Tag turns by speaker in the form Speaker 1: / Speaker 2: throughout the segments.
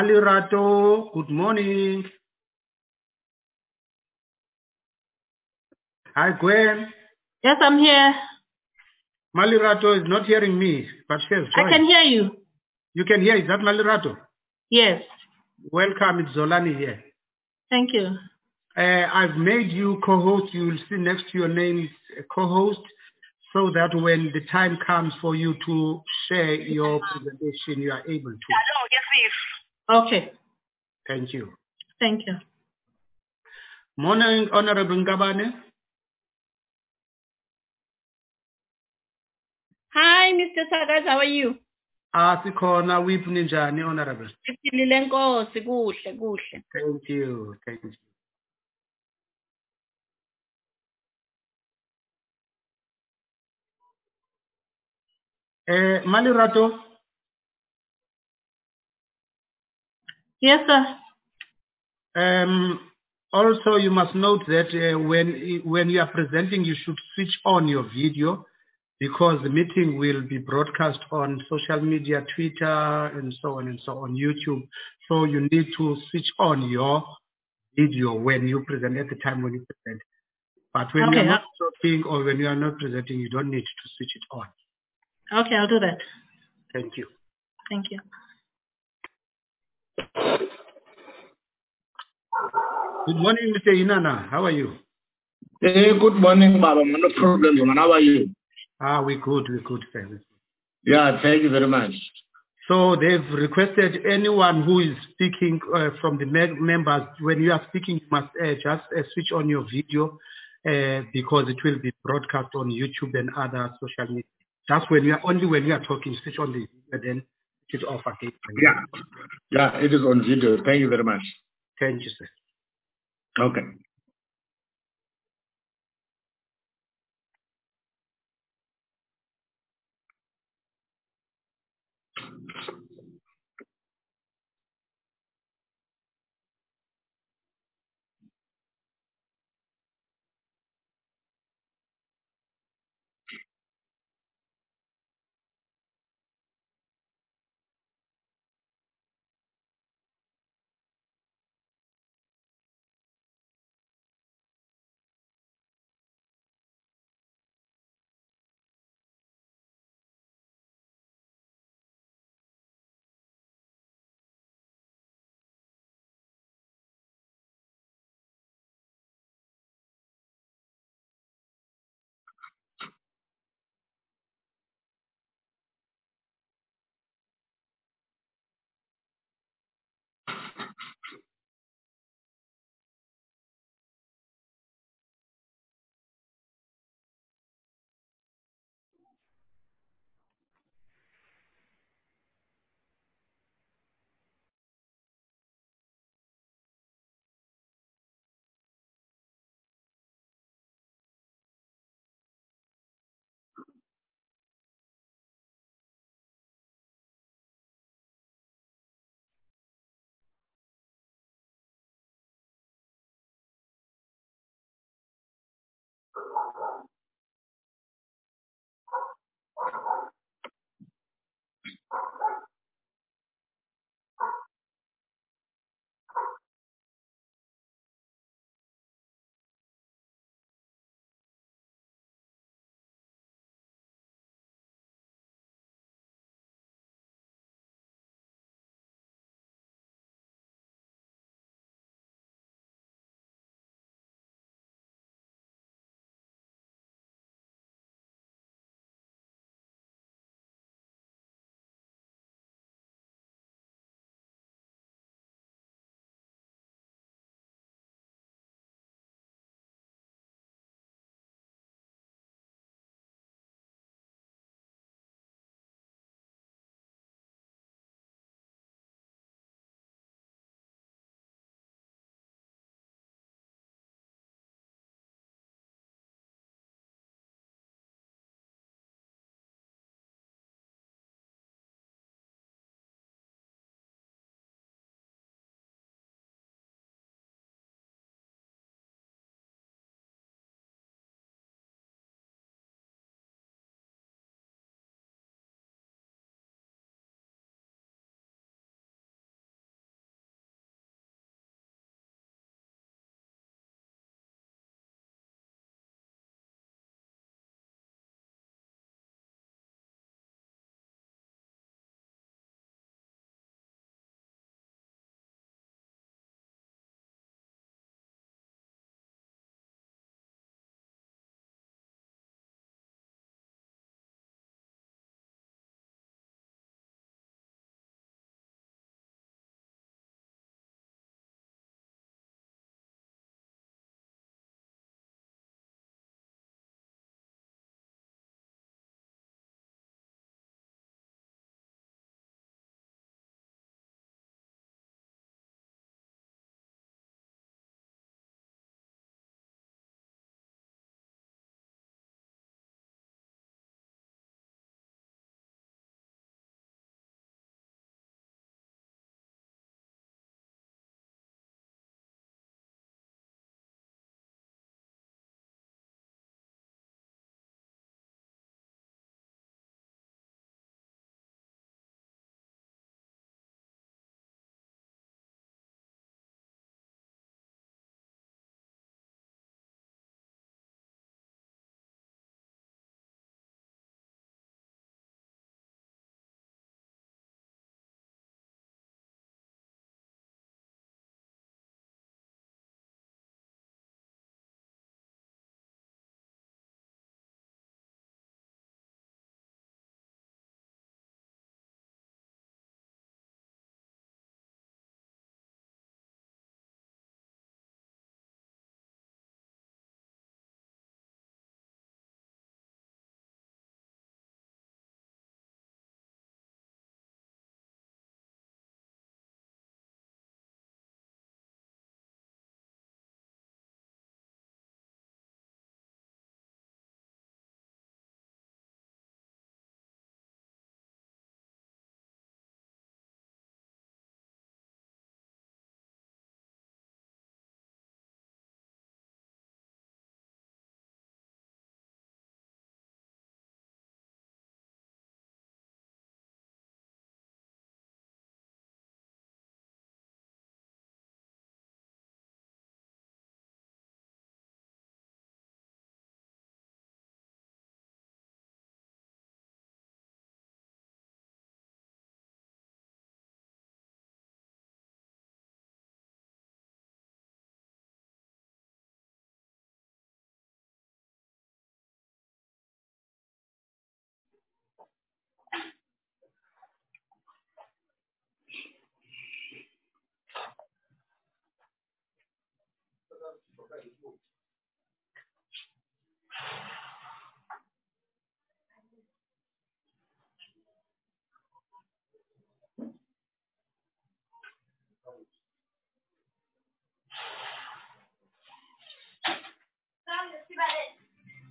Speaker 1: Malirato, good morning. Hi, Gwen.
Speaker 2: Yes, I'm here.
Speaker 1: Malirato is not hearing me, but she has joined.
Speaker 2: I can hear you.
Speaker 1: You can hear. Is that Malirato?
Speaker 2: Yes.
Speaker 1: Welcome. It's Zolani here.
Speaker 2: Thank you.
Speaker 1: I've made you co-host. You will see next to your name is co-host, so that when the time comes for you to share your presentation, you are able to.
Speaker 2: Okay.
Speaker 1: Thank you.
Speaker 2: Thank you.
Speaker 1: Morning, Honorable Ngabane.
Speaker 3: Hi, Mr. Sagat, how are you?
Speaker 1: Sikhona wiphi ninjani, Honorable?
Speaker 3: Siphilile Nkosi, kuhle kuhle.
Speaker 1: Thank you. Thank you. Malirato.
Speaker 2: Yes, sir.
Speaker 1: Also, you must note that when you are presenting, you should switch on your video because the meeting will be broadcast on social media, Twitter, and so on, YouTube. So you need to switch on your video when you present at the time when you present. But when you are not talking or when you are not presenting, you don't need to switch it on.
Speaker 2: Okay, I'll do that.
Speaker 1: Thank you.
Speaker 2: Thank you.
Speaker 1: Good morning, Mr. Inana. How are you?
Speaker 4: Hey, good morning, Baba. No problem, man. How are you?
Speaker 1: We're good, thanks.
Speaker 4: Yeah, thank you very much.
Speaker 1: So they've requested anyone who is speaking from the members, when you are speaking, you must just switch on your video because it will be broadcast on YouTube and other social media. Just when you are talking, switch on the video, then switch it off again.
Speaker 4: Yeah, it is on video. Thank you very much.
Speaker 1: Thank you, sir.
Speaker 4: Okay.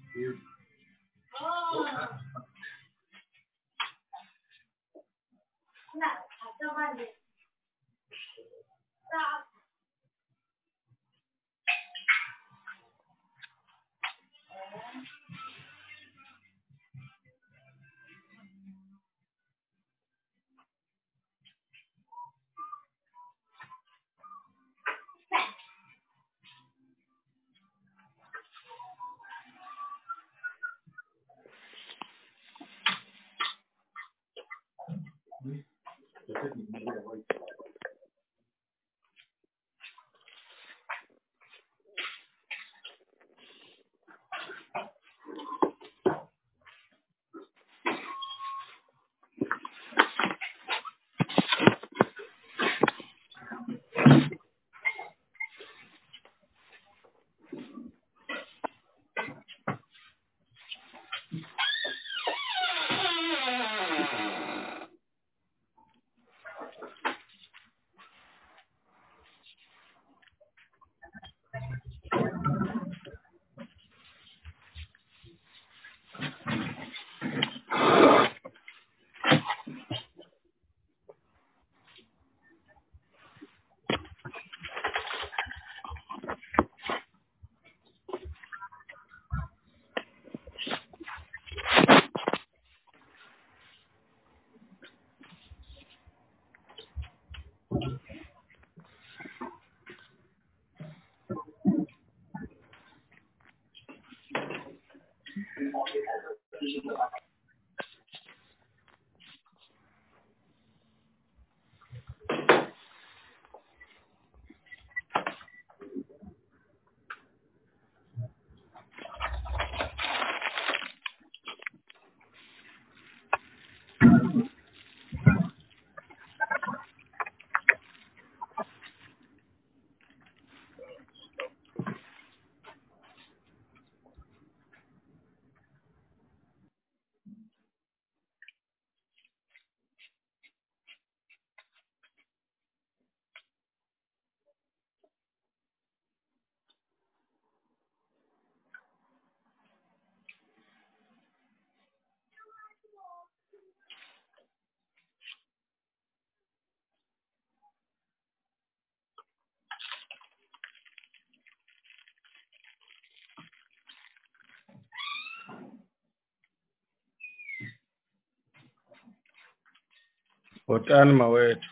Speaker 5: Botani mawethu.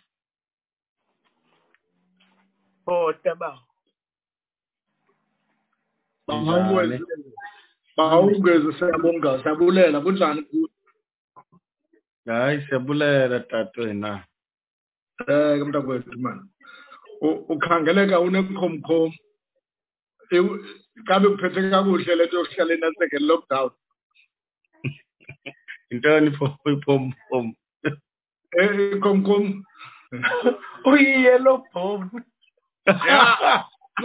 Speaker 4: Taba.
Speaker 5: Njani?
Speaker 4: Bawugeze siyabonga siyabulela kunjani kuwe?
Speaker 5: Hayi siyabulela tata wena.
Speaker 4: Mntakwethu man. Ukhangeleka unekhomkhom. Kabe kuphethe kakuhle lento yokuhlala enaseke lockdown.
Speaker 5: Intoni pom.
Speaker 4: Khomkhom.
Speaker 5: Yellow pom.
Speaker 4: Yeah.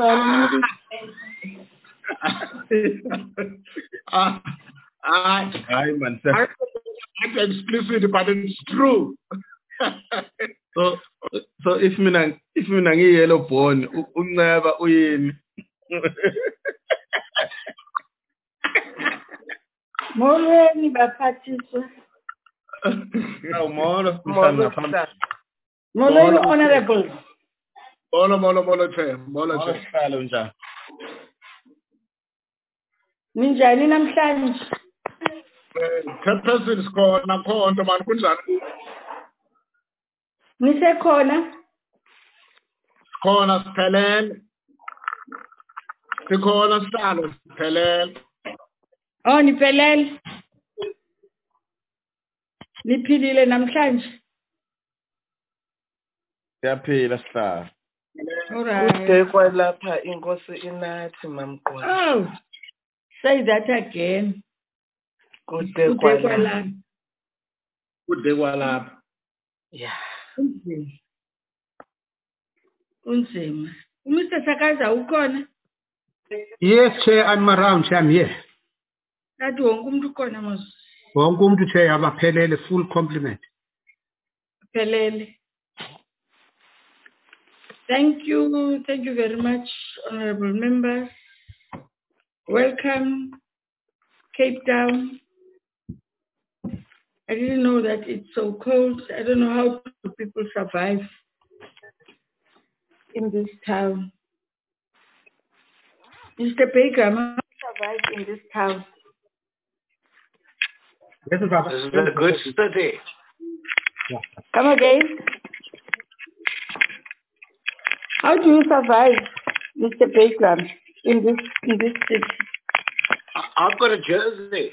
Speaker 5: Hayi man.
Speaker 4: I'm explicit, but it's true.
Speaker 5: So if mina ngi-yellow bone unceba uyini?
Speaker 6: Molweni baphathiswa.
Speaker 5: Molo mhlanga
Speaker 6: Molweni honorable.
Speaker 4: Molo Chair.
Speaker 5: sihlalo njani?
Speaker 6: Ninjani namhlanje?
Speaker 4: Person sikhona khona man kunjani?
Speaker 6: Nisekhona?
Speaker 4: Khona siphelele. Sikhona sihlalo siphelele.
Speaker 6: Oh niphelele. Niphilile namhlanje?
Speaker 5: Siyaphila sihlalo.
Speaker 6: Alright.
Speaker 7: Kude kwalapha inkosi inathi mamqwa.
Speaker 6: Oh. Say that again.
Speaker 7: Kude kwalapha.
Speaker 4: Kude kwalapha.
Speaker 7: Yeah.
Speaker 6: Unzima. Mr. Sakaza ukhona?
Speaker 1: Yes, Chair, I'm around, Chair, I'm here.
Speaker 6: Athi wonke umuntu ukhona mos.
Speaker 1: Wonke umuntu Chair abaphelele full compliment.
Speaker 6: Phelele. Thank you very much, honorable members. Welcome Cape Town. I didn't know that it's so cold. I don't know how do people survive in this town. Mr. Baker, how do you survive in this town?
Speaker 1: Yes, Baba.
Speaker 7: This is a good study.
Speaker 6: Come again. How do you survive, Mr. Baker, in this city?
Speaker 7: I've got a jersey.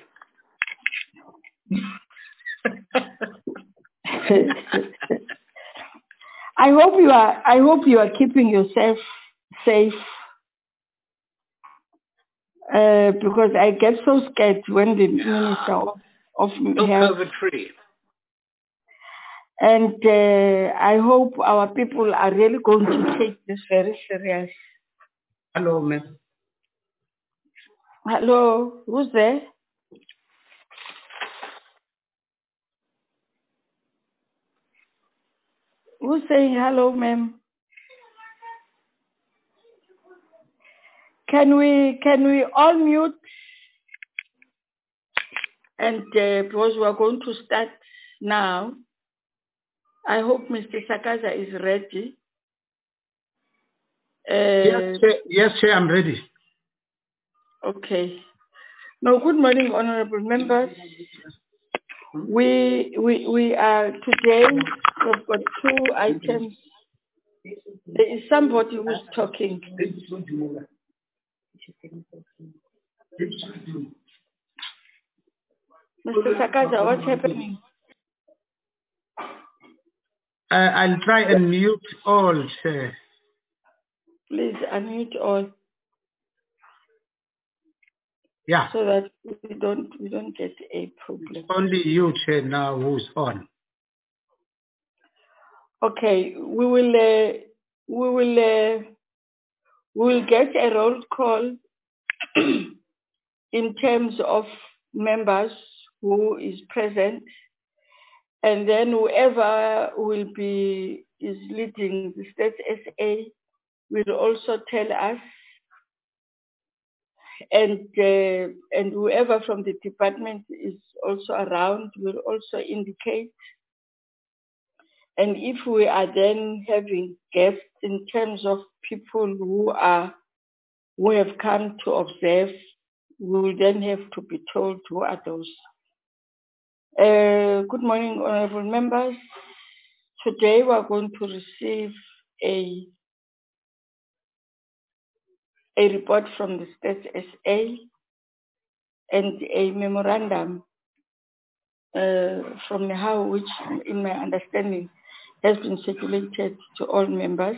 Speaker 6: I hope you are keeping yourself safe. Because I get so scared when the minister of
Speaker 7: No
Speaker 6: health.
Speaker 7: COVID free.
Speaker 6: And I hope our people are really going to take this very serious.
Speaker 1: Hello, ma'am.
Speaker 6: Hello, who's there? Who's saying hello, ma'am? Can we all mute? And because we are going to start now, I hope Mr. Sakaza is ready.
Speaker 1: Yes, Chair, I'm ready.
Speaker 6: Okay. No, good morning, honorable members. We are today, we've got two items. There is somebody who's talking. Mr. Sakaza, what's happening?
Speaker 1: I'll try and mute all, Chair.
Speaker 6: Please unmute all.
Speaker 1: Yeah.
Speaker 6: So that we don't get a problem.
Speaker 1: Only you, Chair, now who's on.
Speaker 6: Okay, we will get a roll call in terms of members who is present, and then whoever is leading the State SA will also tell us, and whoever from the department is also around will also indicate. And if we are then having guests in terms of people who have come to observe, we will then have to be told who are those. Good morning, honorable members. Today we are going to receive a report from the State SA and a memorandum from NEHAWU, which in my understanding has been circulated to all members.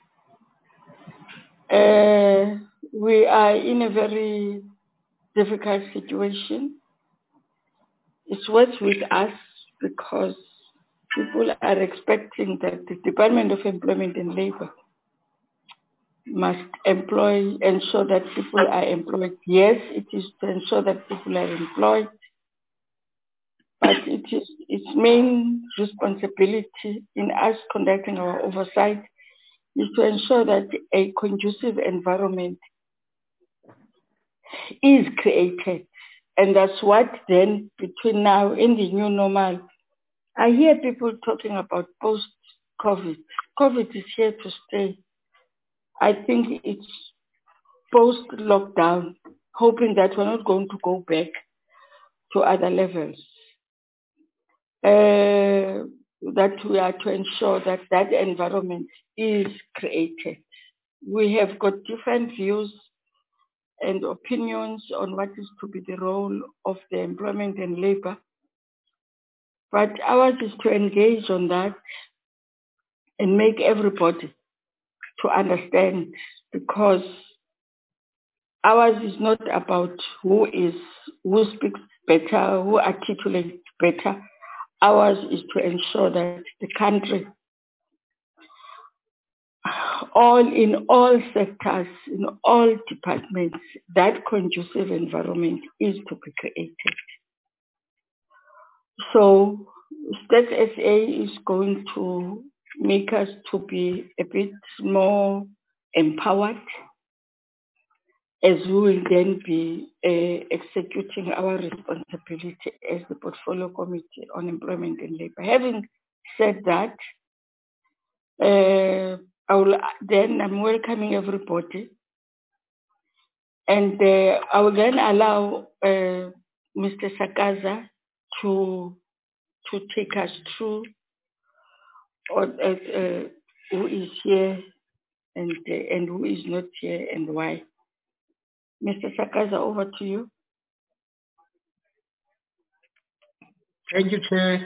Speaker 6: We are in a very difficult situation. It's worth with us because people are expecting that the Department of Employment and Labor must ensure that people are employed. Yes, it is to ensure that people are employed, but it is its main responsibility in us conducting our oversight is to ensure that a conducive environment is created. And that's what then, between now and the new normal, I hear people talking about post-COVID. COVID is here to stay. I think it's post-lockdown, hoping that we're not going to go back to other levels. That we are to ensure that that environment is created. We have got different views and opinions on what is to be the role of the employment and labor. But ours is to engage on that and make everybody to understand, because ours is not about who speaks better, who articulates better. Ours is to ensure that the country, in all sectors, in all departments, that conducive environment is to be created. So State SA is going to make us to be a bit more empowered as we will then be executing our responsibility as the Portfolio Committee on Employment and Labour. Having said that, I'm welcoming everybody, and I will then allow Mr. Sakaza to take us through who is here and who is not here and why. Mr. Sakaza, over to you.
Speaker 1: Thank you, Chair.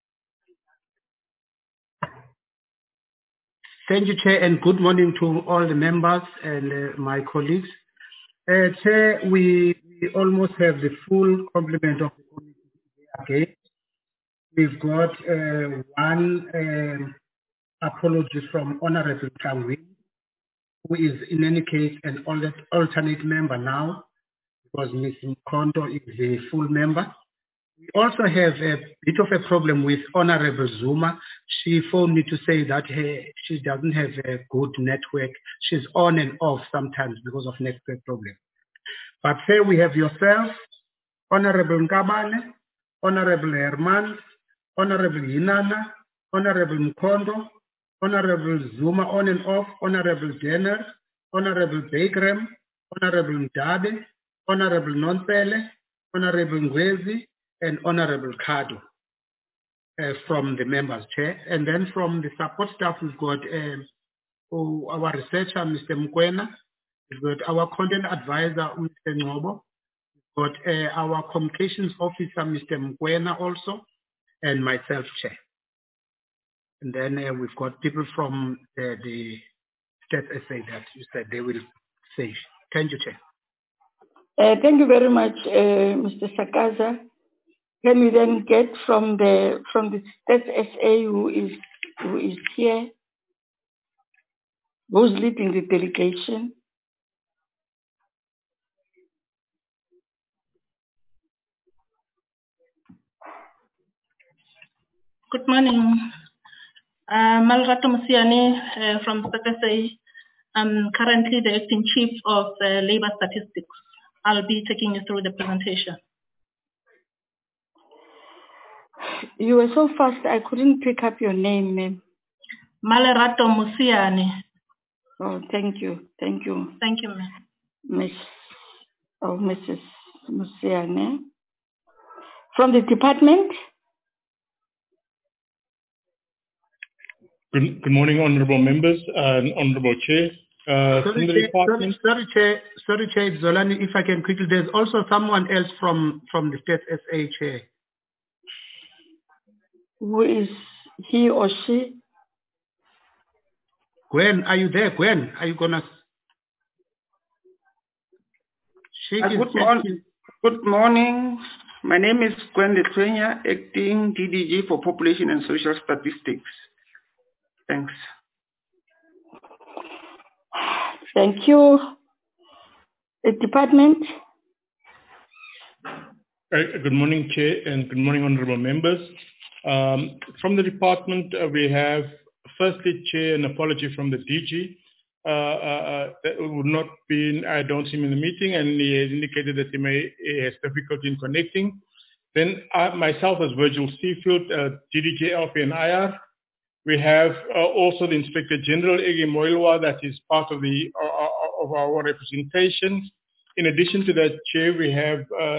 Speaker 1: Thank you, Chair, and good morning to all the members and my colleagues. Chair, we almost have the full complement of the committee again. We've got one apology from Honorable Kangwi, who is in any case an alternate member now, because Ms. Mkondo is the full member. We also have a bit of a problem with Honorable Zuma. She phoned me to say that she doesn't have a good network. She's on and off sometimes because of network problem. But here we have yourself, Honorable Nkabane, Honorable Herman, Honorable Hinana, Honorable Mkondo, Honorable Zuma on and off, Honorable Jenner, Honorable Bagram, Honorable Mdabe, Honorable Nonpele, Honorable Ngwezi, and Honorable Kado from the members, Chair. And then from the support staff, we've got our researcher, Mr. Mkwena. We've got our content advisor, Mr. Ngobo. We've got our communications officer, Mr. Mkwena also, and myself, Chair. And then we've got people from the State SA that you said they will say. Thank you, Chair.
Speaker 6: Thank you very much, Mr. Sakaza. Can we then get from the State SA who is here, who's leading the delegation?
Speaker 2: Good morning. Malrato Musiane from State SA. I'm currently the acting chief of labor statistics. I'll be taking you through the presentation.
Speaker 6: You were so fast, I couldn't pick up your name, ma'am.
Speaker 2: Malerato Musiane.
Speaker 6: Oh, thank you. Thank you.
Speaker 2: Thank you, ma'am.
Speaker 6: Mrs. Musiane. From the department?
Speaker 8: Good morning, honourable members and honourable Chair.
Speaker 1: Sorry, Chair Zolani, if I can quickly, there's also someone else from the State SA, Chair.
Speaker 6: Who is he or she?
Speaker 1: Gwen, are you there? Gwen, are you gonna?
Speaker 9: Good morning. My name is Gwen Letwenya, acting DDG for Population and Social Statistics. Thanks.
Speaker 6: Thank you. The department?
Speaker 8: Good morning, Chair, and good morning, honourable members. From the department, we have, firstly, Chair, an apology from the DG. That would not be, I don't see him in the meeting, and he has indicated that he has difficulty in connecting. Then myself as Virgil Seafield, DDG, LP and IR. We have also the Inspector General, Egi Moilwa, that is part of our representation. In addition to that, Chair, we have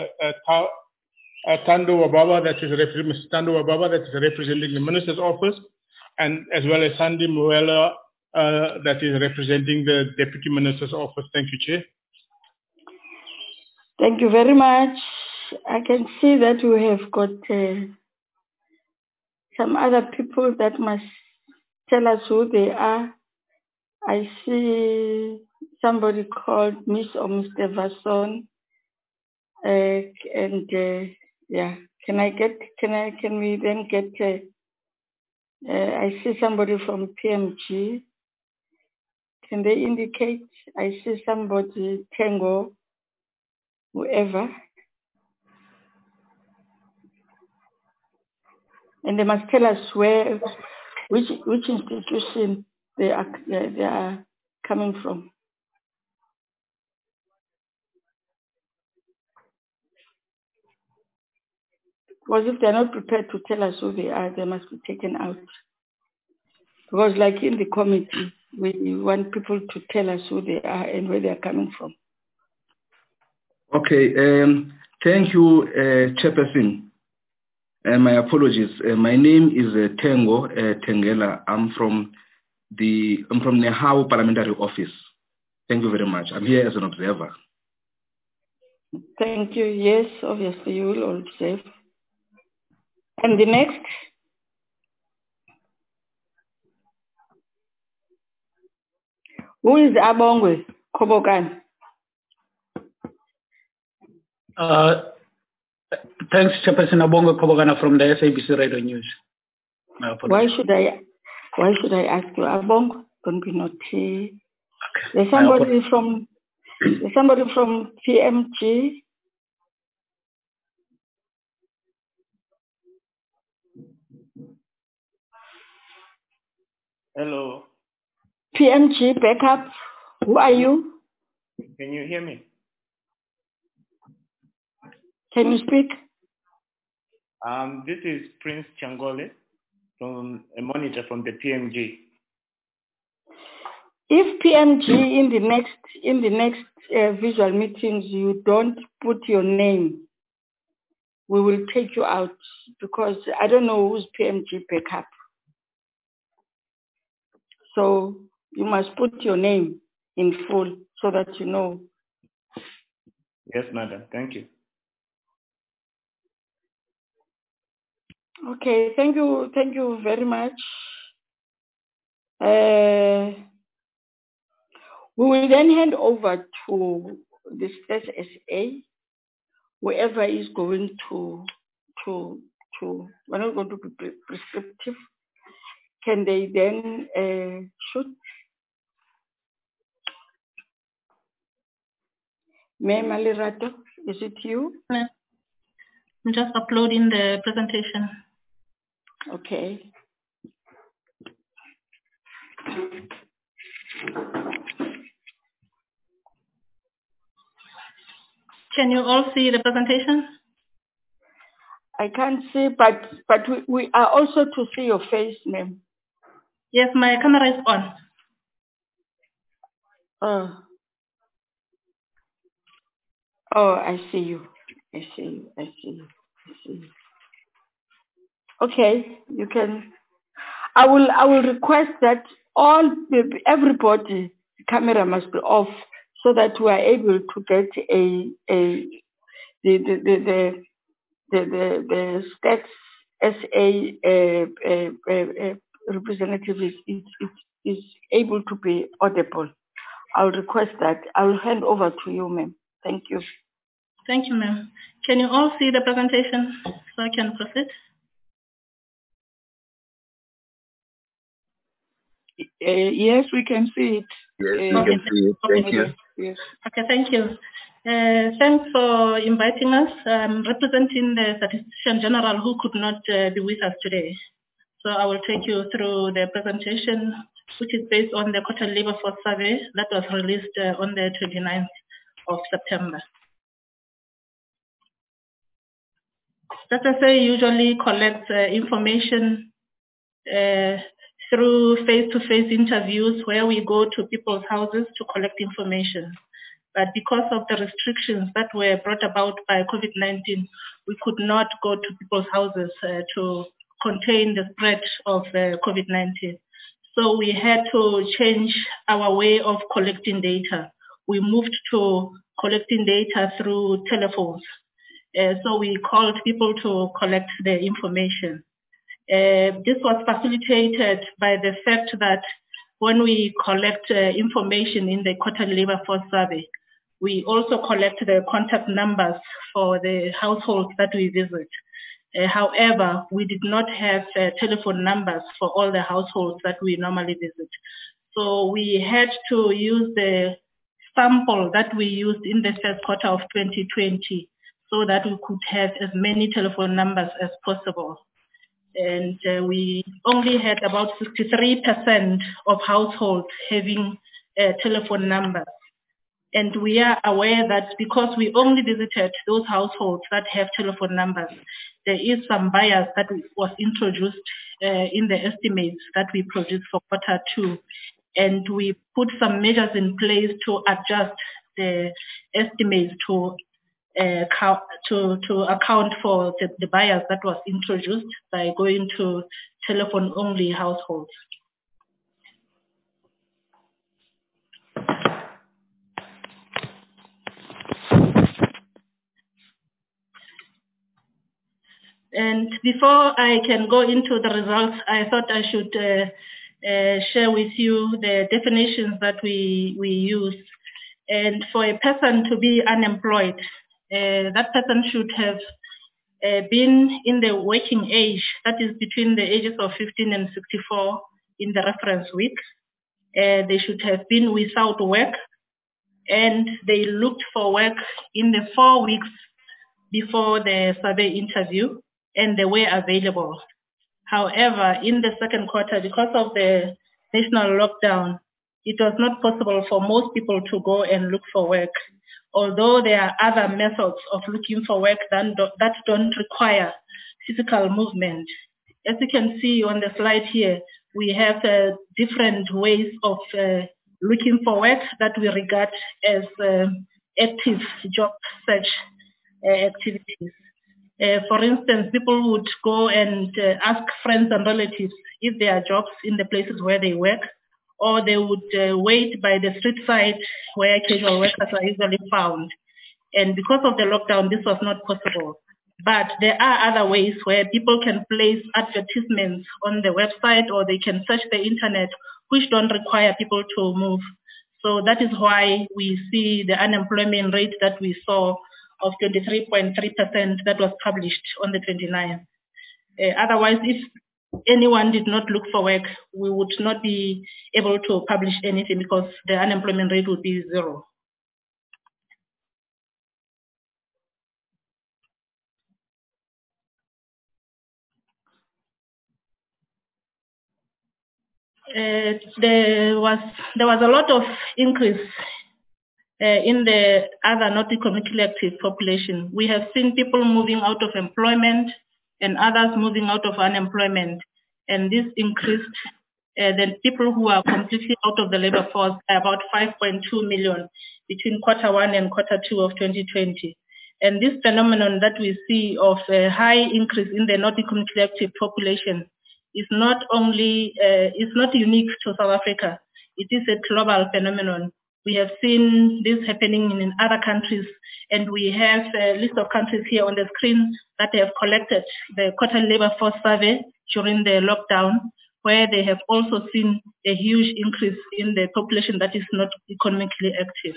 Speaker 8: Tando Wababa, that is Mr. Tando Wababa, that is representing the Minister's Office, and as well as Sandy Muela, that is representing the Deputy Minister's Office. Thank you, Chair.
Speaker 6: Thank you very much. I can see that we have got some other people that must tell us who they are. I see somebody called Miss or Mr. Vasson. Yeah, can we then get, I see somebody from PMG. Can they indicate? I see somebody, Tango, whoever. And they must tell us which institution they are coming from. Because if they're not prepared to tell us who they are, they must be taken out. Because like in the committee, we want people to tell us who they are and where they're coming from.
Speaker 5: Okay, thank you, Chairperson. My apologies. My name is Tengo Tengela. I'm from Nehau Parliamentary Office. Thank you very much. I'm here as an observer.
Speaker 6: Thank you. Yes, obviously you will observe. And the next? Who is Abongwe Kobokan?
Speaker 10: Thanks, Chairperson Abongwe Kobogana from the SABC Radio News.
Speaker 6: Why should I ask you, Abong? Don't be naughty. There's somebody from PMG.
Speaker 11: Hello.
Speaker 6: PMG backup. Who are you?
Speaker 11: Can you hear me?
Speaker 6: Can you speak?
Speaker 11: This is Prince Changole, from a monitor from the PMG.
Speaker 6: If PMG in the next visual meetings you don't put your name, we will take you out because I don't know who's PMG backup. So you must put your name in full so that you know.
Speaker 11: Yes, madam. Thank you.
Speaker 6: Okay, thank you very much. We will then hand over to the State SA, whoever is going to, we're not going to be prescriptive. Can they then shoot? Ma'am Alirato, is it you?
Speaker 2: I'm just uploading the presentation.
Speaker 6: Okay.
Speaker 2: Can you all see the presentation?
Speaker 6: I can't see, but we are also to see your face, ma'am.
Speaker 2: Yes, my camera is on.
Speaker 6: Oh, I see you. I see you. Okay, you can. I will request that everybody camera must be off so that we are able to get the State SA representative is able to be audible. I'll request that. I'll hand over to you, ma'am. Thank you.
Speaker 2: Thank you, ma'am. Can you all see the presentation so I can proceed?
Speaker 6: Yes, we can see it.
Speaker 5: Yes, we can see it. Thank you.
Speaker 6: Yes.
Speaker 2: Okay, thank you. Thanks for inviting us. I'm representing the Statistician General who could not be with us today. So I will take you through the presentation, which is based on the Quarterly Labour Force Survey that was released on the 29th of September. StatSA usually collects information through face-to-face interviews where we go to people's houses to collect information. But because of the restrictions that were brought about by COVID-19, we could not go to people's houses to contain the spread of COVID-19. So we had to change our way of collecting data. We moved to collecting data through telephones. So we called people to collect the information. This was facilitated by the fact that when we collect information in the Quarterly Labour Force Survey, we also collect the contact numbers for the households that we visit. However, we did not have telephone numbers for all the households that we normally visit. So we had to use the sample that we used in the first quarter of 2020 so that we could have as many telephone numbers as possible. And we only had about 63% of households having telephone numbers. And we are aware that because we only visited those households that have telephone numbers, there is some bias that was introduced in the estimates that we produced for Q2. And we put some measures in place to adjust the estimates to account for the bias that was introduced by going to telephone-only households. And before I can go into the results, I thought I should share with you the definitions that we use. And for a person to be unemployed, that person should have been in the working age, that is between the ages of 15 and 64 in the reference week. They should have been without work, and they looked for work in the 4 weeks before the survey interview, and they were available. However, in the second quarter, because of the national lockdown, it was not possible for most people to go and look for work, although there are other methods of looking for work that don't require physical movement. As you can see on the slide here, we have different ways of looking for work that we regard as active job search activities. For instance, people would go and ask friends and relatives if there are jobs in the places where they work, or they would wait by the street side where casual workers are usually found. And because of the lockdown, this was not possible. But there are other ways where people can place advertisements on the website, or they can search the internet, which don't require people to move. So that is why we see the unemployment rate that we saw of 23.3% that was published on the 29th. Otherwise, if anyone did not look for work, we would not be able to publish anything because the unemployment rate would be 0. There was a lot of increase in the other not economically active population. We have seen people moving out of employment and others moving out of unemployment. And this increased the people who are completely out of the labor force by about 5.2 million between Q1 and Q2 of 2020. And this phenomenon that we see of a high increase in the not economically active population is not only, is not unique to South Africa. It is a global phenomenon. We have seen this happening in other countries, and we have a list of countries here on the screen that have collected the quarterly labor force survey during the lockdown, where they have also seen a huge increase in the population that is not economically active.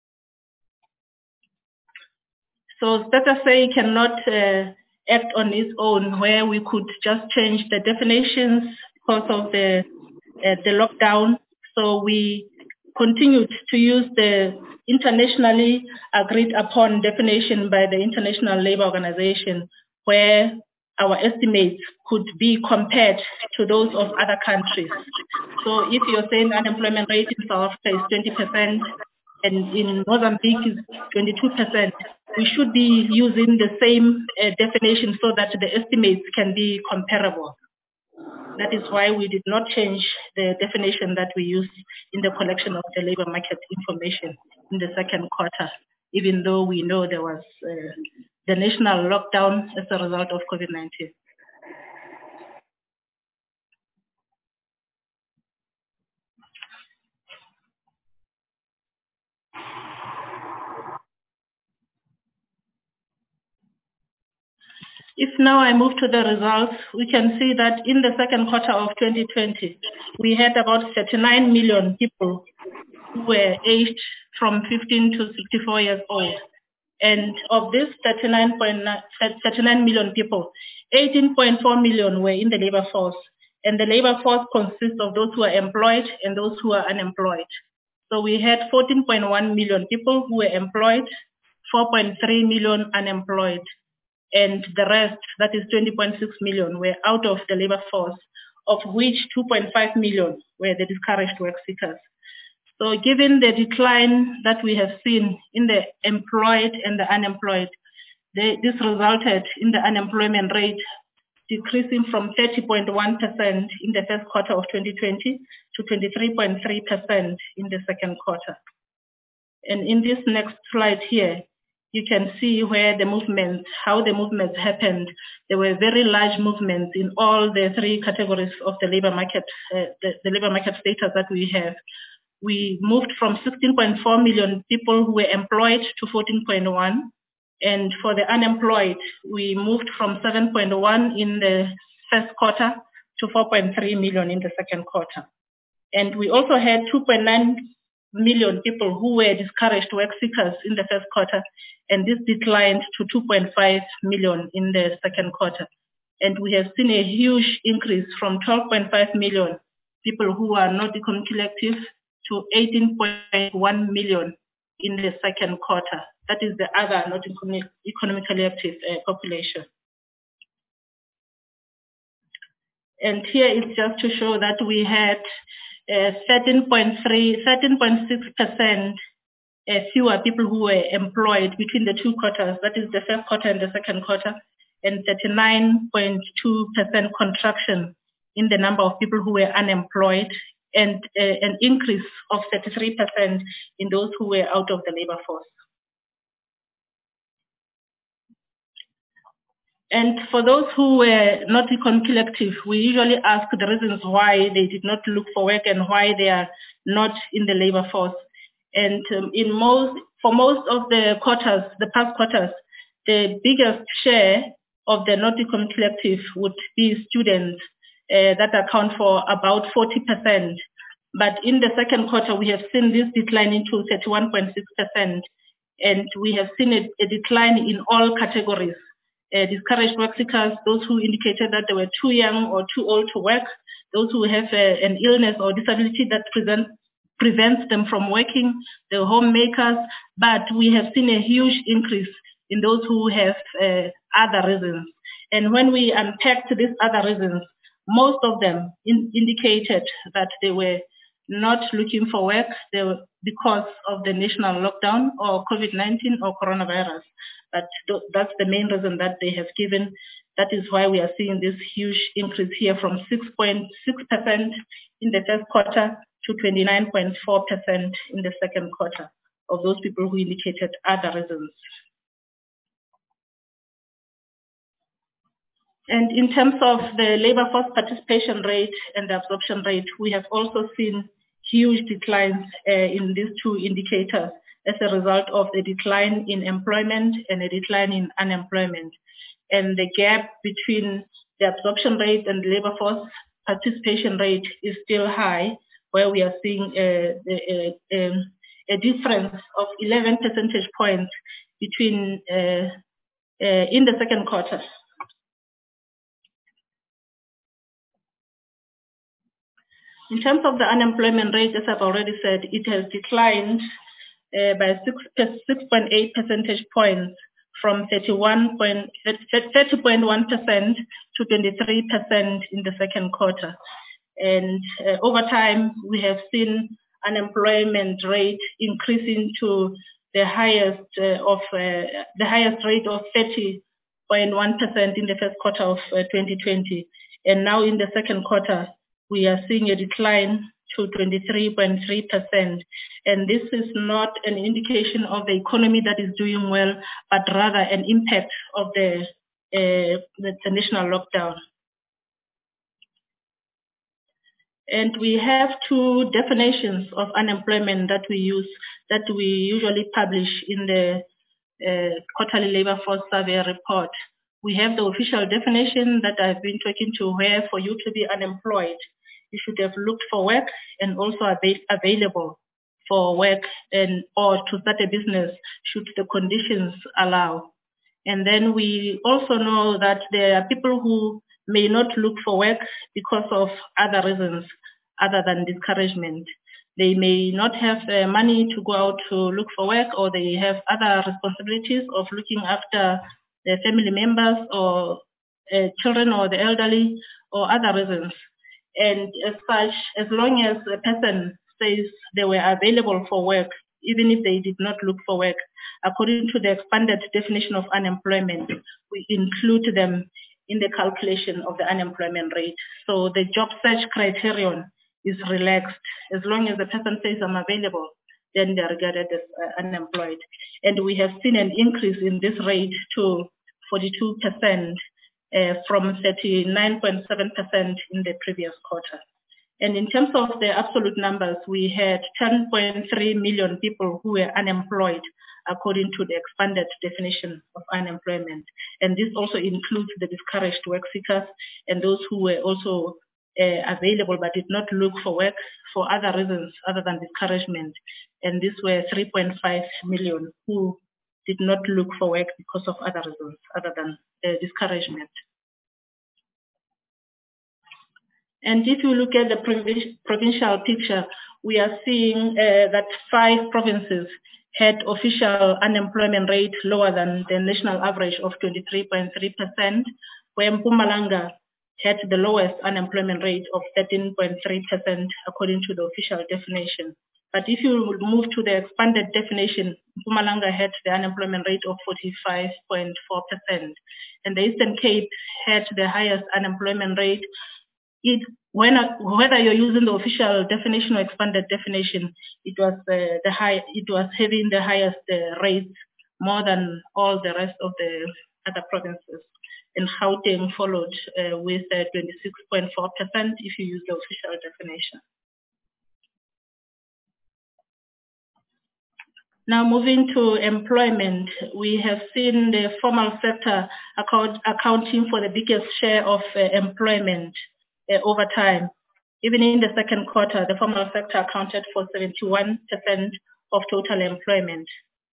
Speaker 2: So StatSA cannot act on its own, where we could just change the definitions because of the lockdown. So we continued to use the internationally agreed upon definition by the International Labour Organization, where our estimates could be compared to those of other countries. So if you're saying unemployment rate in South Africa is 20% and in Mozambique is 22%, we should be using the same definition so that the estimates can be comparable. That is why we did not change the definition that we used in the collection of the labor market information in the second quarter, even though we know there was the national lockdown as a result of COVID-19. If now I move to the results, we can see that in the second quarter of 2020, we had about 39 million people who were aged from 15 to 64 years old. And of this 39 million people, 18.4 million were in the labor force. And the labor force consists of those who are employed and those who are unemployed. So we had 14.1 million people who were employed, 4.3 million unemployed. And the rest, that is 20.6 million, were out of the labor force, of which 2.5 million were the discouraged work seekers. So given the decline that we have seen in the employed and the unemployed, this resulted in the unemployment rate decreasing from 30.1% in the first quarter of 2020 to 23.3% in the second quarter. And in this next slide here, you can see where the movements, how the movements happened. There were very large movements in all the three categories of the labor market, the labor market status that we have. We moved from 16.4 million people who were employed to 14.1. And for the unemployed, we moved from 7.1 in the first quarter to 4.3 million in the second quarter. And we also had 2.9 million people who were discouraged work seekers in the first quarter, and this declined to 2.5 million in the second quarter. And we have seen a huge increase from 12.5 million people who are not economically active to 18.1 million in the second quarter. That is the other not economically active population. And here is just to show that we had 13.6% fewer people who were employed between the two quarters, that is the first quarter and the second quarter, and 39.2% contraction in the number of people who were unemployed, and an increase of 33% in those who were out of the labor force. And for those who were not economically active, we usually ask the reasons why they did not look for work and why they are not in the labor force. And for most of the quarters, the past quarters, the biggest share of the not economically active would be students that account for about 40%. But in the second quarter, we have seen this decline into 31.6%. And we have seen a decline in all categories. Discouraged work seekers, those who indicated that they were too young or too old to work, those who have an illness or disability that prevents them from working, the homemakers, but we have seen a huge increase in those who have other reasons. And when we unpacked these other reasons, most of them indicated that they were not looking for work because of the national lockdown or COVID-19 or coronavirus. But that's the main reason that they have given. That is why we are seeing this huge increase here from 6.6% in the first quarter to 29.4% in the second quarter of those people who indicated other reasons. And in terms of the labor force participation rate and the absorption rate, we have also seen huge declines in these two indicators as a result of the decline in employment and a decline in unemployment. And the gap between the absorption rate and the labor force participation rate is still high, where we are seeing a difference of 11 percentage points between in the second quarter. In terms of the unemployment rate, as I've already said, it has declined by 6.8 percentage points from 30.1% to 23% in the second quarter. And over time, we have seen unemployment rate increasing to the highest rate of 30.1% in the first quarter of 2020. And now in the second quarter, we are seeing a decline to 23.3%. And this is not an indication of the economy that is doing well, but rather an impact of the national lockdown. And we have two definitions of unemployment that we use, that we usually publish in the quarterly labor force survey report. We have the official definition that I've been talking to, where for you to be unemployed, you should have looked for work and also available for work or to start a business should the conditions allow. And then we also know that there are people who may not look for work because of other reasons other than discouragement. They may not have money to go out to look for work, or they have other responsibilities of looking after their family members or children or the elderly or other reasons. And as such, as long as a person says they were available for work, even if they did not look for work. According to the expanded definition of unemployment, we include them in the calculation of the unemployment rate. So the job search criterion is relaxed. As long as the person says I'm available, then they are regarded as unemployed. And we have seen an increase in this rate to 42% from 39.7% in the previous quarter. And in terms of the absolute numbers, we had 10.3 million people who were unemployed according to the expanded definition of unemployment. And this also includes the discouraged work seekers and those who were also available but did not look for work for other reasons other than discouragement. And these were 3.5 million who did not look for work because of other reasons other than discouragement. And if you look at the provincial picture, we are seeing that 5 provinces had official unemployment rate lower than the national average of 23.3%, where Mpumalanga had the lowest unemployment rate of 13.3% according to the official definition. But if you move to the expanded definition, Mpumalanga had the unemployment rate of 45.4%, and the Eastern Cape had the highest unemployment rate. Whether you're using the official definition or expanded definition, it was having the highest rates, more than all the rest of the other provinces. And Gauteng followed with 26.4% if you use the official definition. Now moving to employment, we have seen the formal sector accounting for the biggest share of employment over time. Even in the second quarter, the formal sector accounted for 71% of total employment.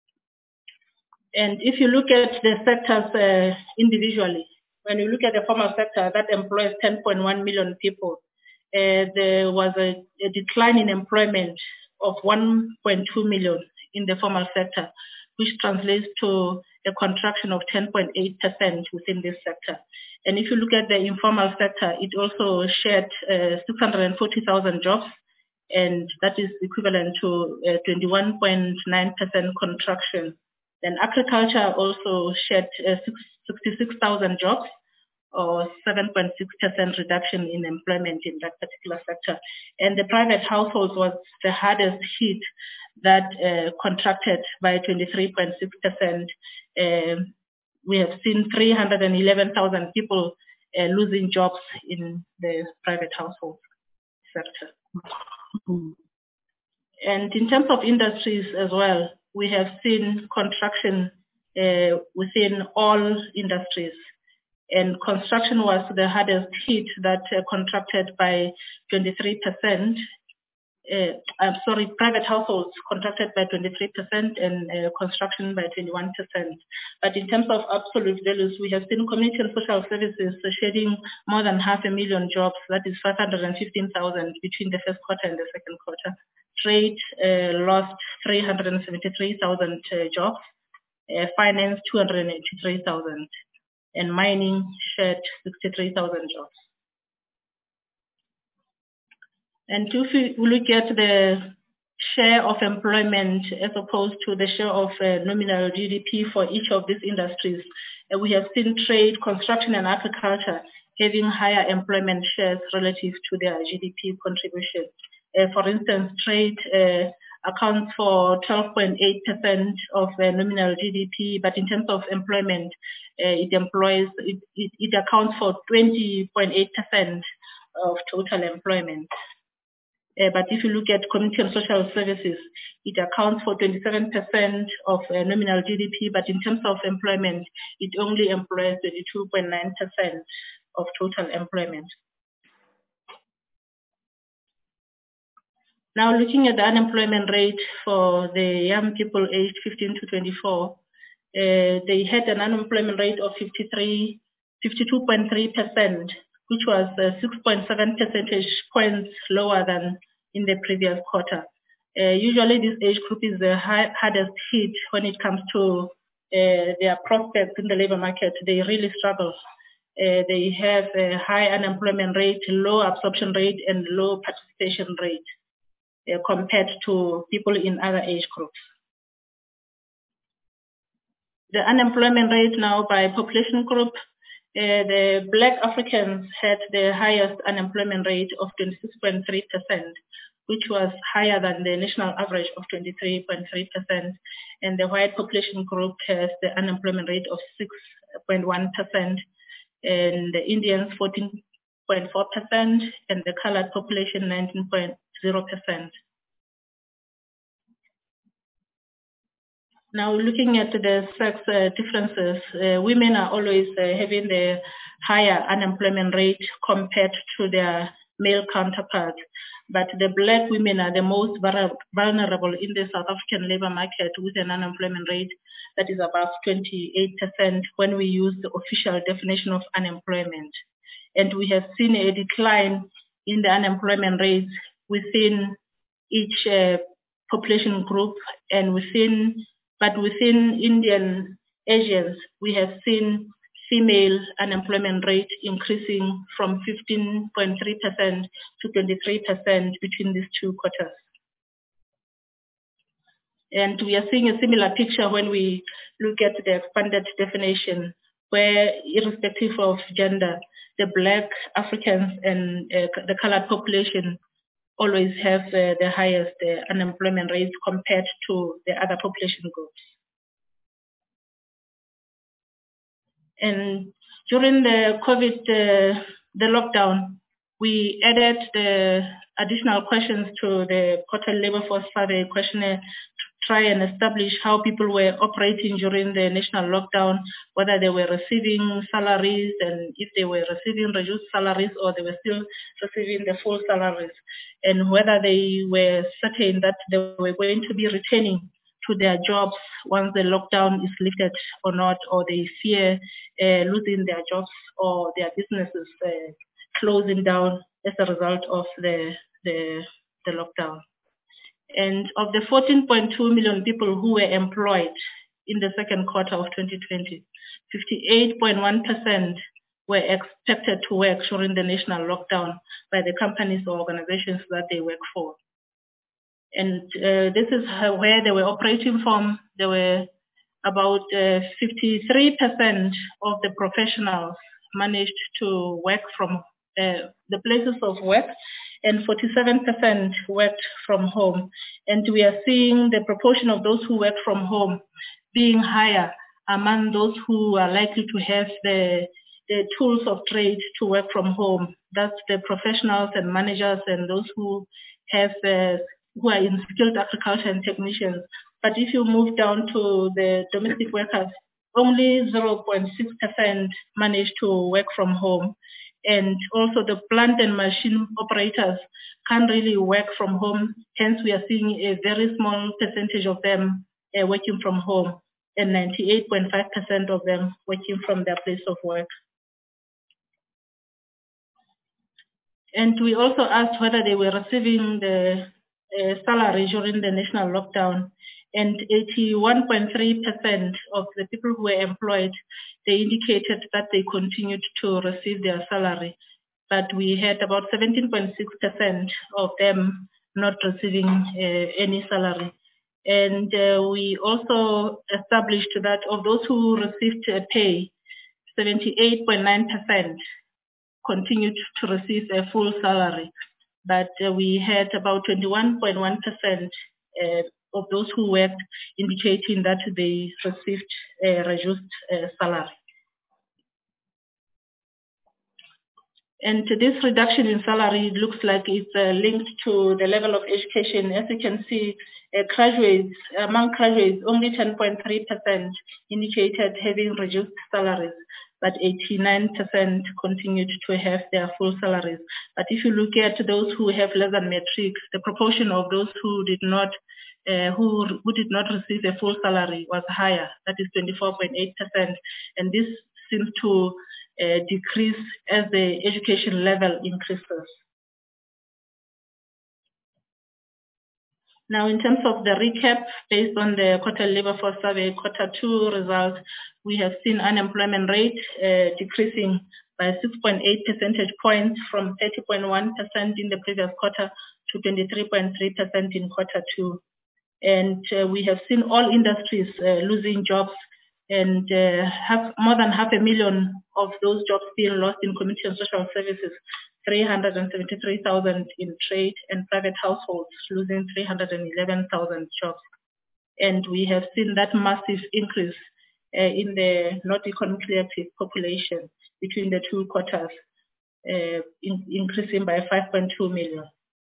Speaker 2: And if you look at the sectors individually, when you look at the formal sector that employs 10.1 million people, there was a decline in employment of 1.2 million in the formal sector, which translates to a contraction of 10.8% within this sector. And if you look at the informal sector, it also shared 640,000 jobs, and that is equivalent to 21.9% contraction. Then agriculture also shared 66,000 jobs, or 7.6% reduction in employment in that particular sector. And the private households was the hardest hit, that contracted by 23.6%. We have seen 311,000 people losing jobs in the private household sector. And in terms of industries as well, we have seen contraction within all industries. And construction was the hardest hit, that contracted by 23%. Private households contracted by 23% and construction by 21%. But in terms of absolute values, we have seen community and social services shedding more than 500,000 jobs, that is 515,000 between the first quarter and the second quarter. Trade lost 373,000 jobs, finance 283,000, and mining shed 63,000 jobs. And if we look at the share of employment as opposed to the share of nominal GDP for each of these industries, we have seen trade, construction, and agriculture having higher employment shares relative to their GDP contribution. For instance, trade accounts for 12.8% of nominal GDP, but in terms of employment, it accounts for 20.8% of total employment. But if you look at community and social services, it accounts for 27% of nominal GDP, but in terms of employment, it only employs 22.9% of total employment. Now looking at the unemployment rate for the young people aged 15 to 24, they had an unemployment rate of 52.3%, which was 6.7 percentage points lower than in the previous quarter. Usually this age group is the hardest hit when it comes to their prospects in the labor market. They really struggle. They have a high unemployment rate, low absorption rate, and low participation rate. compared to people in other age groups. The unemployment rate now by population group, the Black Africans had the highest unemployment rate of 26.3%, which was higher than the national average of 23.3%. And the white population group has the unemployment rate of 6.1%, and the Indians 14.4%, and the colored population 19.0%. Now, looking at the sex differences, women are always having the higher unemployment rate compared to their male counterparts. But the Black women are the most vulnerable in the South African labor market, with an unemployment rate that is above 28% when we use the official definition of unemployment. And we have seen a decline in the unemployment rates within each population group, and within Indian Asians, we have seen female unemployment rate increasing from 15.3% to 23% between these two quarters. And we are seeing a similar picture when we look at the expanded definition, where irrespective of gender, the Black Africans and the colored population always have the highest unemployment rates compared to the other population groups. And during the COVID, the lockdown, we added the additional questions to the Quarterly Labor Force Survey questionnaire to try and establish how people were operating during the national lockdown, whether they were receiving salaries, and if they were receiving reduced salaries or they were still receiving the full salaries, and whether they were certain that they were going to be returning to their jobs once the lockdown is lifted or not, or they fear losing their jobs or their businesses closing down as a result of the lockdown. And of the 14.2 million people who were employed in the second quarter of 2020, 58.1% were expected to work during the national lockdown by the companies or organizations that they work for. And this is where they were operating from. There were about 53% of the professionals managed to work from the places of work, and 47% worked from home. And we are seeing the proportion of those who work from home being higher among those who are likely to have the tools of trade to work from home. That's the professionals and managers and those who have who are in skilled agriculture and technicians. But if you move down to the domestic workers, only 0.6% manage to work from home. And also the plant and machine operators can't really work from home. Hence, we are seeing a very small percentage of them working from home, and 98.5% of them working from their place of work. And we also asked whether they were receiving the salary during the national lockdown. And 81.3% of the people who were employed, they indicated that they continued to receive their salary. But we had about 17.6% of them not receiving any salary. And we also established that of those who received pay, 78.9% continued to receive a full salary. But we had about 21.1% of those who worked indicating that they received a reduced salary. And this reduction in salary looks like it's linked to the level of education. As you can see, among graduates, only 10.3% indicated having reduced salaries, but 89% continued to have their full salaries. But if you look at those who have less than matric, the proportion of those who did not receive a full salary was higher, that is 24.8%, and this seems to decrease as the education level increases. Now, in terms of the recap, based on the Quarterly Labor Force Survey Q2 results, we have seen unemployment rate decreasing by 6.8 percentage points from 30.1% in the previous quarter to 23.3% in Q2. And we have seen all industries losing jobs, and more than 500,000 of those jobs being lost in community and social services, 373,000 in trade, and private households losing 311,000 jobs. And we have seen that massive increase in the not economically active population between the two quarters, increasing by 5.2 million.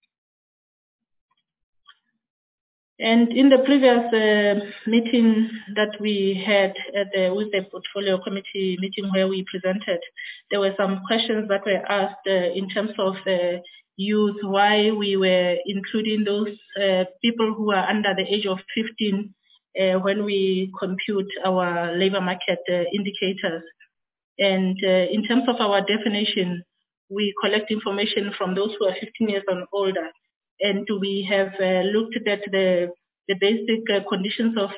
Speaker 2: And in the previous meeting that we had with the portfolio committee meeting where we presented, there were some questions that were asked in terms of youth, why we were including those people who are under the age of 15 when we compute our labor market indicators. And in terms of our definition, we collect information from those who are 15 years and older. And we have looked at the basic conditions of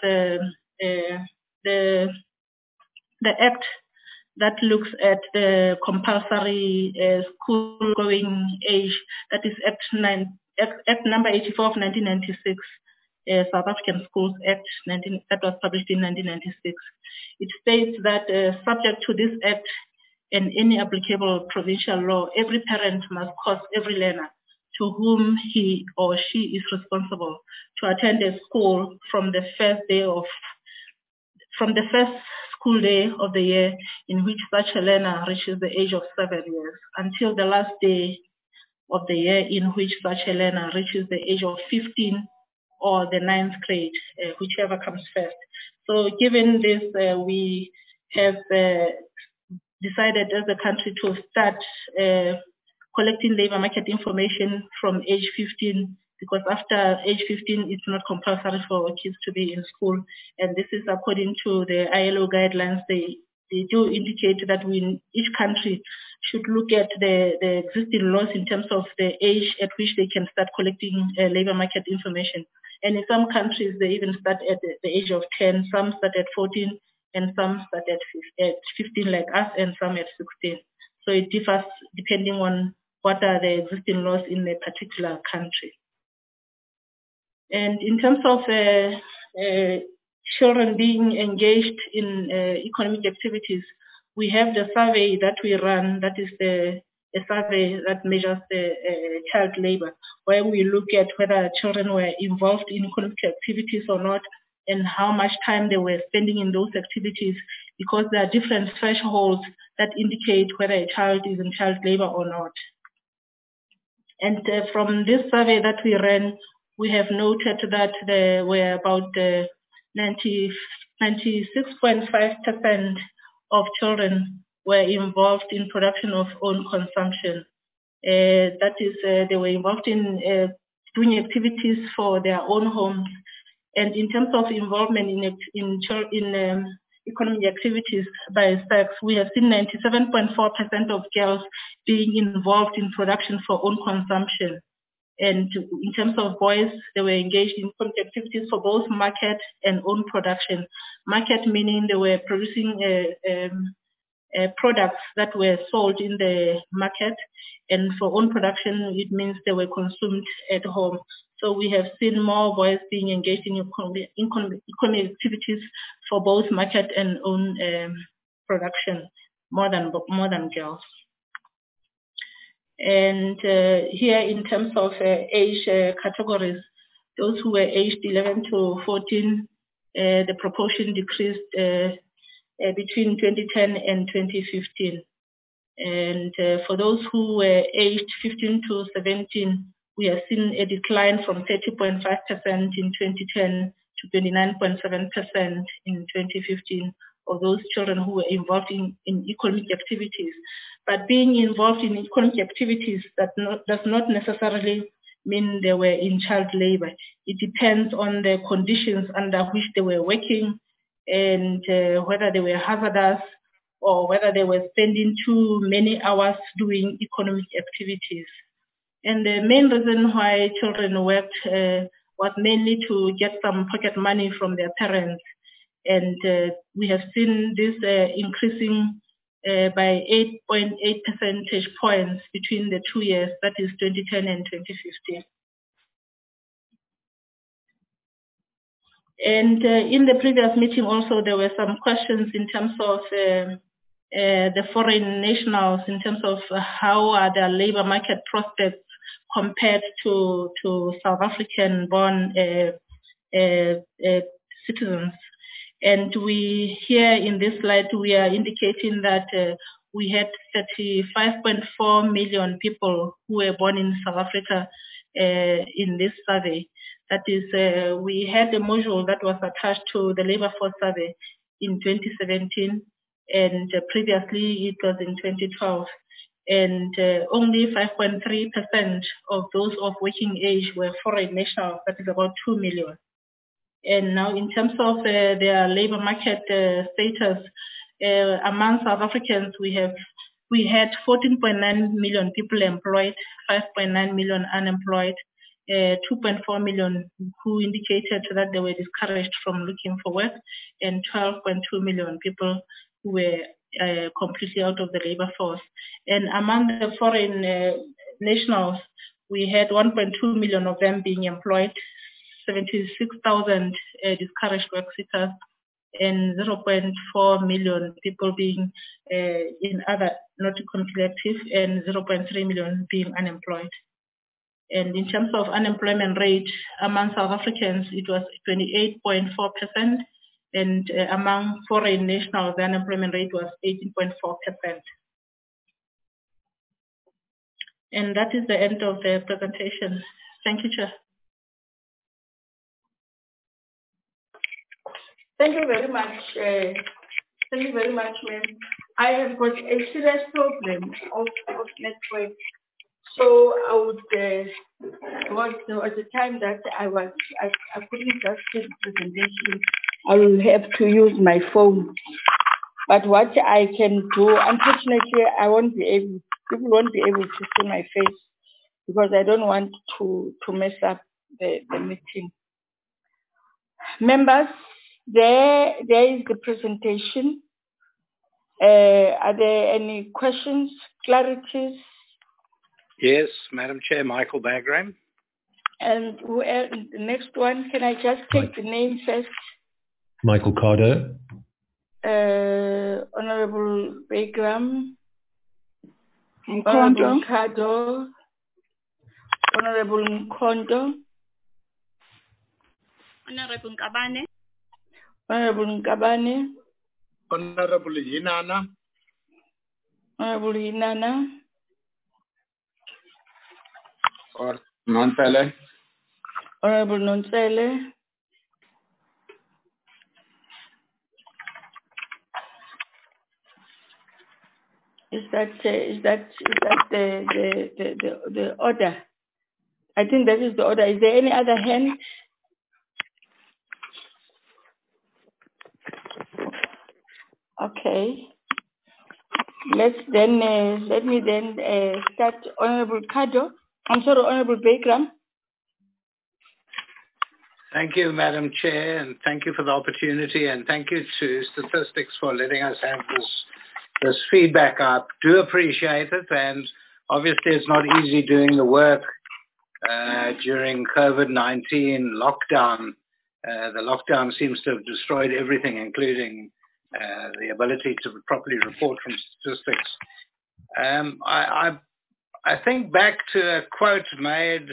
Speaker 2: the Act that looks at the compulsory school-going age, that is Act number 84 of 1996, South African Schools Act that was published in 1996. It states that subject to this Act and any applicable provincial law, every parent must cause every learner to whom he or she is responsible to attend a school from the first school day of the year in which such a learner reaches the age of 7 years until the last day of the year in which such a learner reaches the age of 15 or the 9th grade, whichever comes first. So given this, we have decided as a country to start collecting labor market information from age 15, because after age 15, it's not compulsory for kids to be in school. And this is according to the ILO guidelines. They do indicate that each country should look at the existing laws in terms of the age at which they can start collecting labor market information. And in some countries, they even start at the age of 10, some start at 14, and some start at 15 like us, and some at 16. So it differs depending on what are the existing laws in a particular country. And in terms of children being engaged in economic activities, we have the survey that we run, that is a survey that measures the child labor, where we look at whether children were involved in economic activities or not, and how much time they were spending in those activities, because there are different thresholds that indicate whether a child is in child labor or not. And from this survey that we ran, we have noted that there were about 96.5% of children were involved in production of own consumption. That is, they were involved in doing activities for their own homes. And in terms of involvement in economic activities by sex, we have seen 97.4% of girls being involved in production for own consumption. And in terms of boys, they were engaged in economic activities for both market and own production. Market meaning they were producing products that were sold in the market, and for own production, it means they were consumed at home. So we have seen more boys being engaged in economic activities for both market and own production, more than girls. And here in terms of age categories, those who were aged 11 to 14, the proportion decreased between 2010 and 2015. And for those who were aged 15 to 17, we have seen a decline from 30.5% in 2010 to 29.7% in 2015 of those children who were involved in economic activities. But being involved in economic activities does not necessarily mean they were in child labor. It depends on the conditions under which they were working, and whether they were hazardous or whether they were spending too many hours doing economic activities. And the main reason why children worked was mainly to get some pocket money from their parents. And we have seen this increasing by 8.8 percentage points between the 2 years, that is 2010 and 2015. And in the previous meeting also, there were some questions in terms of the foreign nationals, in terms of how are their labor market prospects compared to South African-born citizens. And we here in this slide, we are indicating that we had 35.4 million people who were born in South Africa in this survey. That is, we had a module that was attached to the labor force survey in 2017, and previously it was in 2012. And only 5.3% of those of working age were foreign nationals, that is about 2 million. And now in terms of their labor market status, among South Africans, we had 14.9 million people employed, 5.9 million unemployed, 2.4 million who indicated that they were discouraged from looking for work, and 12.2 million people who were completely out of the labor force. And among the foreign nationals, we had 1.2 million of them being employed, 76,000 discouraged work seekers, and 0.4 million people being in other not collective, and 0.3 million being unemployed. And in terms of unemployment rate among South Africans, it was 28.4%, and among foreign nationals, the unemployment rate was 18.4%. And that is the end of the presentation. Thank you, Chair.
Speaker 6: Thank you very much. Thank you very much, ma'am. I have got a serious problem of network. So I would, there was a time that I couldn't just see the presentation. I will have to use my phone. But what I can do, unfortunately, I won't be able, people won't be able to see my face because I don't want to mess up the meeting. Members, there is the presentation. Are there any questions, clarities?
Speaker 7: Yes, Madam Chair, Michael Bagram.
Speaker 6: And the next one, can I just take the name first?
Speaker 12: Michael Cardo.
Speaker 6: Honorable Bagram. Honorable Cardo. Honorable Mkondo.
Speaker 3: Honorable Nkabane.
Speaker 6: Honorable Nkabane.
Speaker 7: Honorable Hinana.
Speaker 6: Honorable Hinana.
Speaker 7: Or Nontsele.
Speaker 6: Honorable Nontsele. Is that the order? I think that is the order. Is there any other hand? Okay. Let me then start. Honorable Cardo. I'm sorry, Honorable Bagram.
Speaker 7: Thank you, Madam Chair, and thank you for the opportunity, and thank you to Statistics for letting us have this feedback. I do appreciate it, and obviously it's not easy doing the work during COVID-19 lockdown. The lockdown seems to have destroyed everything, including the ability to properly report from statistics. I think back to a quote made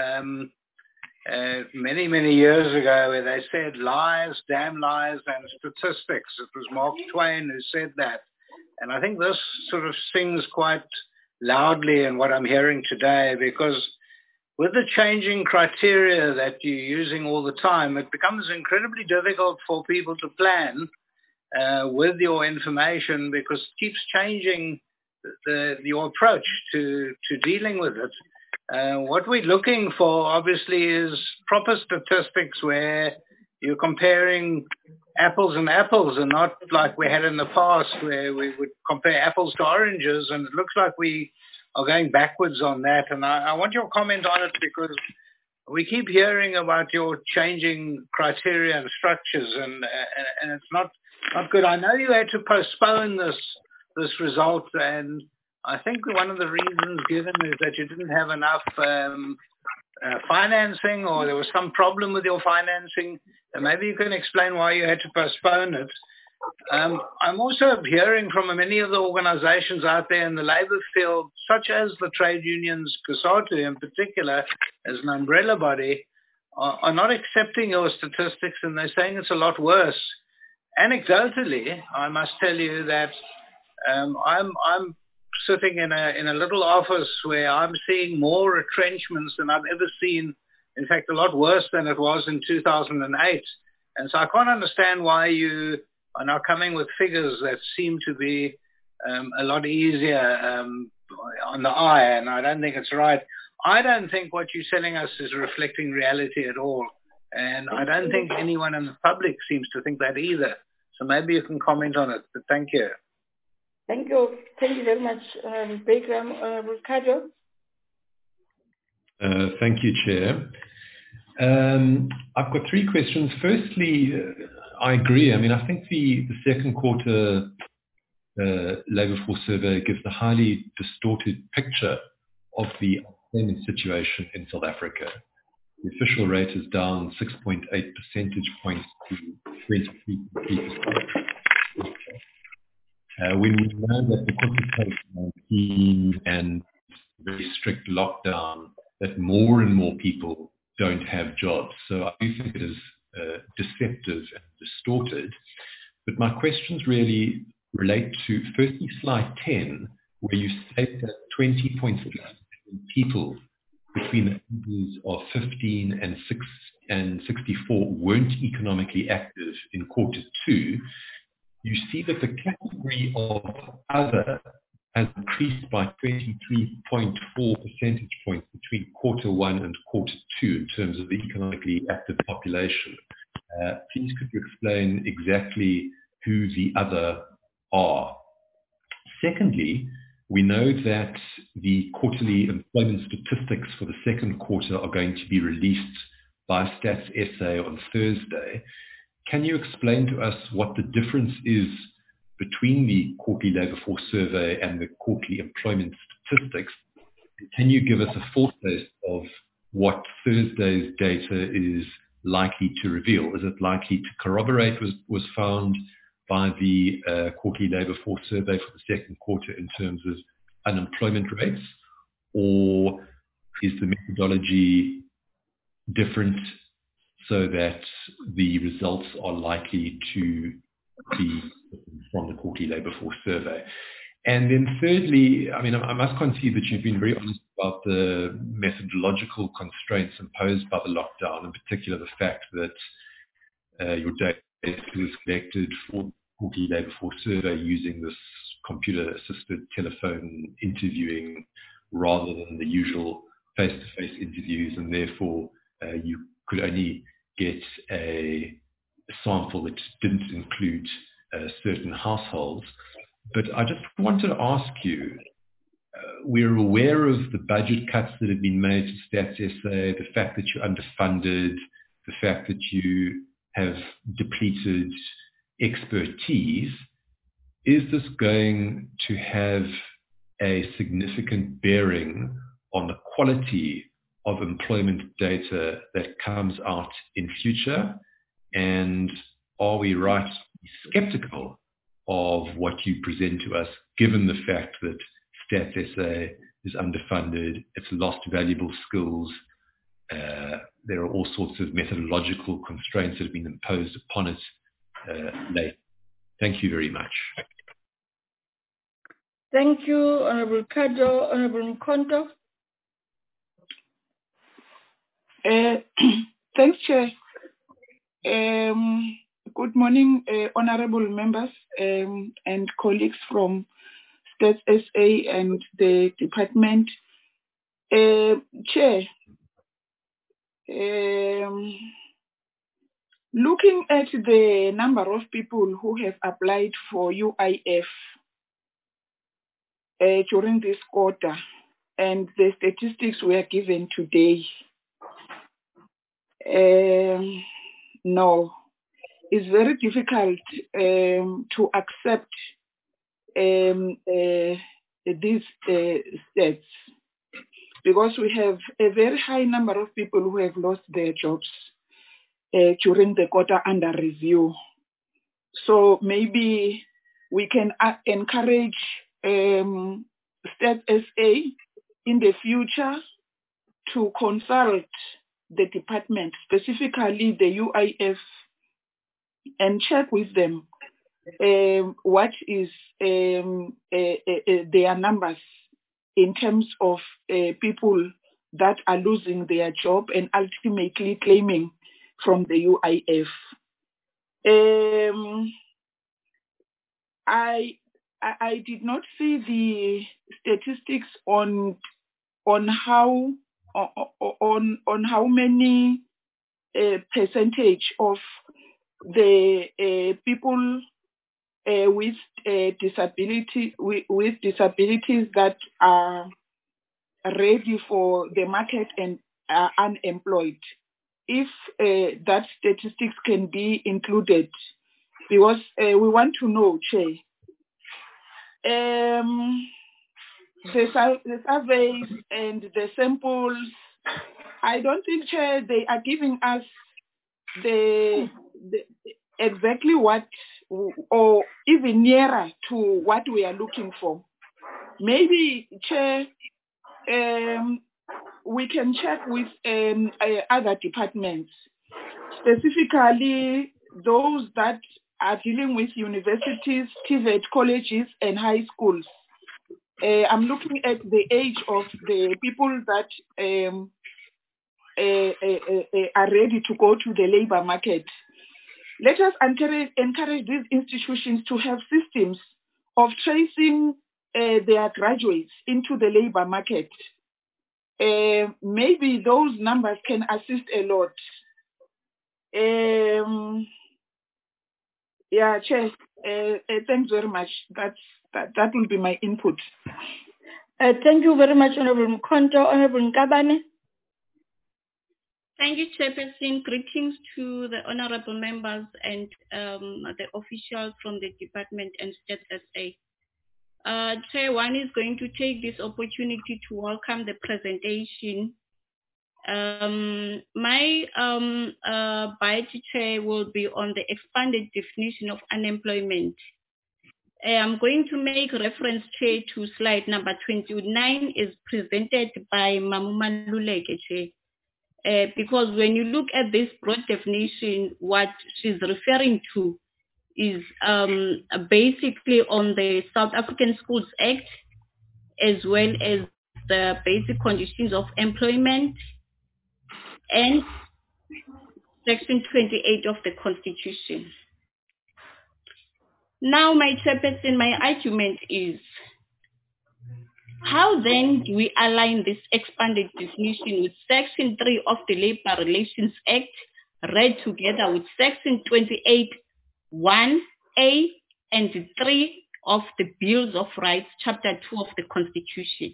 Speaker 7: many, many years ago where they said lies, damn lies, and statistics. It was Mark Twain who said that. And I think this sort of sings quite loudly in what I'm hearing today, because with the changing criteria that you're using all the time, it becomes incredibly difficult for people to plan with your information, because it keeps changing your approach to dealing with it. What we're looking for, obviously, is proper statistics where you're comparing apples and apples, and not like we had in the past where we would compare apples to oranges, and it looks like we are going backwards on that. And I want your comment on it, because we keep hearing about your changing criteria and structures, and it's not good. I know you had to postpone this result, and I think one of the reasons given is that you didn't have enough financing, or there was some problem with your financing. And maybe you can explain why you had to postpone it. I'm also hearing from many of the organizations out there in the labor field, such as the trade unions, COSATU in particular, as an umbrella body, are not accepting your statistics, and they're saying it's a lot worse. Anecdotally, I must tell you that I'm sitting in a little office where I'm seeing more retrenchments than I've ever seen. In fact, a lot worse than it was in 2008. And so I can't understand why you are now coming with figures that seem to be a lot easier on the eye, and I don't think it's right. I don't think what you're telling us is reflecting reality at all. And I don't think anyone in the public seems to think that either. So maybe you can comment on it, but thank you.
Speaker 6: Thank you. Thank you very much, Bagram. Ricardo?
Speaker 12: Thank you, Chair. I've got three questions. Firstly, I agree. I mean, I think the second quarter labour force survey gives a highly distorted picture of the employment situation in South Africa. The official rate is down 6.8 percentage points to 23.3%. When we know that because of COVID-19 and very strict lockdown, that more and more people don't have jobs. So I do think it is deceptive and distorted. But my questions really relate to, firstly, slide 10, where you state that 20.6 million people between the ages of 15 and 64 weren't economically active in quarter two. You see that the category of other has increased by 23.4 percentage points between quarter one and quarter two in terms of the economically active population. Please could you explain exactly who the other are? Secondly, we know that the quarterly employment statistics for the second quarter are going to be released by Stats SA on Thursday. Can you explain to us what the difference is between the quarterly labour force survey and the quarterly employment statistics? Can you give us a foretaste of what Thursday's data is likely to reveal? Is it likely to corroborate what was found by the quarterly labour force survey for the second quarter in terms of unemployment rates? Or is the methodology different so that the results are likely to be from the quarterly labour force survey? And then thirdly, I mean, I must concede that you've been very honest about the methodological constraints imposed by the lockdown, in particular the fact that your data was collected for quarterly labour force survey using this computer-assisted telephone interviewing rather than the usual face-to-face interviews, and therefore you could only get a sample that didn't include certain households. But I just wanted to ask you, we're aware of the budget cuts that have been made to Stats SA, the fact that you're underfunded, the fact that you have depleted expertise. Is this going to have a significant bearing on the quality of employment data that comes out in future? And are we right to be skeptical of what you present to us, given the fact that Stats SA is underfunded, it's lost valuable skills, there are all sorts of methodological constraints that have been imposed upon it late? Thank you very much.
Speaker 6: Thank you, Honorable Ricardo. Honorable Mkhonto.
Speaker 9: Thanks, Chair. Good morning, honorable members and colleagues from Stats SA and the department. Chair, looking at the number of people who have applied for UIF during this quarter and the statistics we are given today, no, it's very difficult to accept these stats, because we have a very high number of people who have lost their jobs.
Speaker 13: during the quarter under review. So maybe we can encourage Stats SA in the future to consult the department, specifically the UIF, and check with them what is their numbers in terms of people that are losing their job and ultimately claiming from the UIF. I did not see the statistics on how many percentage of the people with disabilities that are ready for the market and are unemployed. If that statistics can be included, because we want to know, Chair, the surveys and the samples, I don't think, Chair, they are giving us the exactly what, or even nearer to what we are looking for. Maybe, Chair, we can check with other departments, specifically those that are dealing with universities, TVET colleges, and high schools. I'm looking at the age of the people that are ready to go to the labor market. Let us encourage these institutions to have systems of tracing their graduates into the labor market. Maybe those numbers can assist a lot. Yeah, Chair, thanks very much. That will be my input.
Speaker 2: Thank you very much, Honorable Mkhonto. Honorable Nkabane.
Speaker 3: Thank you, Chairperson. Greetings to the honorable members and the officials from the department and Stats SA. Chair, one is going to take this opportunity to welcome the presentation. My bite, Chair, will be on the expanded definition of unemployment. I'm going to make reference, Chair, to slide number 29 is presented by Mamu Maluleke, Chair. Because when you look at this broad definition, what she's referring to is basically on the South African Schools Act, as well as the basic conditions of employment and Section 28 of the Constitution. Now, my Chairperson, my argument is, how then do we align this expanded definition with Section 3 of the Labor Relations Act, read together with Section 28, 1A and 3 of the Bills of Rights, Chapter 2 of the Constitution?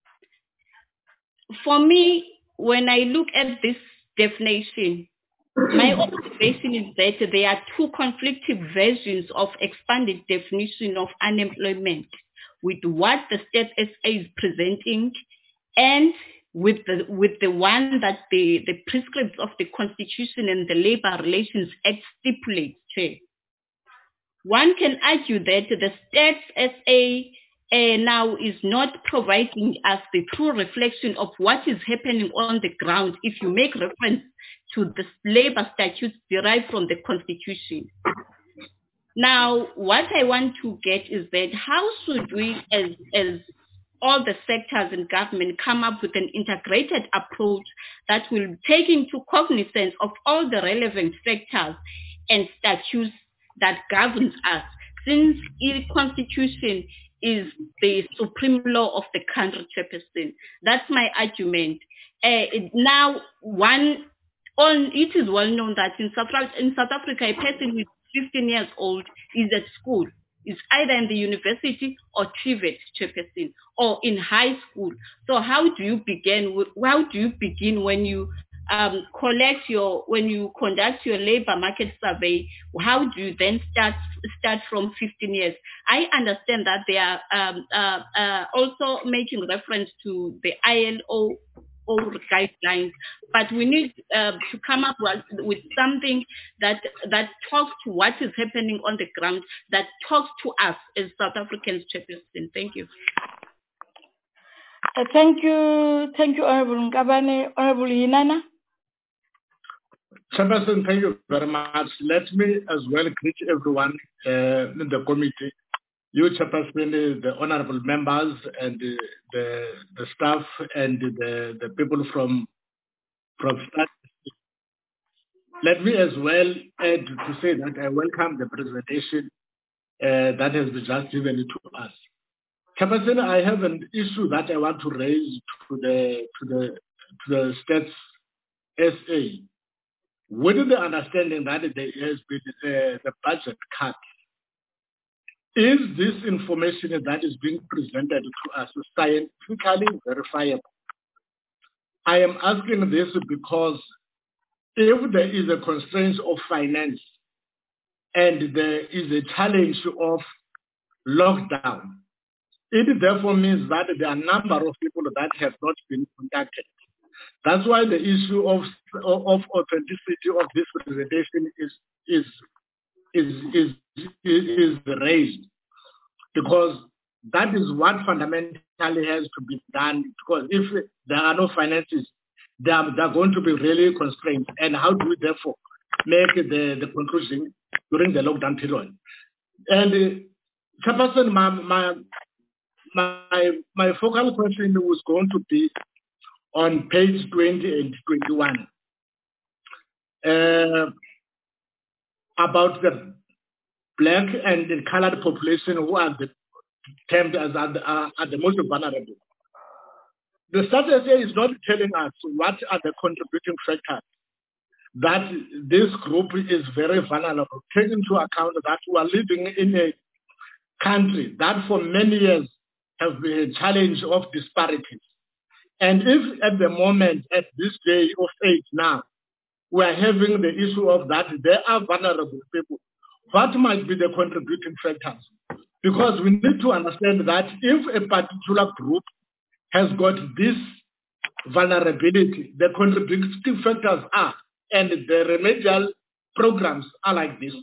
Speaker 3: For me, when I look at this definition, my observation is that there are two conflicting versions of expanded definition of unemployment, with what the State SA is presenting and with the one that the prescripts of the Constitution and the Labor Relations Act stipulates. One can argue that the State SA now is not providing us the true reflection of what is happening on the ground if you make reference to the labor statutes derived from the Constitution. Now, what I want to get is that how should we, as all the sectors in government, come up with an integrated approach that will take into cognizance of all the relevant factors and statutes that governs us, since the Constitution is the supreme law of the country, Chairperson. That's my argument. Now, it is well known that in South Africa, a person who is 15 years old is at school. It's either in the university or TVET, Chairperson, or in high school. So how do you begin when you when you conduct your labor market survey? How do you then start from 15 years? I understand that they are also making reference to the ILO own guidelines. But we need to come up with something that talks to what is happening on the ground, that talks to us as South Africans, Chairperson. Thank you.
Speaker 6: Thank you, Honorable Ngabane. Honorable Yinana.
Speaker 4: Chairperson, thank you very much. Let me as well greet everyone in the committee. You, Chairperson, the honorable members, and the staff, and the people from staff. Let me as well add to say that I welcome the presentation that has been just given to us. Chairperson, I have an issue that I want to raise to the Stats SA. With the understanding that there has been the budget cut, is this information that is being presented to us scientifically verifiable? I am asking this because if there is a constraint of finance and there is a challenge of lockdown, it therefore means that there are a number of people that have not been contacted. That's why the issue of authenticity of this presentation is raised, because that is what fundamentally has to be done. Because if there are no finances, they are going to be really constrained. And how do we therefore make the conclusion during the lockdown period? And Chairperson, my focal question was going to be on page 20 and 21 about the black and the colored population who are termed as are the most vulnerable. The Stats SA is not telling us what are the contributing factors that this group is very vulnerable, taking into account that we are living in a country that for many years has been a challenge of disparities. And if at the moment, at this day of age now, we are having the issue of that there are vulnerable people, what might be the contributing factors? Because we need to understand that if a particular group has got this vulnerability, the contributing factors are, and the remedial programs are like this.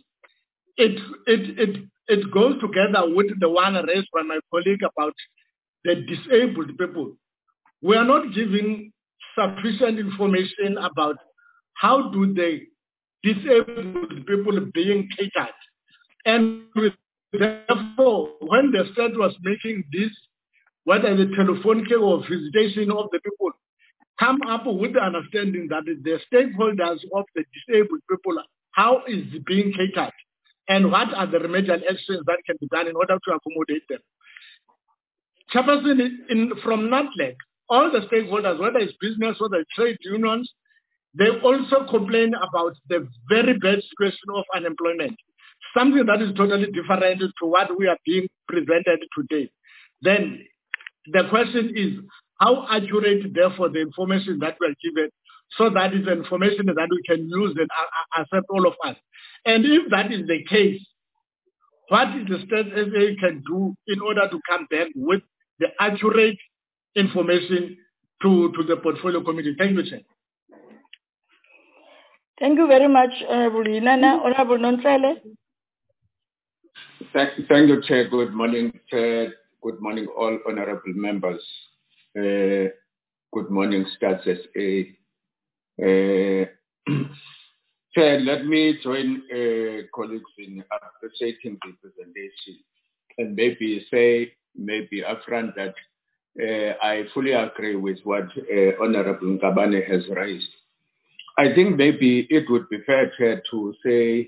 Speaker 4: It goes together with the one raised by my colleague about the disabled people. We are not giving sufficient information about how do the disabled people being catered. And therefore, when the state was making this, whether the telephone care or visitation of the people, come up with the understanding that the stakeholders of the disabled people, how is it being catered, and what are the remedial actions that can be done in order to accommodate them. Chairperson, from NATLEC, all the stakeholders, whether it's business or the trade unions, they also complain about the very bad situation of unemployment, something that is totally different to what we are being presented today. Then the question is, how accurate, therefore, the information that we are given, so that is information that we can use and accept all of us. And if that is the case, what is the State SA can do in order to come back with the accurate information to the portfolio committee? Thank you, Chair.
Speaker 6: Thank you very much, Honorable Yinana. Honorable Nontsele.
Speaker 14: Thank you, Chair. Good morning, Chair. Good morning, all honorable members. Good morning, Stats SA. Chair, let me join colleagues in appreciating the presentation and maybe say, upfront that I fully agree with what Honorable Ngabane has raised. I think maybe it would be fair, Chair, to say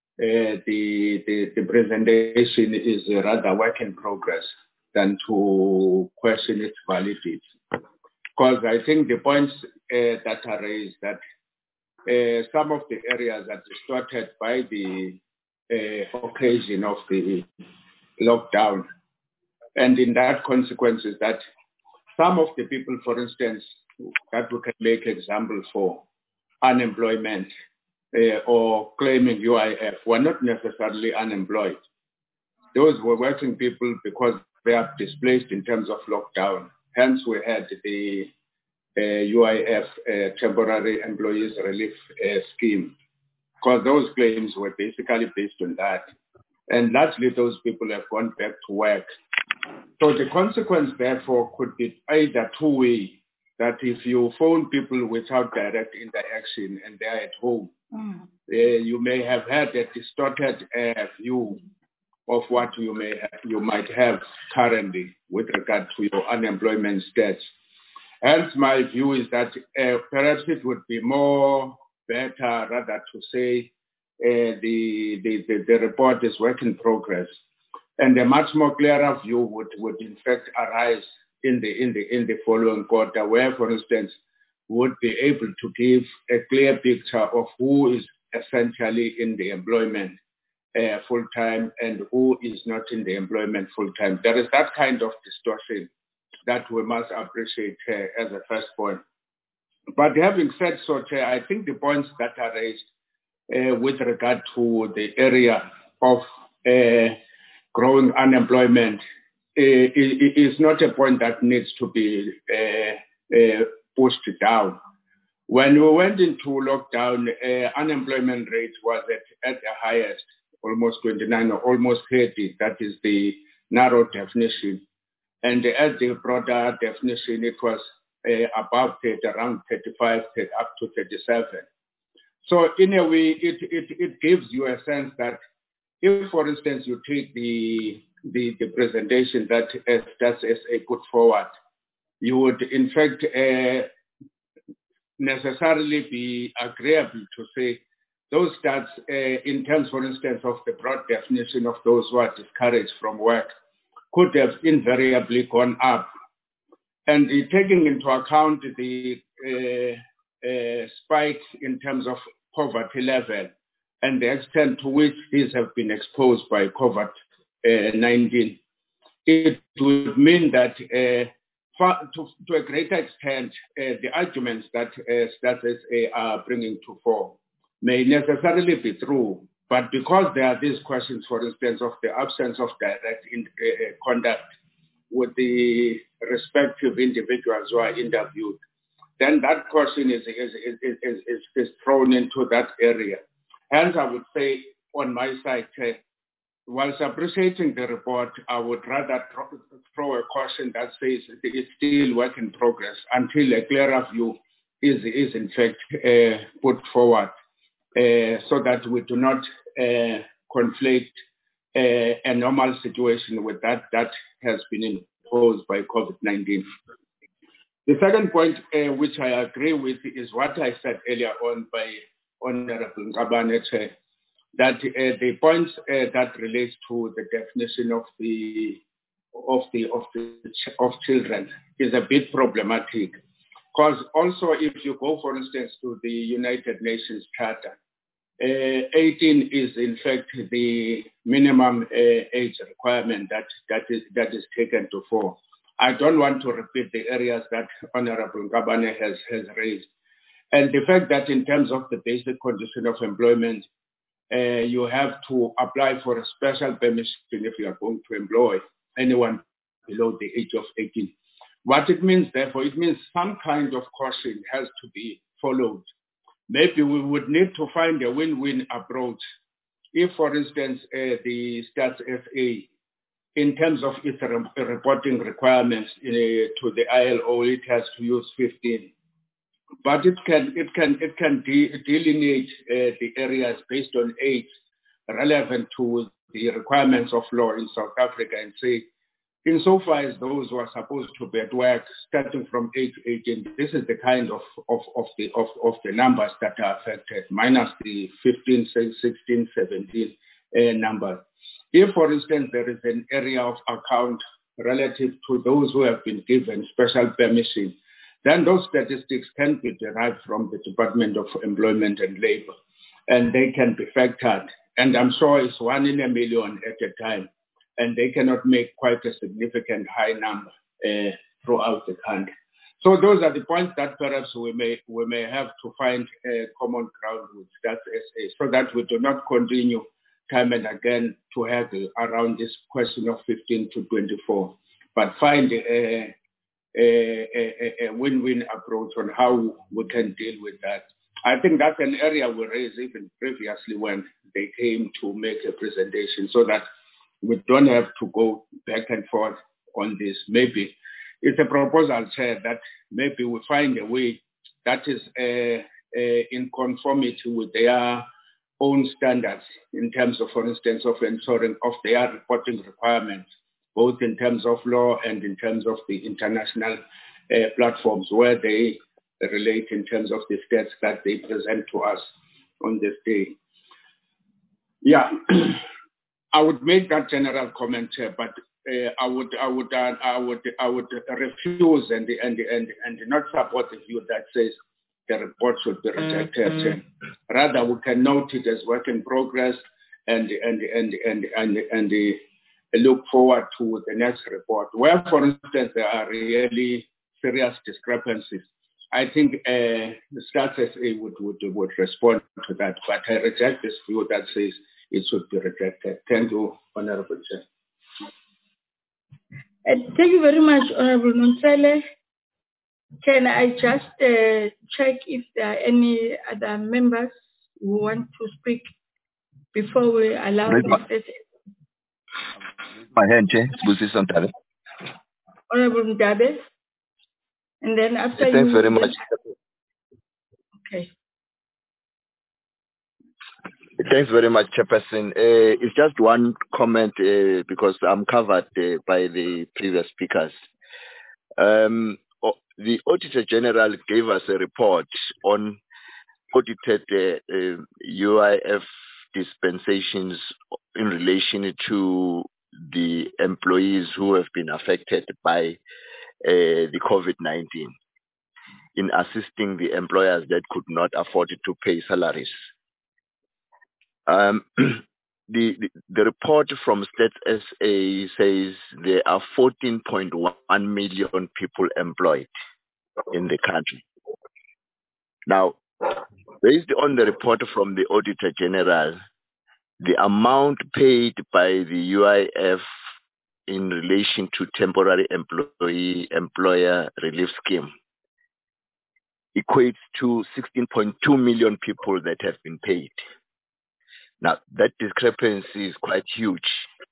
Speaker 14: the presentation is a rather work in progress than to question its validity. Because I think the points that are raised, that some of the areas are distorted by the occasion of the lockdown. And in that consequence is that some of the people, for instance, that we can make example for unemployment or claiming UIF were not necessarily unemployed. Those were working people because they are displaced in terms of lockdown. Hence, we had the UIF, Temporary Employees Relief Scheme, because those claims were basically based on that. And largely those people have gone back to work. So the consequence, therefore, could be either two-way, that if you phone people without direct interaction and they're at home, you may have had a distorted view of what you might have currently with regard to your unemployment stats. Hence, my view is that perhaps it would be more better rather to say the report is work in progress, and a much more clearer view would in fact arise in the following quarter, where, for instance, would be able to give a clear picture of who is essentially in the employment full-time and who is not in the employment full-time. There is that kind of distortion that we must appreciate as a first point. But having said so, I think the points that are raised with regard to the area of growing unemployment is not a point that needs to be pushed down. When we went into lockdown, unemployment rate was at the highest, almost 29 or almost 30. That is the narrow definition. And as the broader definition, it was above 30, around 35, up to 37. So in a way, it gives you a sense that if, for instance, you take the presentation that Stats SA put forward, you would in fact necessarily be agreeable to say those stats in terms, for instance, of the broad definition of those who are discouraged from work could have invariably gone up. And taking into account the spike in terms of poverty level and the extent to which these have been exposed by COVID-19, it would mean that to a greater extent, the arguments that Stats SA are bringing to fore may necessarily be true, but because there are these questions, for instance, of the absence of direct contact with the respective individuals who are interviewed, then that question is thrown into that area. Hence, I would say on my side, whilst appreciating the report, I would rather throw a caution that says it's still work in progress until a clearer view is in fact put forward, so that we do not conflate a normal situation with that has been imposed by COVID-19. The second point, which I agree with, is what I said earlier on by Honorable Ngabane, that the points that relates to the definition of children is a bit problematic, because also if you go, for instance, to the United Nations Charter, 18 is in fact the minimum age requirement that is taken to fore. I don't want to repeat the areas that Honorable Ngabane has raised. And the fact that in terms of the basic condition of employment, you have to apply for a special permission if you are going to employ anyone below the age of 18. What it means, therefore, it means some kind of caution has to be followed. Maybe we would need to find a win-win approach. If, for instance, the Stats SA, in terms of its reporting requirements to the ILO, it has to use 15. But it can delineate the areas based on age relevant to the requirements of law in South Africa and say, insofar as those who are supposed to be at work starting from age 18, this is the kind of the numbers that are affected, minus the 15, 16, 17 numbers. If, for instance, there is an area of account relative to those who have been given special permission, then those statistics can be derived from the Department of Employment and Labor, and they can be factored. And I'm sure it's 1 in a million at a time, and they cannot make quite a significant high number throughout the country. So those are the points that perhaps we may have to find a common ground with Stats SA, so that we do not continue time and again to haggle around this question of 15 to 24, but find a win-win approach on how we can deal with that. I think that's an area we raised even previously when they came to make a presentation, so that we don't have to go back and forth on this. Maybe it's a proposal, Chair, that maybe we find a way that is in conformity with their own standards in terms of, for instance, of ensuring of their reporting requirements, both in terms of law and in terms of the international platforms where they relate in terms of the stats that they present to us on this day. Yeah, I would make that general comment, but I would refuse and not support the view that says the report should be rejected. Rather, we can note it as work in progress and look forward to the next report. Where, for instance, there are really serious discrepancies, I think the Stats SA would respond to that, but I reject this view that says it should be rejected. Thank you, Honorable Chair.
Speaker 6: Thank you very much, Honorable Nonsele. Can I just check if there are any other members who want to speak before we allow the
Speaker 15: my hand, Chair.
Speaker 6: Honorable Ndabe? And then after
Speaker 15: thanks very much.
Speaker 6: Okay.
Speaker 15: Thanks very much, Chairperson. It's just one comment because I'm covered by the previous speakers. The Auditor General gave us a report on audited UIF dispensations in relation to the employees who have been affected by the COVID-19 in assisting the employers that could not afford to pay salaries. The report from Stats SA says there are 14.1 million people employed in the country. Now, based on the report from the Auditor General, the amount paid by the UIF in relation to temporary employer relief scheme equates to 16.2 million people that have been paid. Now, that discrepancy is quite huge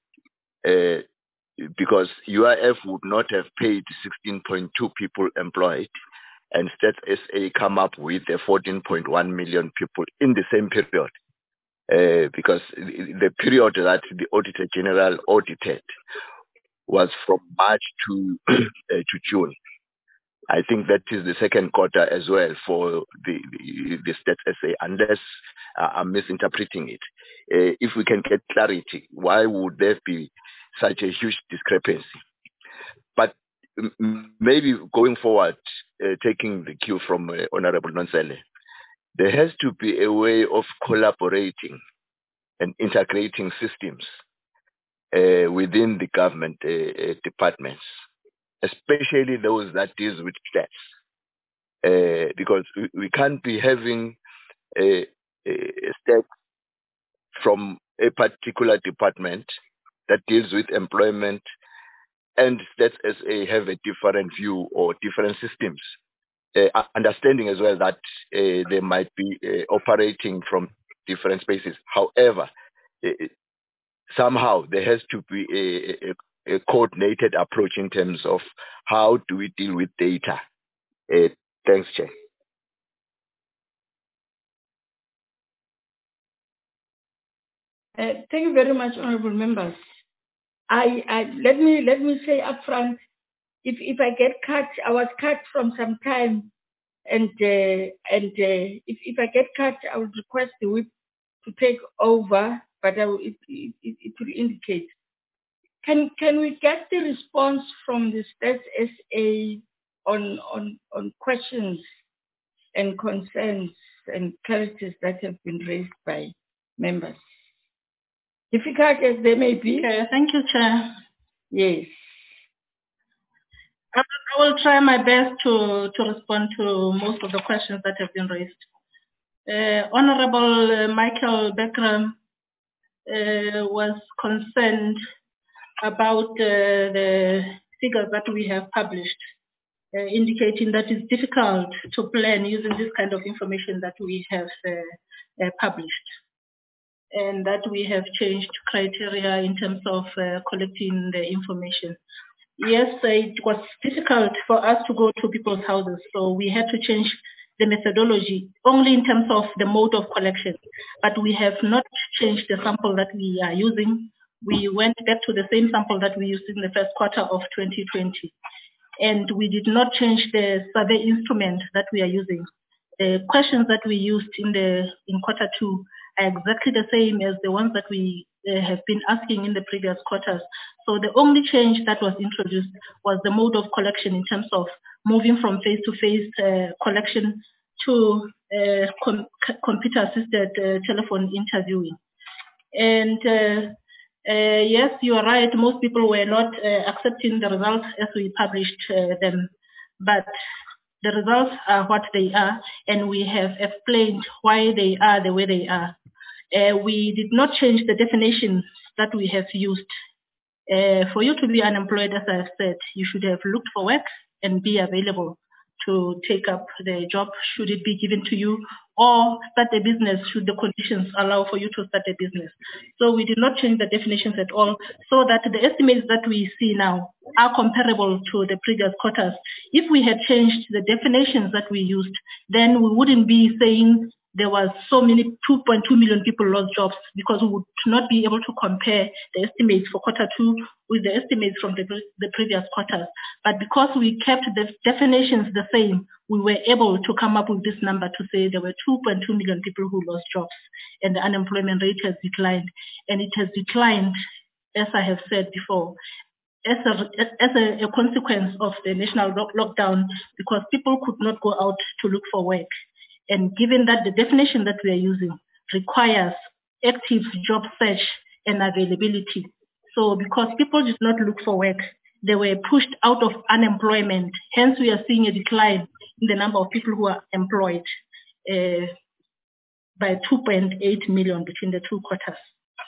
Speaker 15: because UIF would not have paid 16.2 people employed, and Stats SA come up with 14.1 million people in the same period. Because the period that the Auditor General audited was from March to June. I think that is the second quarter as well for the Stats SA, unless I'm misinterpreting it. If we can get clarity, why would there be such a huge discrepancy? But maybe going forward, taking the cue from Honorable Nonsele, there has to be a way of collaborating and integrating systems within the government departments, especially those that deals with stats, because we can't be having a stat from a particular department that deals with employment and Stats SA have a different view or different systems. Understanding as well that they might be operating from different spaces. However, somehow there has to be a coordinated approach in terms of how do we deal with data. Thanks, Chair.
Speaker 6: Thank you very much, honourable members. Let me say upfront, if I get cut, I was cut from some time, and if I get cut, I would request the whip to take over, but it will indicate. Can we get the response from the Stats SA on questions and concerns and clarities that have been raised by members? Difficult as they may be.
Speaker 2: Okay, thank you, Chair.
Speaker 6: Yes.
Speaker 2: I will try my best to respond to most of the questions that have been raised. Honorable Michael Beckram was concerned about the figures that we have published indicating that it's difficult to plan using this kind of information that we have published, and that we have changed criteria in terms of collecting the information. Yes, it was difficult for us to go to people's houses, so we had to change the methodology only in terms of the mode of collection, but we have not changed the sample that we are using. We went back to the same sample that we used in the first quarter of 2020, and we did not change the survey instrument that we are using. The questions that we used in quarter two are exactly the same as the ones that we have been asking in the previous quarters. So the only change that was introduced was the mode of collection in terms of moving from face-to-face collection to computer-assisted telephone interviewing. And yes, you are right, most people were not accepting the results as we published them, but the results are what they are, and we have explained why they are the way they are. We did not change the definitions that we have used. For you to be unemployed, as I have said, you should have looked for work and be available to take up the job should it be given to you, or start a business should the conditions allow for you to start a business. So we did not change the definitions at all, so that the estimates that we see now are comparable to the previous quarters. If we had changed the definitions that we used, then we wouldn't be saying there was so many 2.2 million people lost jobs, because we would not be able to compare the estimates for quarter two with the estimates from the previous quarters. But because we kept the definitions the same, we were able to come up with this number to say there were 2.2 million people who lost jobs, and the unemployment rate has declined. And it has declined, as I have said before, as a consequence of the national lockdown, because people could not go out to look for work. And given that the definition that we are using requires active job search and availability, so because people did not look for work, they were pushed out of unemployment. Hence, we are seeing a decline in the number of people who are employed by 2.8 million between the two quarters.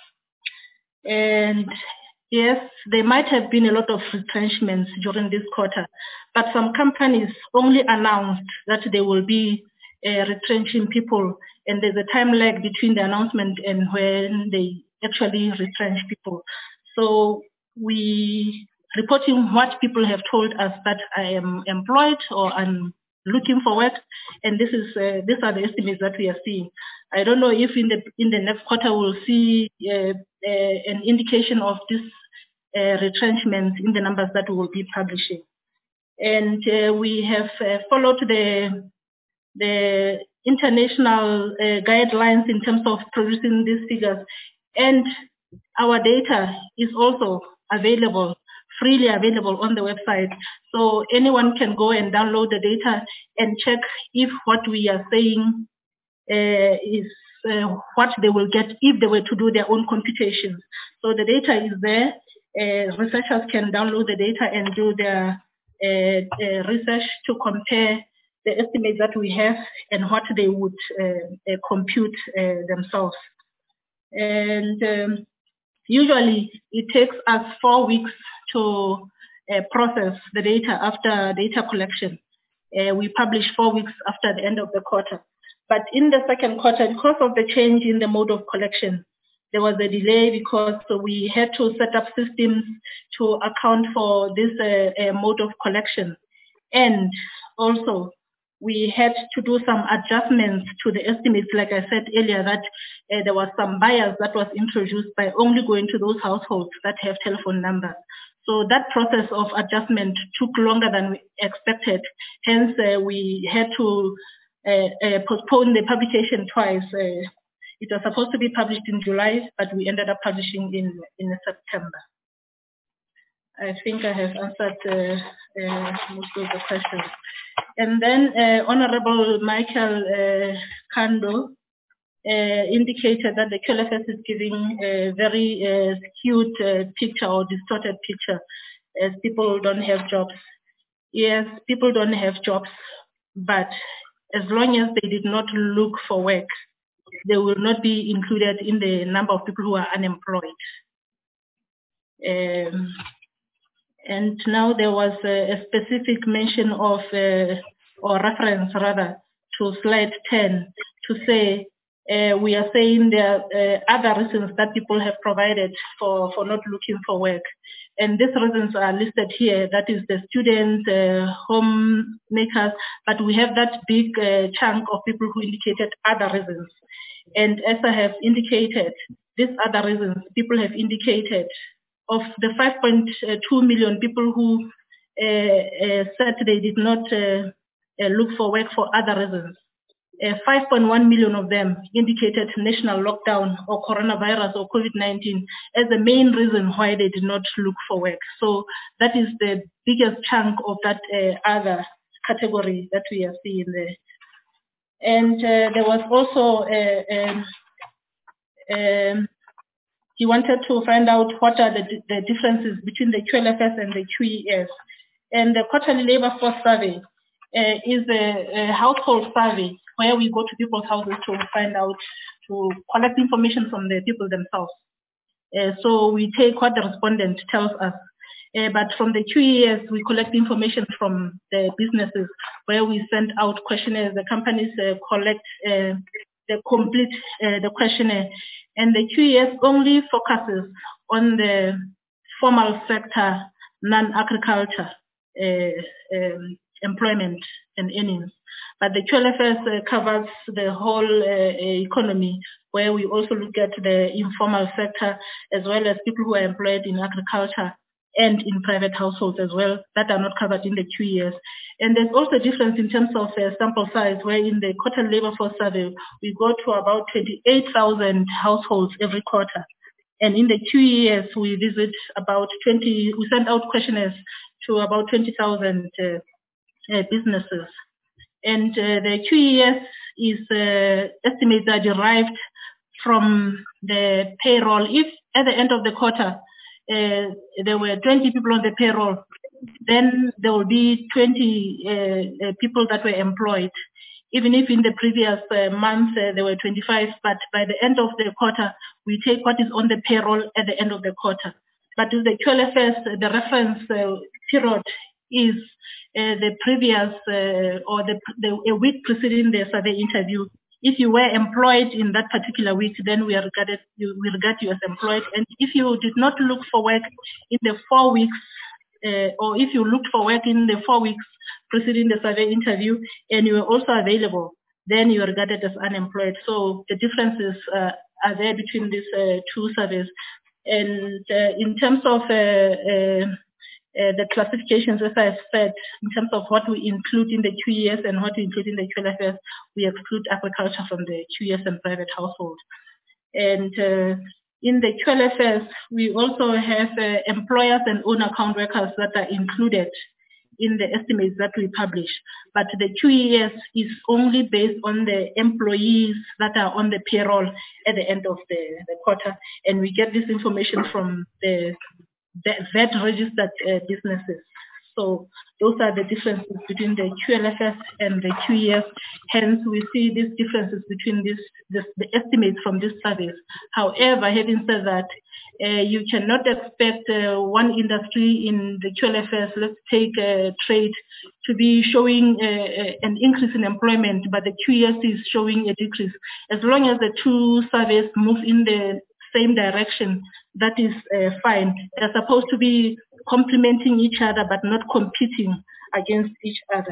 Speaker 2: And yes, there might have been a lot of retrenchments during this quarter, but some companies only announced that they will be retrenching people, and there's a time lag between the announcement and when they actually retrench people. So we reporting what people have told us, that I am employed or I'm looking for work, and these are the estimates that we are seeing. I don't know if in the next quarter we'll see an indication of this retrenchment in the numbers that we will be publishing. And we have followed the international guidelines in terms of producing these figures, and our data is also available, freely available on the website, so anyone can go and download the data and check if what we are saying is what they will get if they were to do their own computations. So the data is there. Researchers can download the data and do their research to compare the estimates that we have and what they would compute themselves. And usually it takes us 4 weeks to process the data after data collection. We publish 4 weeks after the end of the quarter. But in the second quarter, because of the change in the mode of collection, there was a delay because we had to set up systems to account for this mode of collection. And also, we had to do some adjustments to the estimates. Like I said earlier, that there was some bias that was introduced by only going to those households that have telephone numbers. So that process of adjustment took longer than we expected. Hence, we had to postpone the publication twice. It was supposed to be published in July, but we ended up publishing in September. I think I have answered most of the questions. And then Honorable Michael Kando indicated that the QLFS is giving a very skewed picture or distorted picture as people don't have jobs. Yes, people don't have jobs, but as long as they did not look for work, they will not be included in the number of people who are unemployed. And now there was a specific mention of, or reference rather, to slide 10 to say, we are saying there are other reasons that people have provided for not looking for work. And these reasons are listed here. That is the students, homemakers, but we have that big chunk of people who indicated other reasons. And as I have indicated, these other reasons people have indicated, of the 5.2 million people who said they did not look for work for other reasons, 5.1 million of them indicated national lockdown or coronavirus or COVID-19 as the main reason why they did not look for work. So that is the biggest chunk of that other category that we are seeing there. And there was also he wanted to find out what are the differences between the QLFS and the QES. And the quarterly labor force survey is a household survey where we go to people's houses to find out, to collect information from the people themselves. So we take what the respondent tells us. But from the QES, we collect information from the businesses where we send out questionnaires. The companies collect complete the questionnaire. And the QES only focuses on the formal sector, non-agriculture employment and earnings. But the QLFS covers the whole economy, where we also look at the informal sector as well as people who are employed in agriculture and in private households as well that are not covered in the QES. And there's also a difference in terms of sample size, where in the quarterly labor force survey, we go to about 28,000 households every quarter. And in the QES, we visit about we send out questionnaires to about 20,000 businesses. And the QES is estimates are derived from the payroll. If at the end of the quarter, there were 20 people on the payroll, then there will be 20 people that were employed. Even if in the previous month there were 25, but by the end of the quarter, we take what is on the payroll at the end of the quarter. But with the QLFS, the reference period is the previous or a week preceding the survey interview. If you were employed in that particular week, then we regard you as employed. And if you did not look for work in the 4 weeks, or if you looked for work in the 4 weeks preceding the survey interview and you were also available, then you are regarded as unemployed. So the differences are there between these two surveys. And in terms of the classifications, as I've said, in terms of what we include in the QES and what we include in the QLFS, we exclude agriculture from the QES and private households. And in the QLFS, we also have employers and own account workers that are included in the estimates that we publish. But the QES is only based on the employees that are on the payroll at the end of the quarter. And we get this information from the VAT registered businesses. So those are the differences between the QLFS and the QES. Hence, we see these differences between the estimates from these surveys. However, having said that, you cannot expect one industry in the QLFS, let's take trade, to be showing an increase in employment, but the QES is showing a decrease. As long as the two surveys move in the same direction, that is fine. They're supposed to be complementing each other but not competing against each other.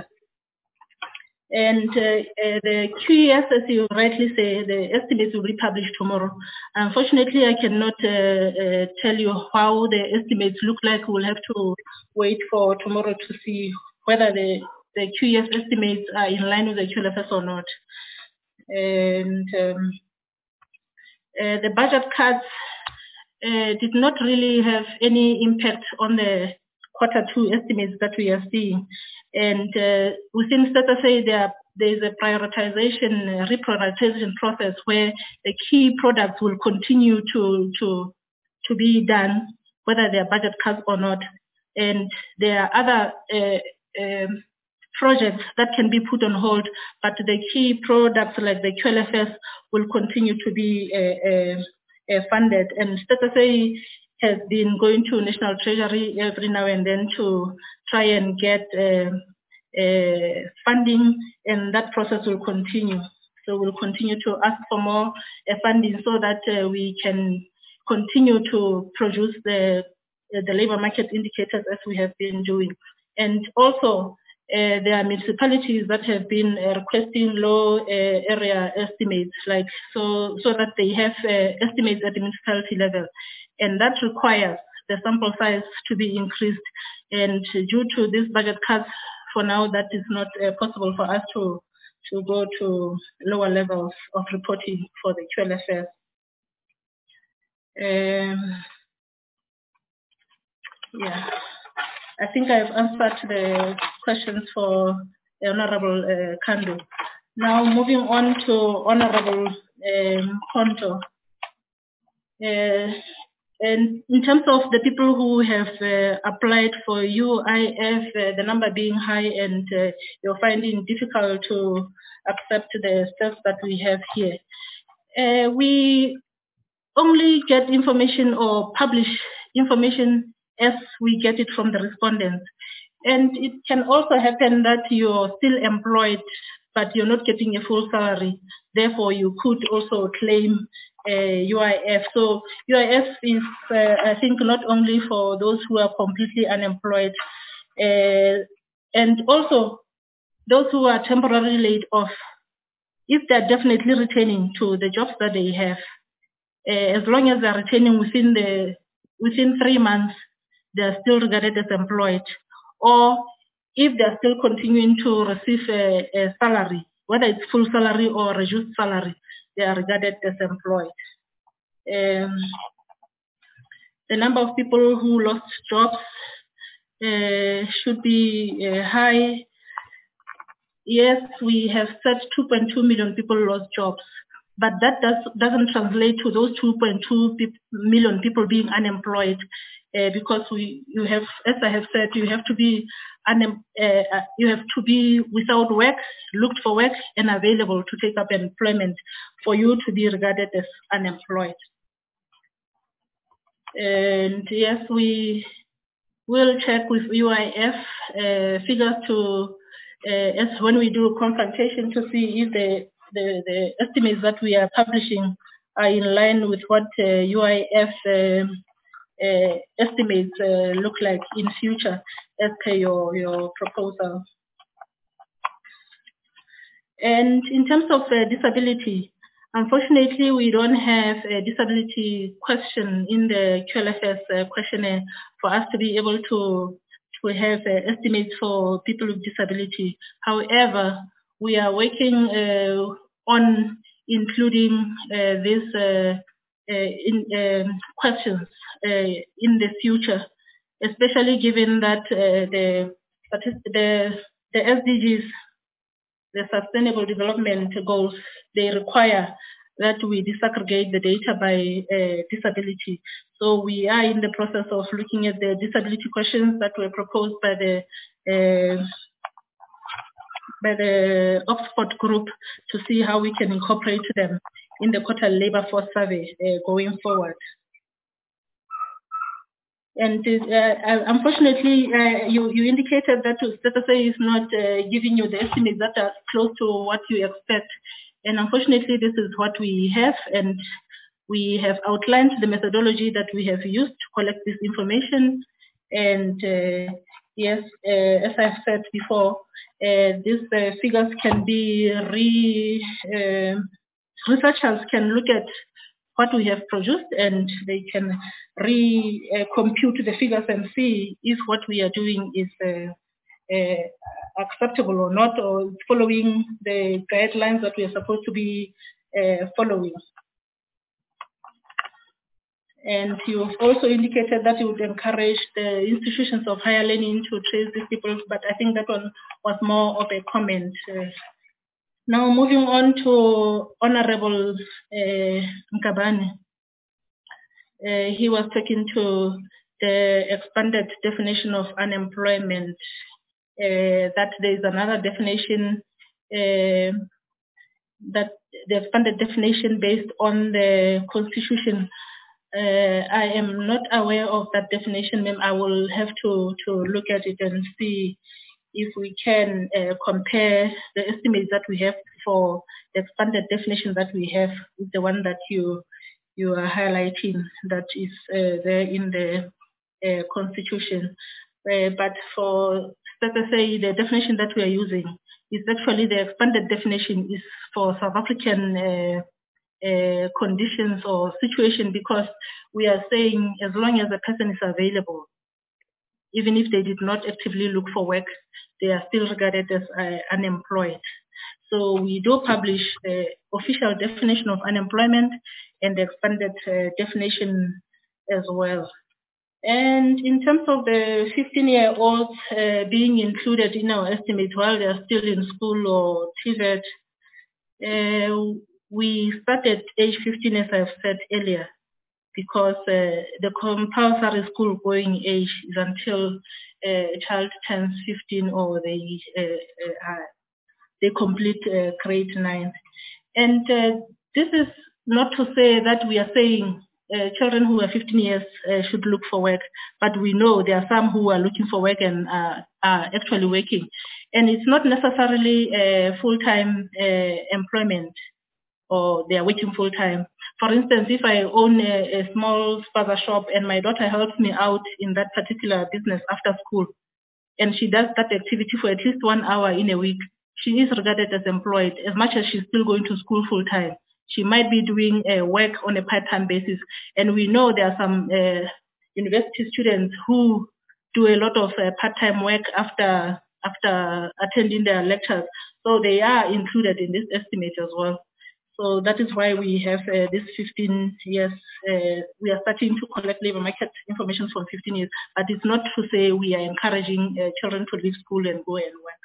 Speaker 2: And the QES, as you rightly say, the estimates will be published tomorrow. Unfortunately, I cannot tell you how the estimates look like. We'll have to wait for tomorrow to see whether the QES estimates are in line with the QLFS or not. And the budget cuts did not really have any impact on the Q2 estimates that we are seeing. And within STATSA, there is a reprioritization process where the key products will continue to be done, whether they are budget cuts or not. And there are other projects that can be put on hold, but the key products like the QLFS will continue to be funded. And STATSA has been going to National Treasury every now and then to try and get funding, and that process will continue. So we'll continue to ask for more funding so that we can continue to produce the labor market indicators as we have been doing. And also, there are municipalities that have been requesting low area estimates, like so that they have estimates at the municipality level, and that requires the sample size to be increased. And due to this budget cuts, for now, that is not possible for us to go to lower levels of reporting for the QLFS. Yeah, I think I've answered the questions for the Honorable Kandu. Now moving on to Honorable Konto. And in terms of the people who have applied for UIF, the number being high, and you're finding difficult to accept the steps that we have here. We only get information or publish information as we get it from the respondents. And it can also happen that you're still employed, but you're not getting a full salary. Therefore, you could also claim UIF. So UIF is, I think, not only for those who are completely unemployed, and also those who are temporarily laid off, if they're definitely returning to the jobs that they have, as long as they're returning within 3 months, they're still regarded as employed. Or if they're still continuing to receive a salary, whether it's full salary or reduced salary, they are regarded as employed. The number of people who lost jobs should be high. Yes, we have said 2.2 million people lost jobs, but that doesn't translate to those 2.2 million people being unemployed, because you have, as I have said, you have to be without work, looked for work, and available to take up employment for you to be regarded as unemployed. And yes, we will check with UIF figures to as when we do confrontation to see if the estimates that we are publishing are in line with what UIF estimates look like in future as per your proposal. And in terms of disability, unfortunately, we don't have a disability question in the QLFS questionnaire for us to be able to have estimates for people with disability. However, we are working on including these questions in the future, especially given that the SDGs, the Sustainable Development Goals, they require that we disaggregate the data by disability. So we are in the process of looking at the disability questions that were proposed by the Oxford group to see how we can incorporate them in the quarterly labor force survey going forward. And unfortunately, you indicated that StatSA is not giving you the estimates that are close to what you expect. And unfortunately, this is what we have, and we have outlined the methodology that we have used to collect this information. And yes, as I've said before, these figures can be researchers can look at what we have produced, and they can compute the figures and see if what we are doing is acceptable or not, or following the guidelines that we are supposed to be following. And you've also indicated that you would encourage the institutions of higher learning to trace these people, but I think that one was more of a comment. Now moving on to Honorable Nkabane. He was talking to the expanded definition of unemployment, that there is another definition, that the expanded definition based on the Constitution I am not aware of that definition, ma'am. I will have to look at it and see if we can compare the estimates that we have for the expanded definition that we have with the one that you are highlighting that is there in the Constitution. But for say the definition that we are using is actually the expanded definition is for South African conditions or situation, because we are saying as long as the person is available, even if they did not actively look for work, they are still regarded as unemployed. So we do publish the official definition of unemployment and the expanded definition as well. And in terms of the 15-year-olds being included in our estimate while they are still in school or TVET, we started age 15, as I've said earlier, because the compulsory school going age is until a child turns 15 or they complete grade 9. And this is not to say that we are saying children who are 15 years should look for work, but we know there are some who are looking for work and are actually working. And it's not necessarily full-time employment, or they are working full-time. For instance, if I own a small spaza shop and my daughter helps me out in that particular business after school, and she does that activity for at least 1 hour in a week, she is regarded as employed as much as she's still going to school full-time. She might be doing work on a part-time basis. And we know there are some university students who do a lot of part-time work after attending their lectures. So they are included in this estimate as well. So that is why we have this 15 years. We are starting to collect labor market information from 15 years, but it's not to say we are encouraging children to leave school and go and work.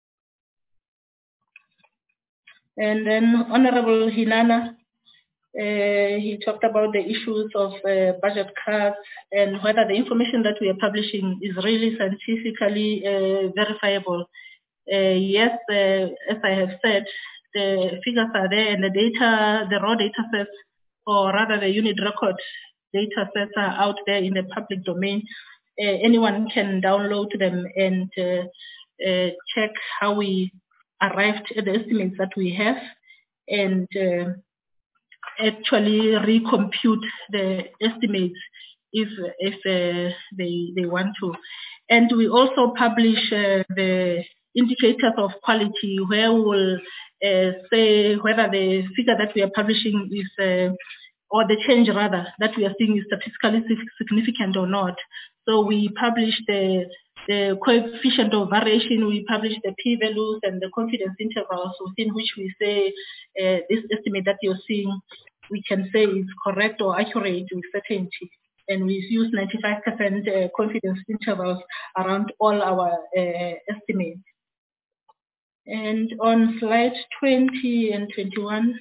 Speaker 2: And then Honorable Hinana, he talked about the issues of budget cuts and whether the information that we are publishing is really scientifically verifiable. Yes, as I have said, the figures are there and the data, the raw data sets, or rather the unit record data sets are out there in the public domain. Anyone can download them and check how we arrived at the estimates that we have and actually recompute the estimates if they want to. And we also publish the indicators of quality, where we will say whether the figure that we are publishing is, or the change rather, that we are seeing is statistically significant or not. So we publish the coefficient of variation, we publish the p-values and the confidence intervals within which we say this estimate that you're seeing, we can say is correct or accurate with certainty. And we use 95% confidence intervals around all our estimates. And on slide 20 and 21,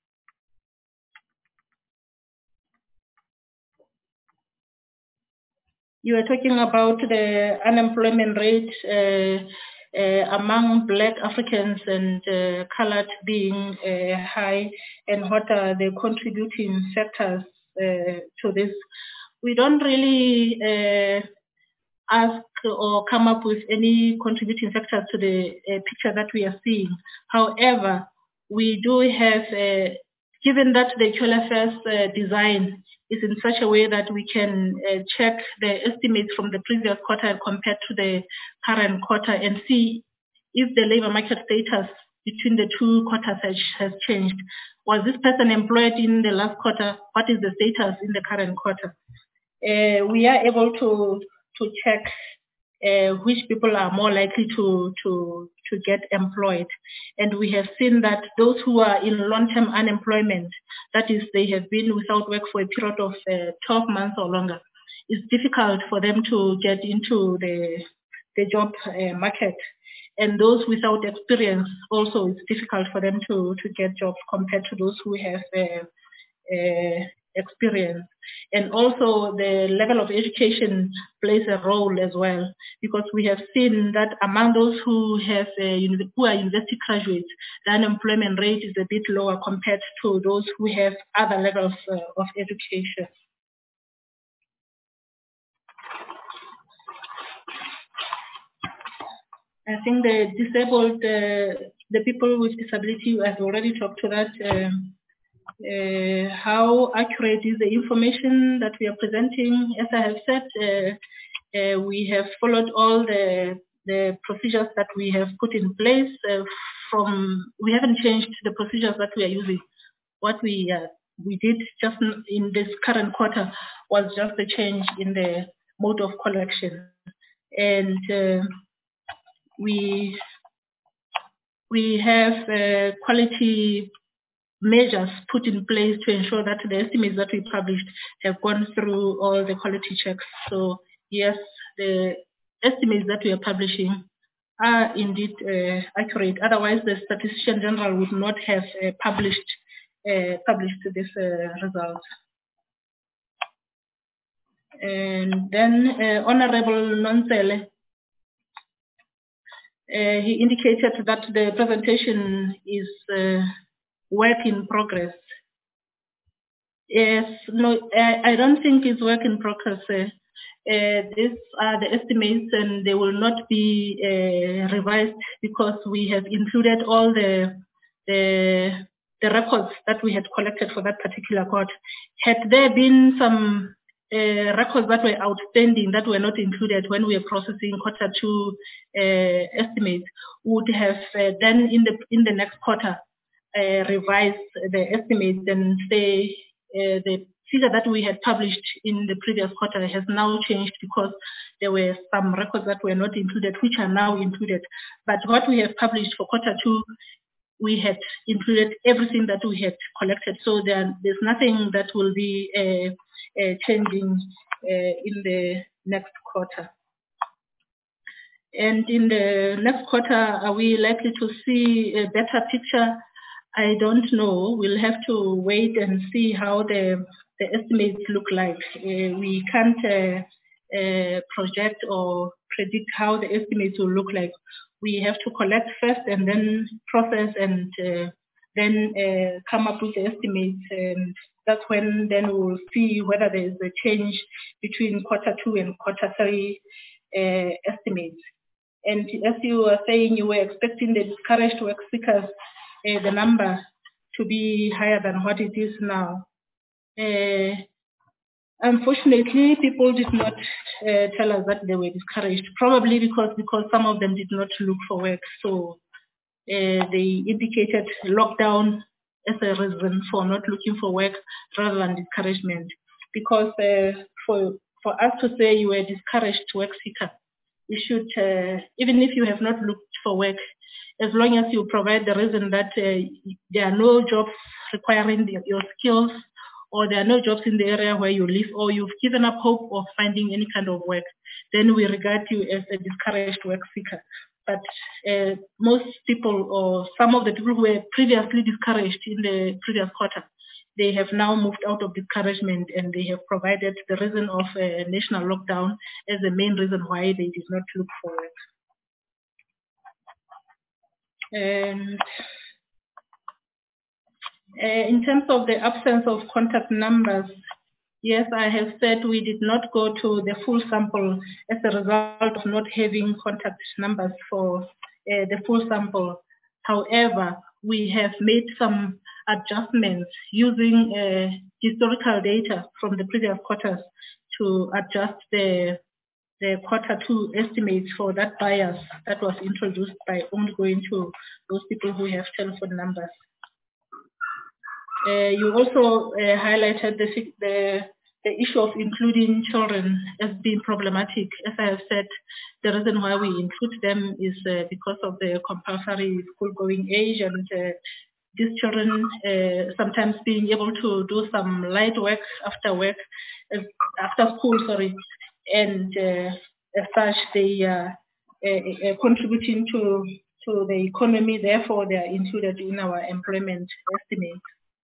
Speaker 2: you are talking about the unemployment rate among Black Africans and colored being high, and what are the contributing factors to this. We don't really ask or come up with any contributing factors to the picture that we are seeing. However, we do have, given that the QLFS design is in such a way that we can check the estimates from the previous quarter compared to the current quarter and see if the labor market status between the two quarters has changed. Was this person employed in the last quarter? What is the status in the current quarter? We are able to check which people are more likely to get employed. And we have seen that those who are in long-term unemployment, that is, they have been without work for a period of 12 months or longer, it's difficult for them to get into the job market. And those without experience also, it's difficult for them to get jobs compared to those who have experience. And also the level of education plays a role as well, because we have seen that among those who have who are university graduates, the unemployment rate is a bit lower compared to those who have other levels of education. I think the disabled, the people with disability, I've already talked to that. How accurate is the information that we are presenting? As I have said, we have followed all the procedures that we have put in place. We haven't changed the procedures that we are using. What we did just in this current quarter was just a change in the mode of collection, and we have quality measures put in place to ensure that the estimates that we published have gone through all the quality checks. So yes, the estimates that we are publishing are indeed accurate. Otherwise, the Statistician General would not have published this result. And then Honorable Nonsele, he indicated that the presentation is work in progress. Yes, no, I don't think it's work in progress. These are the estimates, and they will not be revised because we have included all the records that we had collected for that particular court. Had there been some records that were outstanding that were not included when we were processing quarter two estimates, would have then in the next quarter revise the estimates and say the figure that we had published in the previous quarter has now changed because there were some records that were not included, which are now included. But what we have published for quarter two, we had included everything that we had collected. So there's nothing that will be changing in the next quarter. And in the next quarter, are we likely to see a better picture? I don't know. We'll have to wait and see how the estimates look like. We can't project or predict how the estimates will look like. We have to collect first and then process and then come up with the estimates. And that's when then we'll see whether there's a change between quarter two and quarter three estimates. And as you were saying, you were expecting the discouraged work seekers, the number to be higher than what it is now. Unfortunately, people did not tell us that they were discouraged, probably because some of them did not look for work. So they indicated lockdown as a reason for not looking for work rather than discouragement. Because for us to say you were a discouraged work seeker, you should, even if you have not looked for work, as long as you provide the reason that there are no jobs requiring your skills, or there are no jobs in the area where you live, or you've given up hope of finding any kind of work, then we regard you as a discouraged work seeker. But most people, or some of the people who were previously discouraged in the previous quarter, they have now moved out of discouragement, and they have provided the reason of a national lockdown as the main reason why they did not look for work. And in terms of the absence of contact numbers, yes, I have said we did not go to the full sample as a result of not having contact numbers for the full sample. However, we have made some adjustments using historical data from the previous quarters to adjust the quarter two estimates for that bias that was introduced by only going to those people who have telephone numbers. You also highlighted the issue of including children as being problematic. As I have said, the reason why we include them is because of the compulsory school-going age, and these children sometimes being able to do some light work after school, and as such they are contributing to the economy. Therefore, they are included in our employment estimate.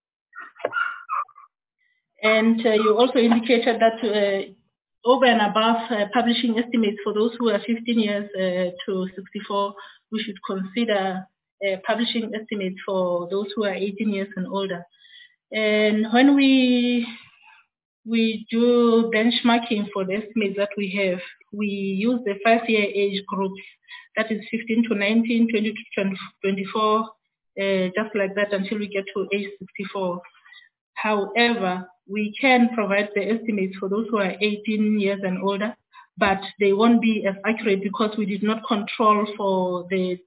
Speaker 2: And you also indicated that over and above publishing estimates for those who are 15 years to 64, we should consider publishing estimates for those who are 18 years and older. And when we do benchmarking for the estimates that we have, we use the 5-year age groups that is 15 to 19, 20 to 24, just like that until we get to age 64. However, we can provide the estimates for those who are 18 years and older, but they won't be as accurate because we did not control for the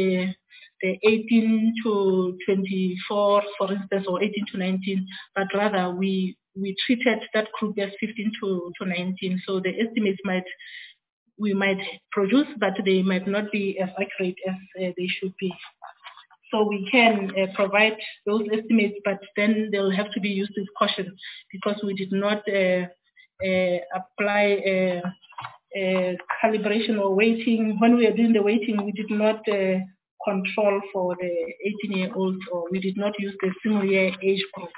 Speaker 2: 18 to 24, for instance, or 18 to 19, but rather we treated that group as 15 to 19. So the estimates we might produce, but they might not be as accurate as they should be. So we can provide those estimates, but then they'll have to be used with caution because we did not apply calibration or weighting. When we are doing the weighting, we did not control for the 18-year-olds, or we did not use the similar age groups.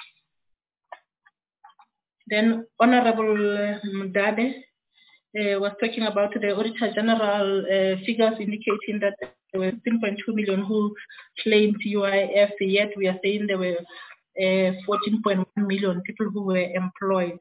Speaker 2: Then Honorable Mdade was talking about the Auditor General figures indicating that there were 10.2 million who claimed UIF, yet we are saying there were 14.1 million people who were employed.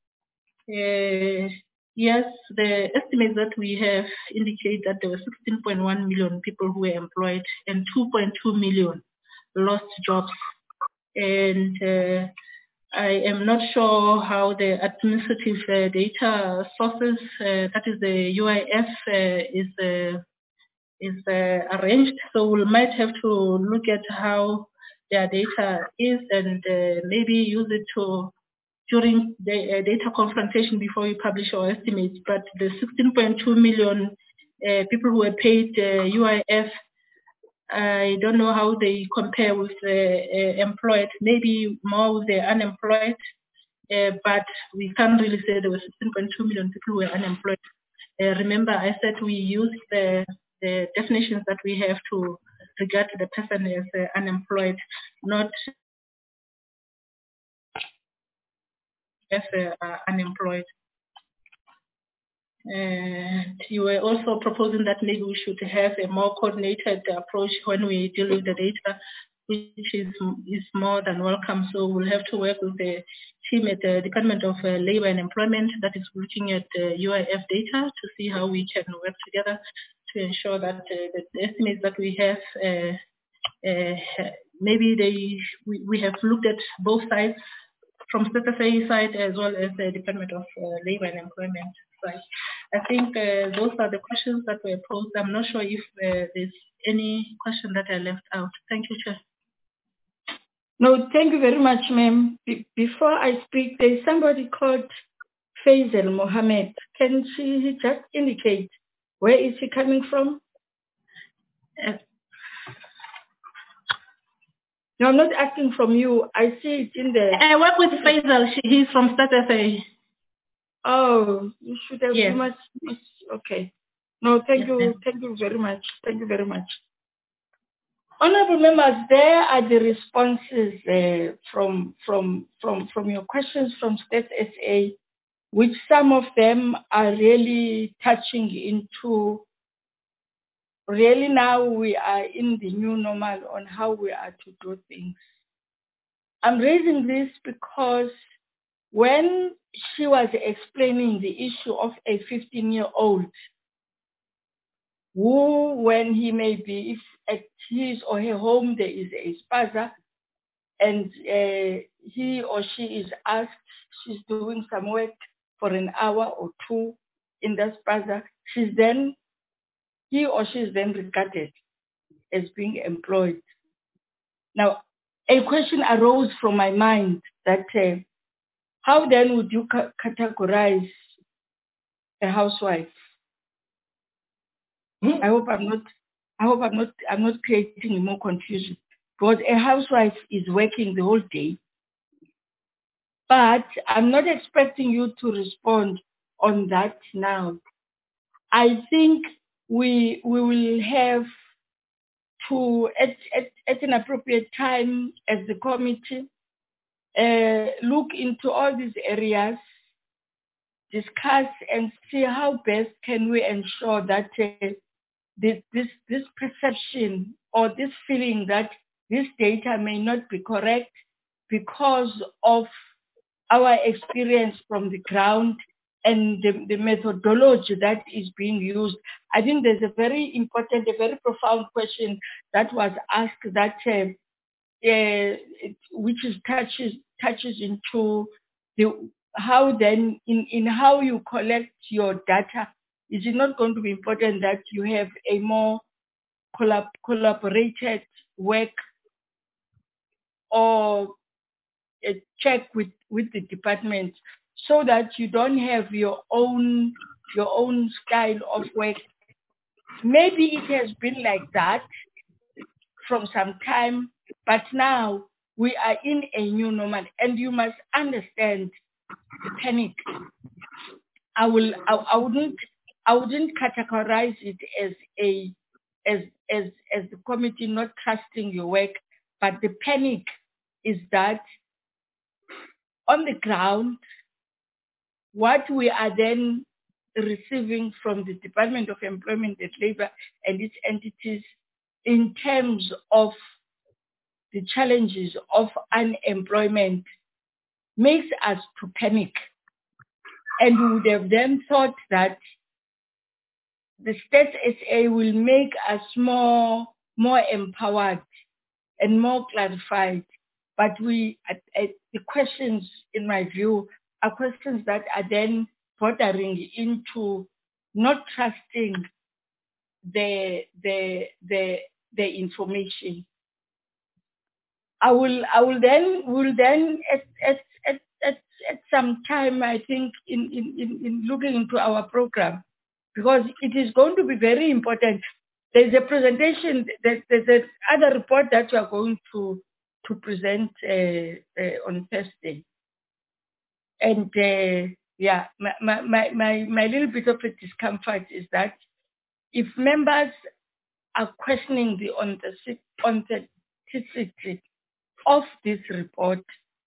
Speaker 2: Yes, the estimates that we have indicate that there were 16.1 million people who were employed and 2.2 million lost jobs. And I am not sure how the administrative data sources, that is the UIF, is arranged. So we might have to look at how their data is and maybe use it during the data confrontation before we publish our estimates. But the 16.2 million people who were paid UIF, I don't know how they compare with the employed, maybe more with the unemployed, but we can't really say there were 16.2 million people who were unemployed. Remember, I said we use the definitions that we have to regard the person as unemployed, not as unemployed. You were also proposing that maybe we should have a more coordinated approach when we deal with the data, which is more than welcome. So we'll have to work with the team at the Department of Labor and Employment that is looking at UIF data to see how we can work together to ensure that the estimates that we have, maybe we have looked at both sides, from STSA side as well as the Department of Labor and Employment side. I think those are the questions that were posed. I'm not sure if there's any question that I left out. Thank you, Chair.
Speaker 6: No, thank you very much, ma'am. Before I speak, there's somebody called Faisal Mohammed. Can she just indicate where is he coming from? No, I'm not asking from you. I see it in the...
Speaker 2: I work with Faisal. He's from STSA.
Speaker 6: Oh, you should have
Speaker 2: yes.
Speaker 6: much. Okay. No, thank you. Thank you very much. Thank you very much. Honorable members, there are the responses from your questions from STSA, which some of them are really touching into. Really now we are in the new normal on how we are to do things. I'm raising this because when she was explaining the issue of a 15-year-old who, when he may be, if at his or her home there is a spaza and he or she is asked, she's doing some work for an hour or two in that spaza, he or she is then regarded as being employed. Now, a question arose from my mind that how then would you categorize a housewife? I hope I'm not creating more confusion, because a housewife is working the whole day. But I'm not expecting you to respond on that now. I think we will have to, at an appropriate time as the committee, look into all these areas, discuss and see how best can we ensure that this perception or this feeling that this data may not be correct because of our experience from the ground and the methodology that is being used. I think there's a very important, a very profound question that was asked that which is touches into how then in how you collect your data. Is it not going to be important that you have a more collaborated work or a check with the department, so that you don't have your own style of work? Maybe it has been like that from some time, but now we are in a new normal, and you must understand the panic. I wouldn't categorize it as the committee not trusting your work, but the panic is that on the ground, what we are then receiving from the Department of Employment and Labor and its entities in terms of the challenges of unemployment makes us to panic. And we would have then thought that the Stats SA will make us more empowered and more clarified. But the questions, in my view, are questions that are then bordering into not trusting the information. We'll then at some time, I think, in looking into our program, because it is going to be very important. There's a presentation, there's other report that we are going to present on Thursday. And my little bit of a discomfort is that if members are questioning the authenticity of this report,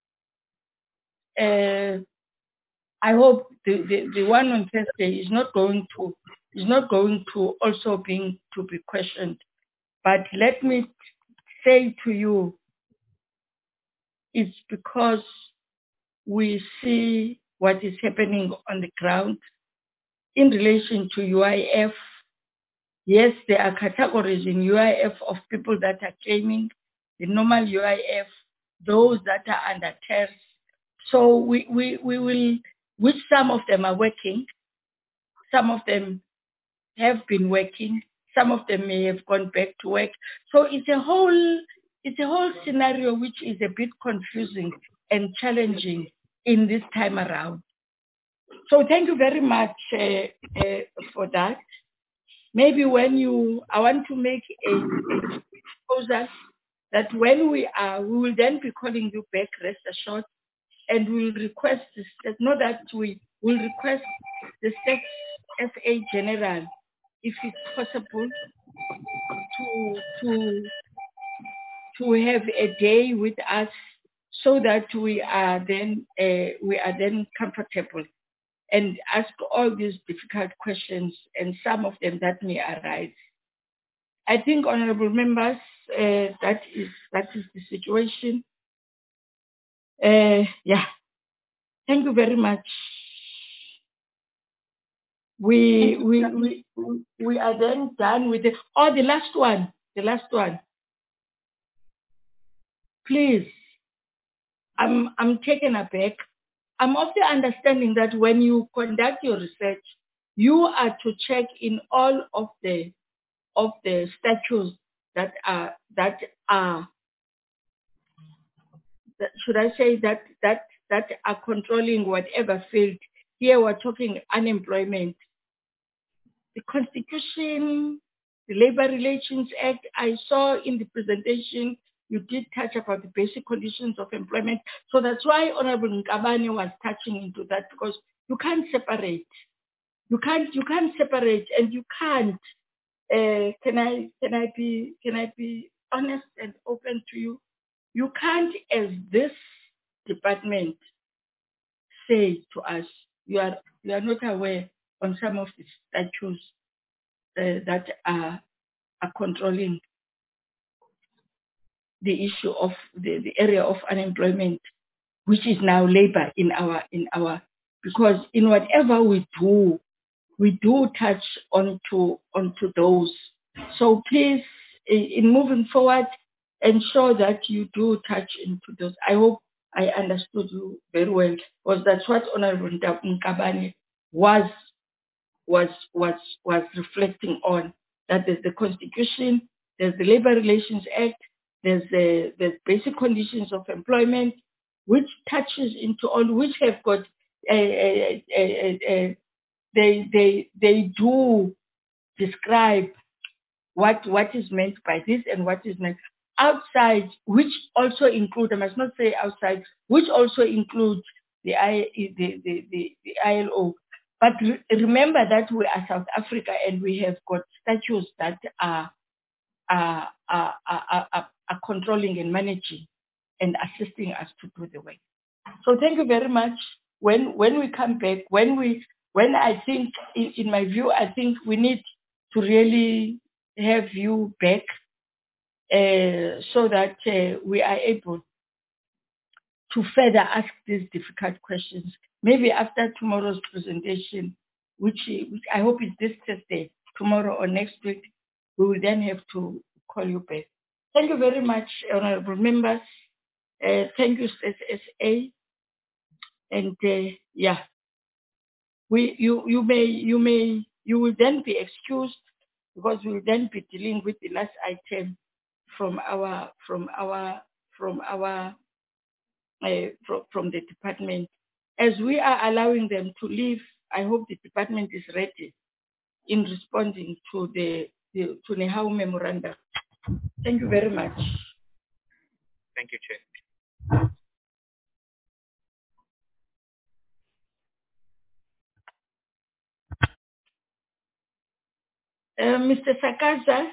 Speaker 6: I hope the one on Thursday is not going to also be questioned. But let me say to you, it's because we see what is happening on the ground in relation to UIF. Yes, there are categories in UIF of people that are claiming the normal UIF, those that are under TERS. So we will, which some of them are working, some of them have been working, some of them may have gone back to work. So it's a whole scenario which is a bit confusing and challenging in this time around. So thank you very much for that. Maybe I want to make a proposal that when we will then be calling you back, rest assured, and we'll request this, not that we will request the Stats SA General, if it's possible, to have a day with us, so that we are then comfortable and ask all these difficult questions, and some of them that may arise. I think, honorable members, that is the situation. Thank you very much. We are then done with it. Oh, the last one. Please, I'm taken aback. I'm of the understanding that when you conduct your research, you are to check in all of the statutes that are controlling whatever field. Here we're talking unemployment. The Constitution, the Labor Relations Act, I saw in the presentation you did touch about the basic conditions of employment. So that's why Honorable Nkabane was touching into that, because you can't separate. You can't separate, and you can't. Can I be honest and open to you? You can't, as this department, say to us, you are not aware on some of the statutes that are controlling the issue of the area of unemployment, which is now labor in our because in whatever we do touch onto those. So please, in moving forward, ensure that you do touch into those. I hope I understood you very well, because that's what Honorable Nkabane was reflecting on, that there's the Constitution, there's the Labor Relations Act, there's basic conditions of employment, which touches into all, which have got they do describe what is meant by this and what is meant outside, which also include, I must not say outside, which also includes the ILO. But remember that we are South Africa and we have got statutes that are controlling and managing and assisting us to do the work. So thank you very much. When we come back, when I think, in my view, I think we need to really have you back so that we are able to further ask these difficult questions. Maybe after tomorrow's presentation, which I hope is this Thursday, tomorrow or next week, we will then have to call you back. Thank you very much, honorable members. Thank you, SSA. And you will then be excused, because we will then be dealing with the last item from the department. As we are allowing them to leave, I hope the department is ready in responding to the NEHAWU memorandum. Thank you very much.
Speaker 16: Thank you, Chair.
Speaker 6: Mr. Sakaza?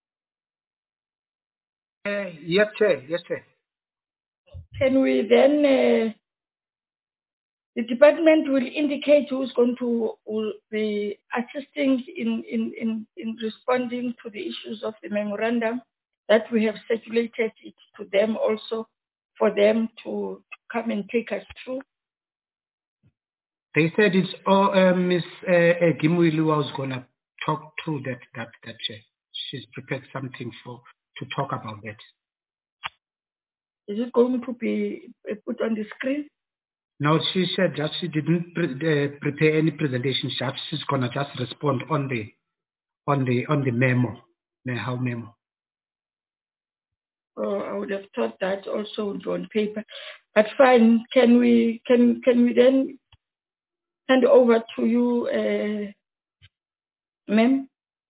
Speaker 1: Yes, Chair. Yes, Chair.
Speaker 6: Can we then, the department will indicate who's going to be assisting in responding to the issues of the memorandum, that we have circulated it to them also, for them to come and take us through.
Speaker 1: They said it's Miss Gimwilu was going to talk through that, Chair. She's prepared something to talk about that.
Speaker 6: Is it going to be put on the screen?
Speaker 1: No, she said just she didn't prepare any presentation. She's gonna just respond on the memo, NEHAWU memo.
Speaker 6: Oh, I would have thought that also would be on paper. But fine, can we then hand over to you, ma'am?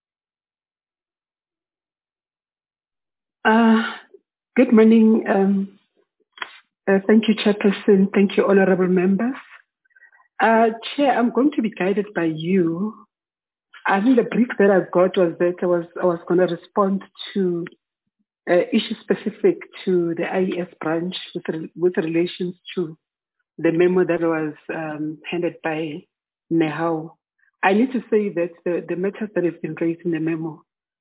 Speaker 17: Good morning. Thank you, Chairperson. Thank you, honorable members. Chair, I'm going to be guided by you. I think the brief that I got was that I was going to respond to issues specific to the IES branch with relations to the memo that was handed by NEHAWU. I need to say that the matters that have been raised in the memo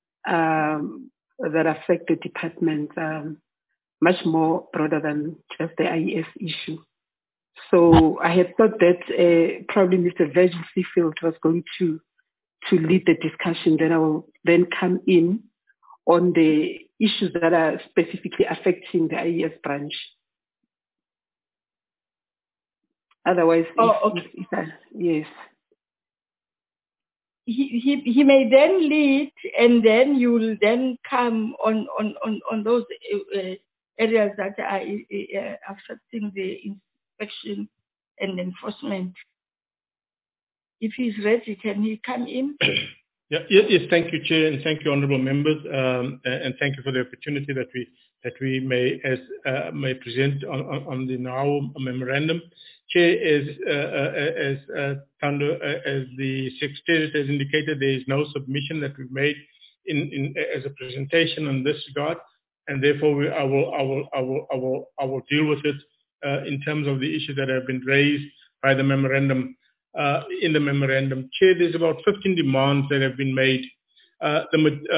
Speaker 17: that affect the department much more broader than just the IES issue. So I had thought that probably Mr. Virgil Seafield was going to lead the discussion. Then I will then come in on the issues that are specifically affecting the IES branch. Otherwise, yes.
Speaker 6: He may then lead, and then you will then come on those areas that are affecting the inspection and enforcement. If he's ready, can he come in?
Speaker 8: Yes, thank you, Chair, and thank you, honourable members, and thank you for the opportunity that we may present on the NEHAWU memorandum. Chair, as the Secretariat has indicated, there is no submission that we've made as a presentation on this regard, and therefore I will deal with it in terms of the issues that have been raised by the memorandum. In the memorandum, Chair, there's about 15 demands that have been made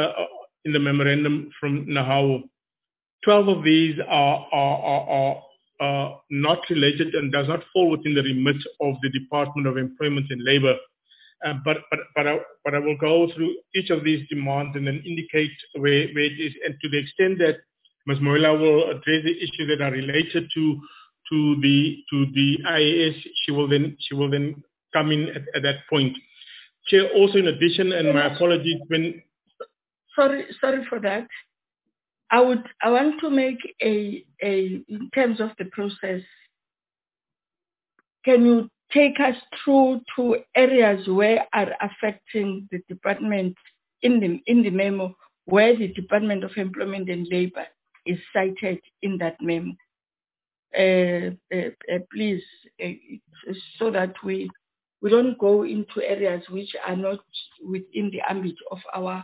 Speaker 8: in the memorandum from NEHAWU. 12 of these are are not related and does not fall within the remit of the Department of Employment and Labour. But I will go through each of these demands and then indicate where it is, and to the extent that Ms. Moila will address the issues that are related to the IAS, she will then come in at that point. Chair, also in addition, and my apologies when.
Speaker 6: Sorry for that. I want to make in terms of the process. Can you take us through to areas where are affecting the department in the memo, where the Department of Employment and Labour is cited in that memo? Please, so that we don't go into areas which are not within the ambit of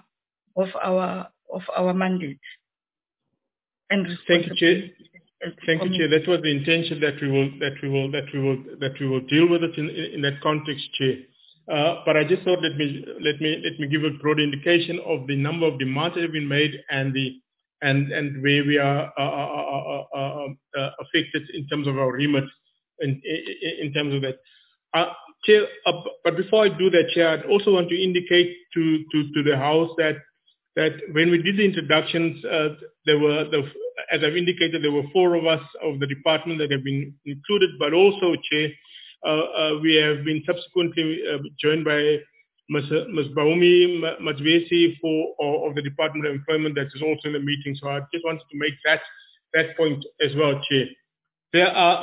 Speaker 6: our mandate. And
Speaker 8: thank you, Chair. Thank you, Chair. That was the intention that we will deal with it in that context, Chair. But I just thought let me give a broad indication of the number of demands that have been made and where we are affected in terms of our remit in terms of that. Chair, but before I do that, Chair, I'd also want to indicate to the House that when we did the introductions, as I've indicated, there were 4 of us of the department that have been included, but also, Chair, we have been subsequently joined by Ms. Baumi Majvesi of the Department of Employment that is also in the meeting. So I just wanted to make that point as well, Chair. There are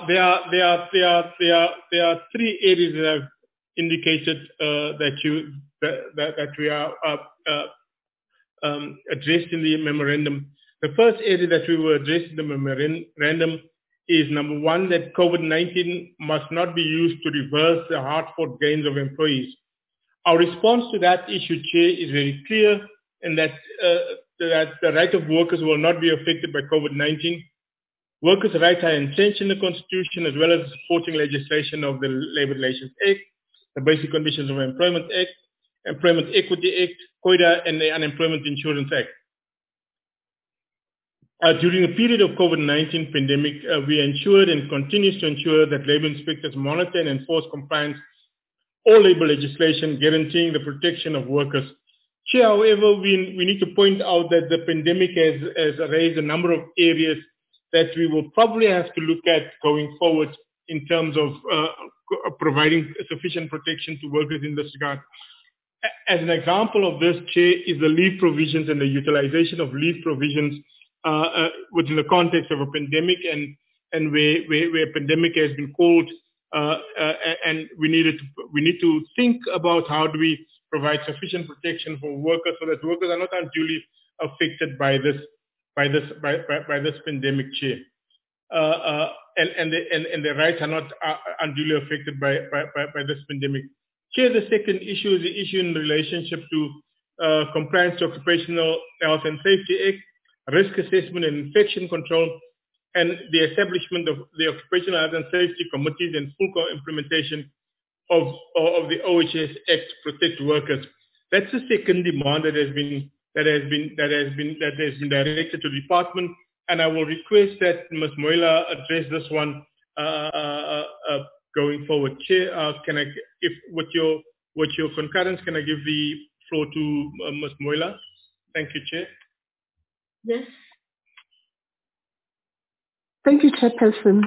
Speaker 8: 3 areas that I've indicated that we are addressed in the memorandum. The first area that we will address in the memorandum is, number 1, that COVID-19 must not be used to reverse the hard-fought gains of employees. Our response to that issue, Chair, is very clear, and that the right of workers will not be affected by COVID-19. Workers' rights are entrenched in the Constitution, as well as the supporting legislation of the Labour Relations Act, the Basic Conditions of Employment Act, Employment Equity Act, COIDA, and the Unemployment Insurance Act. During the period of COVID-19 pandemic, we ensured and continues to ensure that labour inspectors monitor and enforce compliance all labour legislation guaranteeing the protection of workers. Chair, however, we need to point out that the pandemic has raised a number of areas that we will probably have to look at going forward in terms of providing sufficient protection to workers in this regard. As an example of this, Chair, is the leave provisions and the utilization of leave provisions within the context of a pandemic and where a pandemic has been called, and we need to think about how do we provide sufficient protection for workers so that workers are not unduly affected by this pandemic, Chair, and the rights are not unduly affected by this pandemic. Chair, the second issue is the issue in relationship to compliance to Occupational Health and Safety Act, risk assessment and infection control, and the establishment of the Occupational Health and Safety Committees and full implementation of the OHS Act to protect workers. That's the second demand that has been directed to the department, and I will request that Ms. Moila address this one going forward. Chair, can I, with your concurrence, can I give the floor to Ms. Moila? Thank you, Chair.
Speaker 6: Yes.
Speaker 17: Thank you, Chairperson.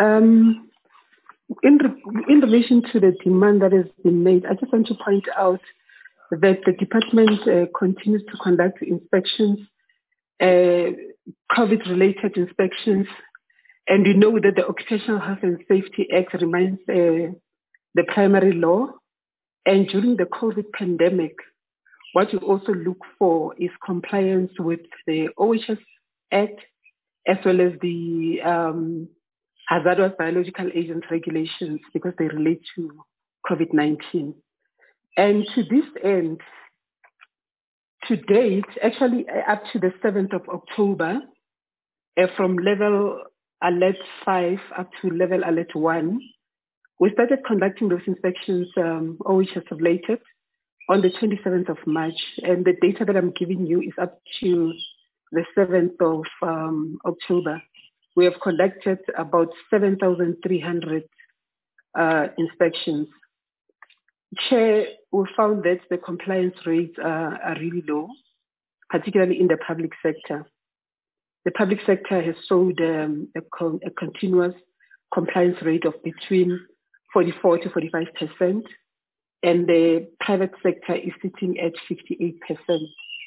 Speaker 17: In relation to the demand that has been made, I just want to point out that the department continues to conduct inspections, COVID-related inspections, and we know that the Occupational Health and Safety Act remains the primary law. And during the COVID pandemic, what you also look for is compliance with the OHS Act, as well as the hazardous biological agents regulations, because they relate to COVID-19. And to this end, to date, actually up to the 7th of October, from level alert 5 up to level alert 1, we started conducting those inspections, OHS related, on the 27th of March. And the data that I'm giving you is up to the 7th of October, we have conducted about 7,300 inspections. Chair, we found that the compliance rates are really low, particularly in the public sector. The public sector has showed a continuous compliance rate of between 44 to 45%, and the private sector is sitting at 58%.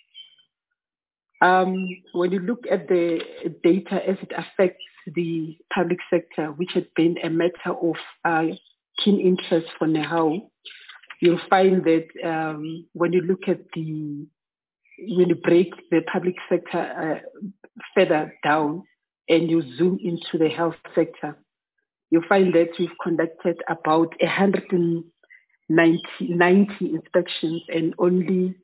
Speaker 17: When you look at the data as it affects the public sector, which has been a matter of keen interest for NEHAWU, you'll find that when you look at when you break the public sector further down and you zoom into the health sector, you'll find that we've conducted about 190 inspections and only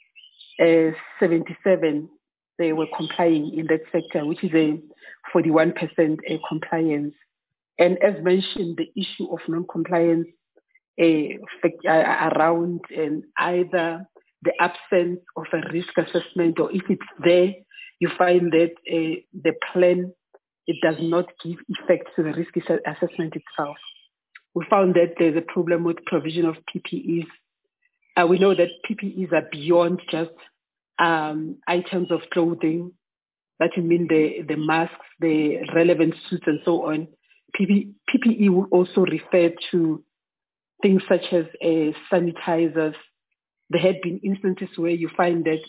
Speaker 17: 77 they were complying in that sector, which is a 41% compliance. And as mentioned, the issue of non-compliance around either the absence of a risk assessment, or if it's there, you find that the plan, it does not give effect to the risk assessment itself. We found that there's a problem with provision of PPEs. We know that PPEs are beyond just items of clothing, that you mean the masks, the relevant suits and so on. PPE will also refer to things such as sanitizers. There had been instances where you find that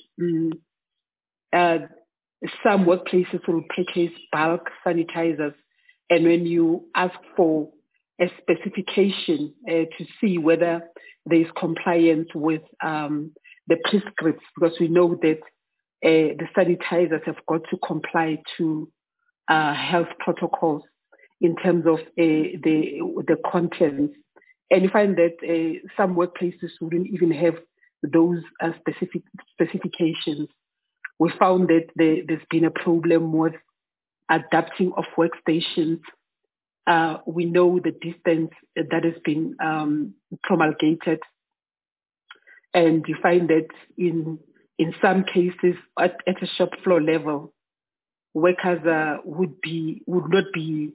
Speaker 17: some workplaces will purchase bulk sanitizers, and when you ask for a specification to see whether there is compliance with the prescripts, because we know that the sanitizers have got to comply to health protocols in terms of the contents. And you find that some workplaces wouldn't even have those specifications. We found that there's been a problem with adapting of workstations. We know the distance that has been promulgated. And you find that in some cases at a shop floor level, workers would not be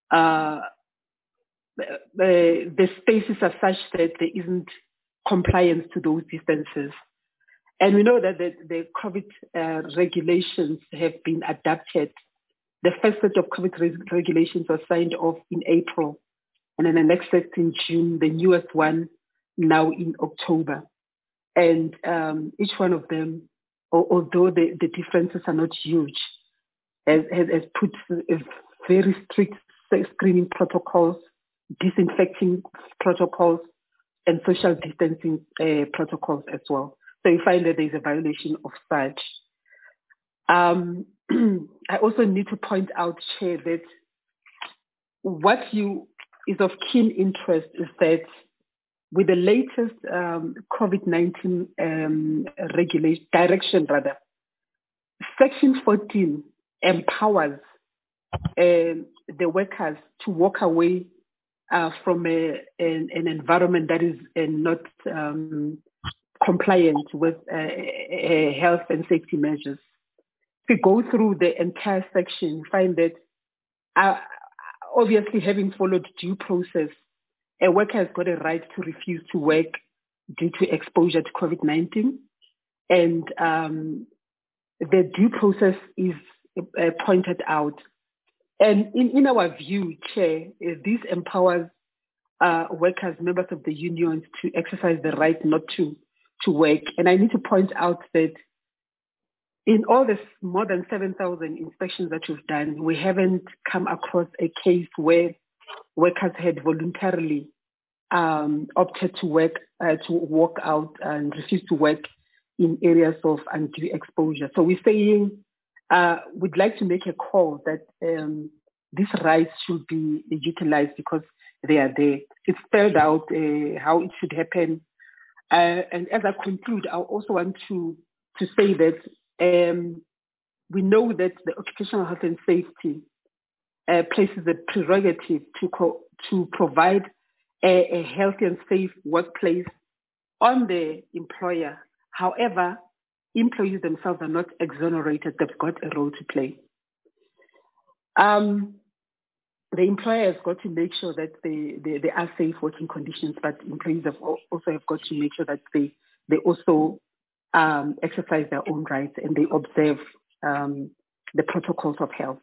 Speaker 17: the spaces are such that there isn't compliance to those distances. And we know that the COVID regulations have been adapted. The first set of COVID regulations were signed off in April, and then the next set in June, the newest one now in October. And each one of them, although the differences are not huge, has put very strict screening protocols, disinfecting protocols, and social distancing protocols as well. So you find that there's a violation of such. I also need to point out, Chair, that what is of keen interest is that with the latest COVID-19 direction, Section 14 empowers the workers to walk away from an environment that is not compliant with health and safety measures. If you go through the entire section, you find that obviously having followed due process, a worker has got a right to refuse to work due to exposure to COVID-19. And the due process is pointed out. And in our view, Chair, this empowers workers, members of the unions, to exercise the right not to work. And I need to point out that in all this more than 7,000 inspections that we've done, we haven't come across a case where workers had voluntarily opted to walk out and refuse to work in areas of undue exposure. So we're saying we'd like to make a call that these rights should be utilized because they are there. It's spelled out how it should happen. And as I conclude, I also want to say that we know that the occupational health and safety places a prerogative to provide a healthy and safe workplace on the employer. However, employees themselves are not exonerated. They've got a role to play. the employer has got to make sure that they are safe working conditions, but employees also have got to make sure that they also exercise their own rights and they observe the protocols of health.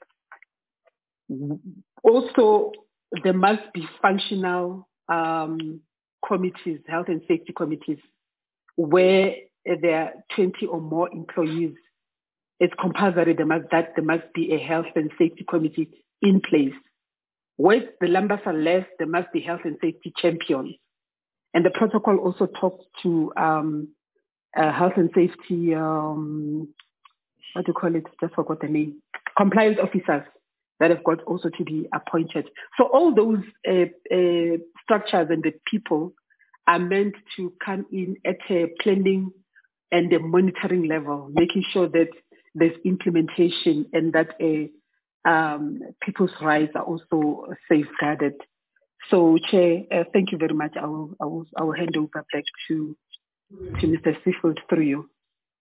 Speaker 17: Also, there must be functional committees, health and safety committees, where there are 20 or more employees. It's compulsory there must be a health and safety committee in place. Where the numbers are less, there must be health and safety champions. And the protocol also talks to health and safety, what do you call it? Just forgot the name. Compliance officers that have got also to be appointed. So all those structures and the people are meant to come in at a planning and a monitoring level, making sure that there's implementation and that people's rights are also safeguarded. So, Chair, thank you very much. I will hand over back to Mr. Seafood through you.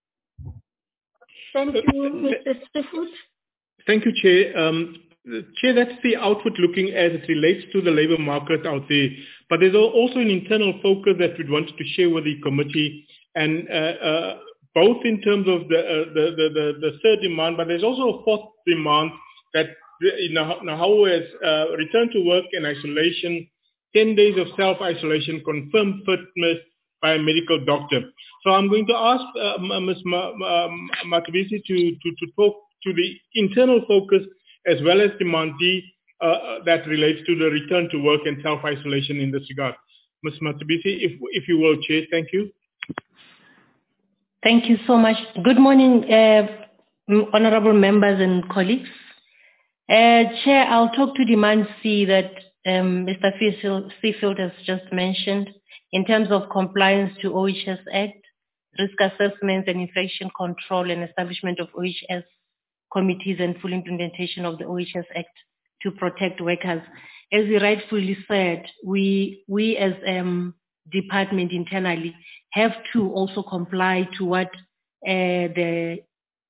Speaker 2: Thank you, Mr. Seafood.
Speaker 8: Thank you, Chair. Chair, that's the outward looking as it relates to the labour market out there. But there's also an internal focus that we wanted to share with the committee, and both in terms of the third demand, but there's also a fourth demand that Nahawu has returned to work in isolation, 10 days of self-isolation, confirmed fitness by a medical doctor. So I'm going to ask Ms. Matabisi to talk to the internal focus as well as demand D that relates to the return to work and self-isolation in this regard. Ms. Matabisi, if you will, Chair, thank you.
Speaker 18: Thank you so much. Good morning, honorable members and colleagues. Chair, I'll talk to demand C that Mr. Seafield has just mentioned in terms of compliance to OHS Act, risk assessments and infection control and establishment of OHS committees and full implementation of the OHS Act to protect workers. As you rightfully said, we as department internally have to also comply to what the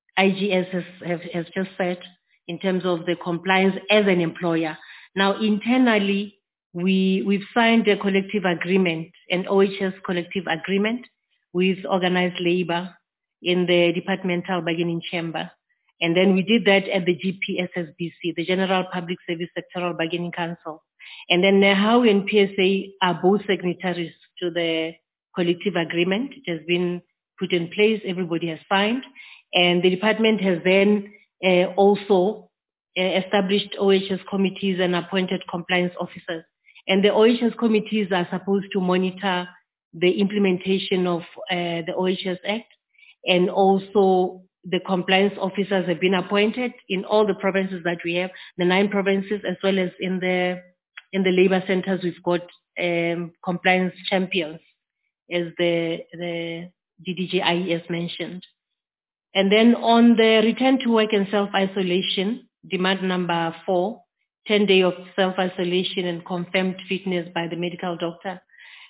Speaker 18: IGS has just said in terms of the compliance as an employer. Now, internally, we've signed a collective agreement, an OHS collective agreement with organized labor in the departmental bargaining chamber. And then we did that at the GPSSBC, the General Public Service Sectoral Bargaining Council. And then Nahawu and PSA are both signatories to the collective agreement. It has been put in place, everybody has signed. And the department has then also established OHS committees and appointed compliance officers. And the OHS committees are supposed to monitor the implementation of the OHS Act, and also the compliance officers have been appointed in all the provinces that we have, the 9 provinces, as well as in the labor centers. We've got compliance champions, as the DDG-IES mentioned. And then on the return to work and self-isolation, demand number 4, 10 days of self-isolation and confirmed fitness by the medical doctor.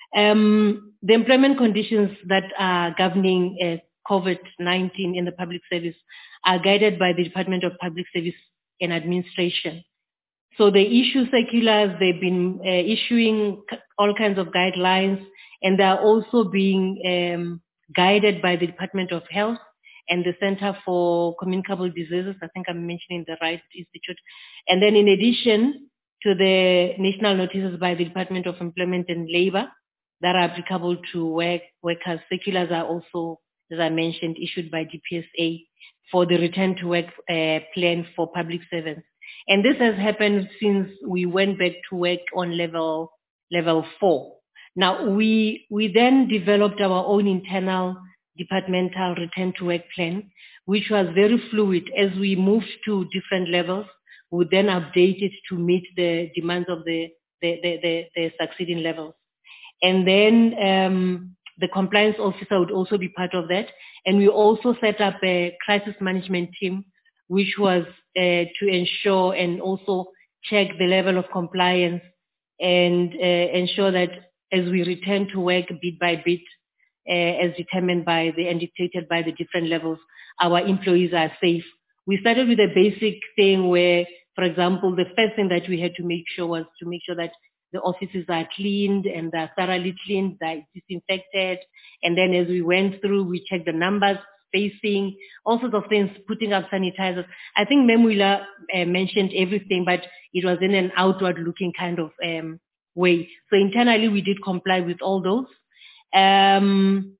Speaker 18: The employment conditions that are governing COVID-19 in the public service are guided by the Department of Public Service and Administration. So they issue circulars, they've been issuing all kinds of guidelines, and they are also being guided by the Department of Health and the Center for Communicable Diseases. I think I'm mentioning the right institute. And then in addition to the national notices by the Department of Employment and Labor that are applicable to workers, circulars are also, as I mentioned, issued by DPSA for the return to work plan for public servants. And this has happened since we went back to work on level 4. Now, we then developed our own internal departmental return to work plan, which was very fluid. As we moved to different levels, we then update it to meet the demands of the succeeding levels. And then the compliance officer would also be part of that. And we also set up a crisis management team, which was to ensure and also check the level of compliance and ensure that as we return to work bit by bit, as determined by and dictated by the different levels, our employees are safe. We started with a basic thing where, For example, the first thing that we had to make sure was to make sure that the offices are cleaned and they're thoroughly cleaned, they're disinfected. And then as we went through, we checked the numbers, spacing, all sorts of things, putting up sanitizers. I think Memwila mentioned everything, but it was in an outward-looking kind of way. So internally, we did comply with all those. And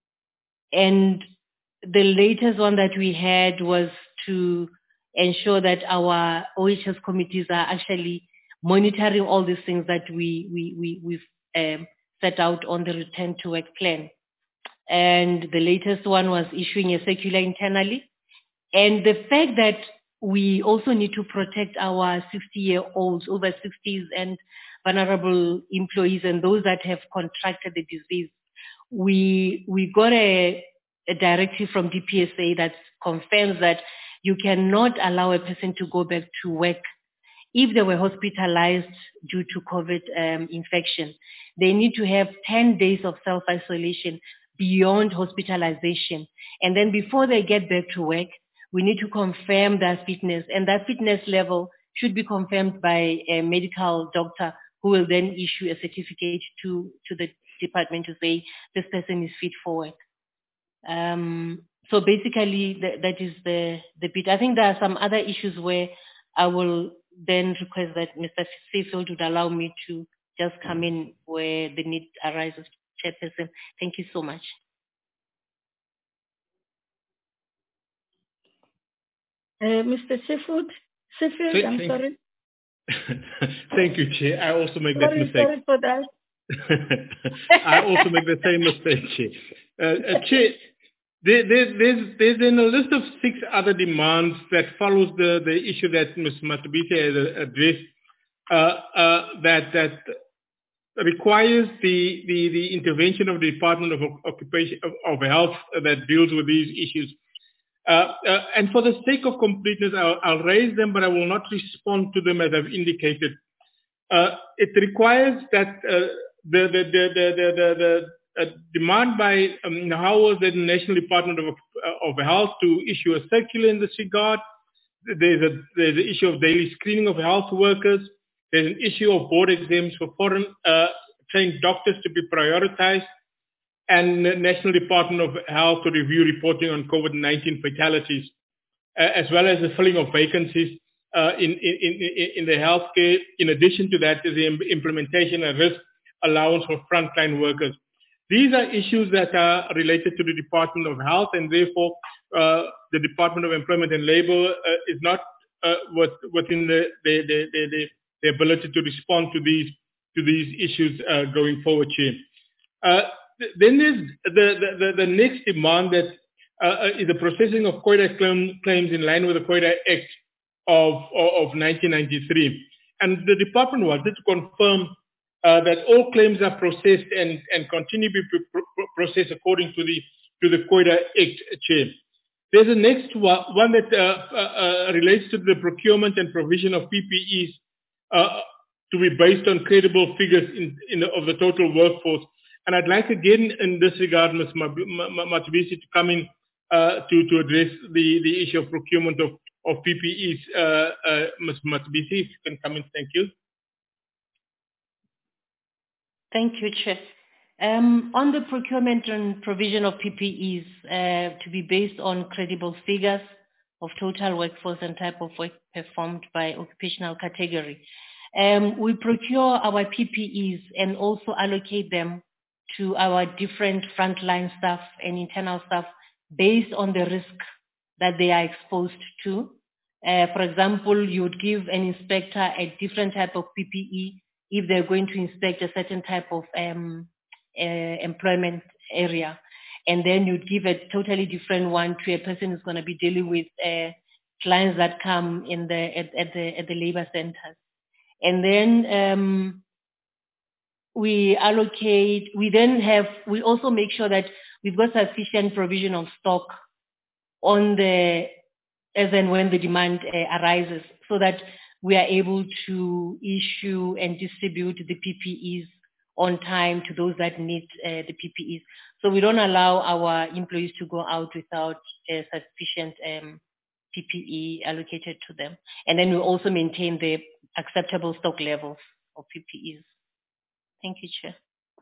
Speaker 18: the latest one that we had was to ensure that our OHS committees are actually monitoring all these things that we've set out on the return to work plan. And the latest one was issuing a circular internally. And the fact that we also need to protect our 60-year-olds, over 60s, and vulnerable employees and those that have contracted the disease, we got a directive from DPSA that confirms that you cannot allow a person to go back to work if they were hospitalized due to COVID infection. They need to have 10 days of self-isolation beyond hospitalization. And then before they get back to work, we need to confirm their fitness. And that fitness level should be confirmed by a medical doctor who will then issue a certificate to the department to say this person is fit for work. So basically, that is the bit. I think there are some other issues where I will then request that Mr. Seafield would allow me to just come in where the need arises. Chairperson, thank you so much.
Speaker 6: Mr. Seafield, I'm sorry.
Speaker 8: Thank you, Chair. I also make that mistake.
Speaker 6: Sorry for that.
Speaker 8: I also make the same mistake, Chair. Chair, there's in a list of 6 other demands that follows the issue that Ms. Matabise has addressed that requires the intervention of the Department of Occupation of Health that deals with these issues. And for the sake of completeness, I'll raise them, but I will not respond to them as I've indicated. It requires that the demand by NAHAO, the National Department of Health, to issue a circular in this regard. There's an issue of daily screening of health workers. There's an issue of board exams for foreign trained doctors to be prioritized, and the National Department of Health to review reporting on COVID-19 fatalities, as well as the filling of vacancies in the healthcare. In addition to that, is the implementation of risk allowance for frontline workers. These are issues that are related to the Department of Health, and therefore the Department of Employment and Labor is not within the ability to respond to these issues going forward, Chair. Then there's the next demand that is the processing of COIDA claims in line with the COIDA Act of 1993. And the department wanted to confirm that all claims are processed and continue to be processed according to the COIDA Act, Chair. There's a next one that relates to the procurement and provision of PPEs to be based on credible figures of the total workforce. And I'd like again in this regard, Ms. Matabise, to come in to address the issue of procurement of PPEs. Ms. Matabise, if you can come in, thank you.
Speaker 18: Thank you, Chair. On the procurement and provision of PPEs to be based on credible figures of total workforce and type of work performed by occupational category, we procure our PPEs and also allocate them to our different frontline staff and internal staff based on the risk that they are exposed to. For example, you would give an inspector a different type of PPE if they're going to inspect a certain type of employment area. And then you'd give a totally different one to a person who's going to be dealing with clients that come in at the labor centers. And then we allocate, we also make sure that we've got sufficient provision of stock on as and when the demand arises, so that we are able to issue and distribute the PPEs on time to those that need the PPEs. So we don't allow our employees to go out without sufficient PPE allocated to them. And then we also maintain the acceptable stock levels of PPEs. Thank you, Chair.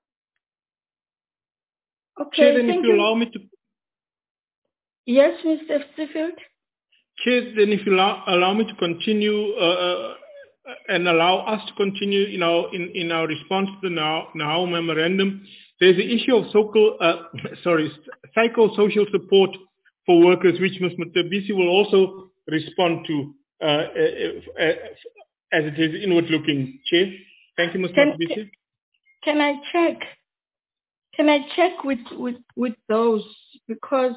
Speaker 6: Okay,
Speaker 8: Chair, then
Speaker 6: thank
Speaker 8: if you
Speaker 6: you.
Speaker 8: allow me to...
Speaker 6: Yes, Mr. Steffield?
Speaker 8: Chair, then if you allow me to continue and allow us to continue in our response to the NAHAO memorandum, there's the issue of psychosocial support for workers, which Ms. Matabisi will also respond to as it is inward-looking. Chair, thank you, Ms. Matabisi.
Speaker 6: Can I check? Can I check with those, because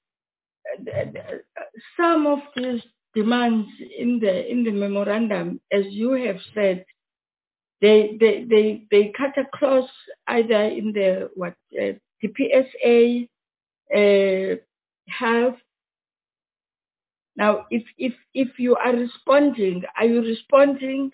Speaker 6: some of these demands in the memorandum, as you have said, they cut across either in the DPSA, health. Now, if you are responding, are you responding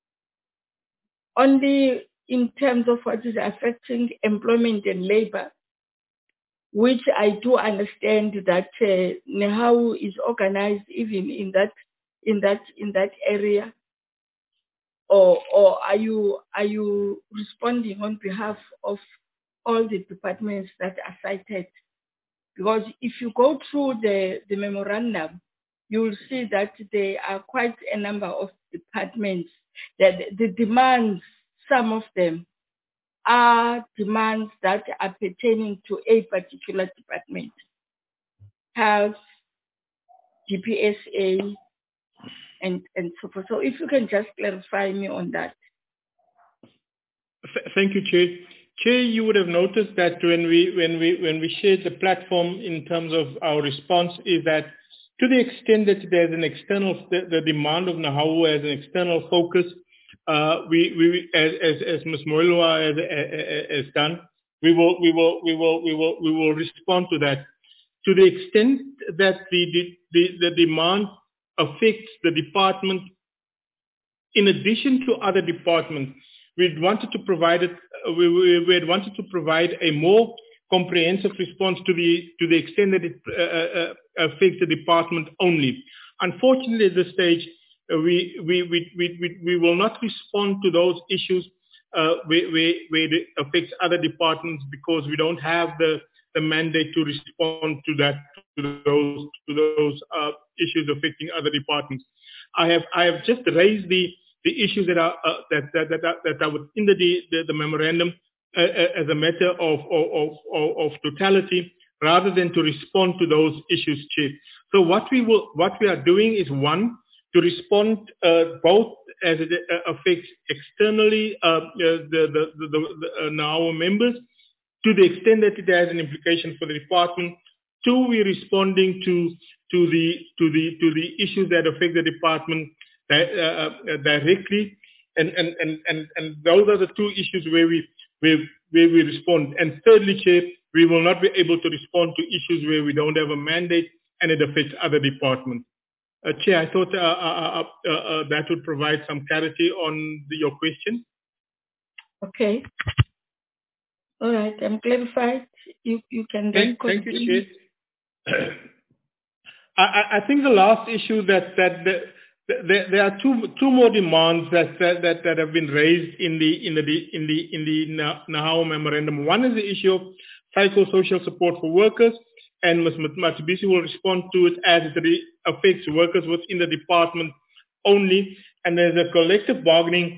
Speaker 6: only in terms of what is affecting employment and labor, which I do understand that NAHAO is organized even in that area, or are you responding on behalf of all the departments that are cited? Because if you go through the memorandum, you will see that there are quite a number of departments that the demands, some of them are demands that are pertaining to a particular department. Health, GPSA, and so forth. So if you can just clarify me on that.
Speaker 8: Thank you, Chair. Chair, you would have noticed that when we shared the platform in terms of our response, is that to the extent that there's an external, the demand of NAHAO as an external focus, we as Ms. Moilwa has done, we will respond to that. To the extent that the demand affects the department, in addition to other departments, we had wanted to provide a more comprehensive response to the extent that it affects the department only. Unfortunately, at this stage, we will not respond to those issues where it affects other departments, because we don't have the mandate to respond to those issues affecting other departments. I have just raised the issues that are within the memorandum as a matter of totality, rather than to respond to those issues, Chair. So what we are doing is, one, to respond both as it affects externally our members, to the extent that it has an implication for the department. Two, we're responding to the issues that affect the department directly, and those are the two issues where we respond. And thirdly, Chair, we will not be able to respond to issues where we don't have a mandate and it affects other departments. Chair, I thought that would provide some clarity on your question.
Speaker 6: Okay. All right, I'm clarified. You can then continue.
Speaker 8: Thank you, Chair. I think the last issue that there are two more demands that have been raised in the NAHAO memorandum. One is the issue of psychosocial support for workers, and Ms. Matabisi will respond to it as it affects workers within the department only. And there's a collective bargaining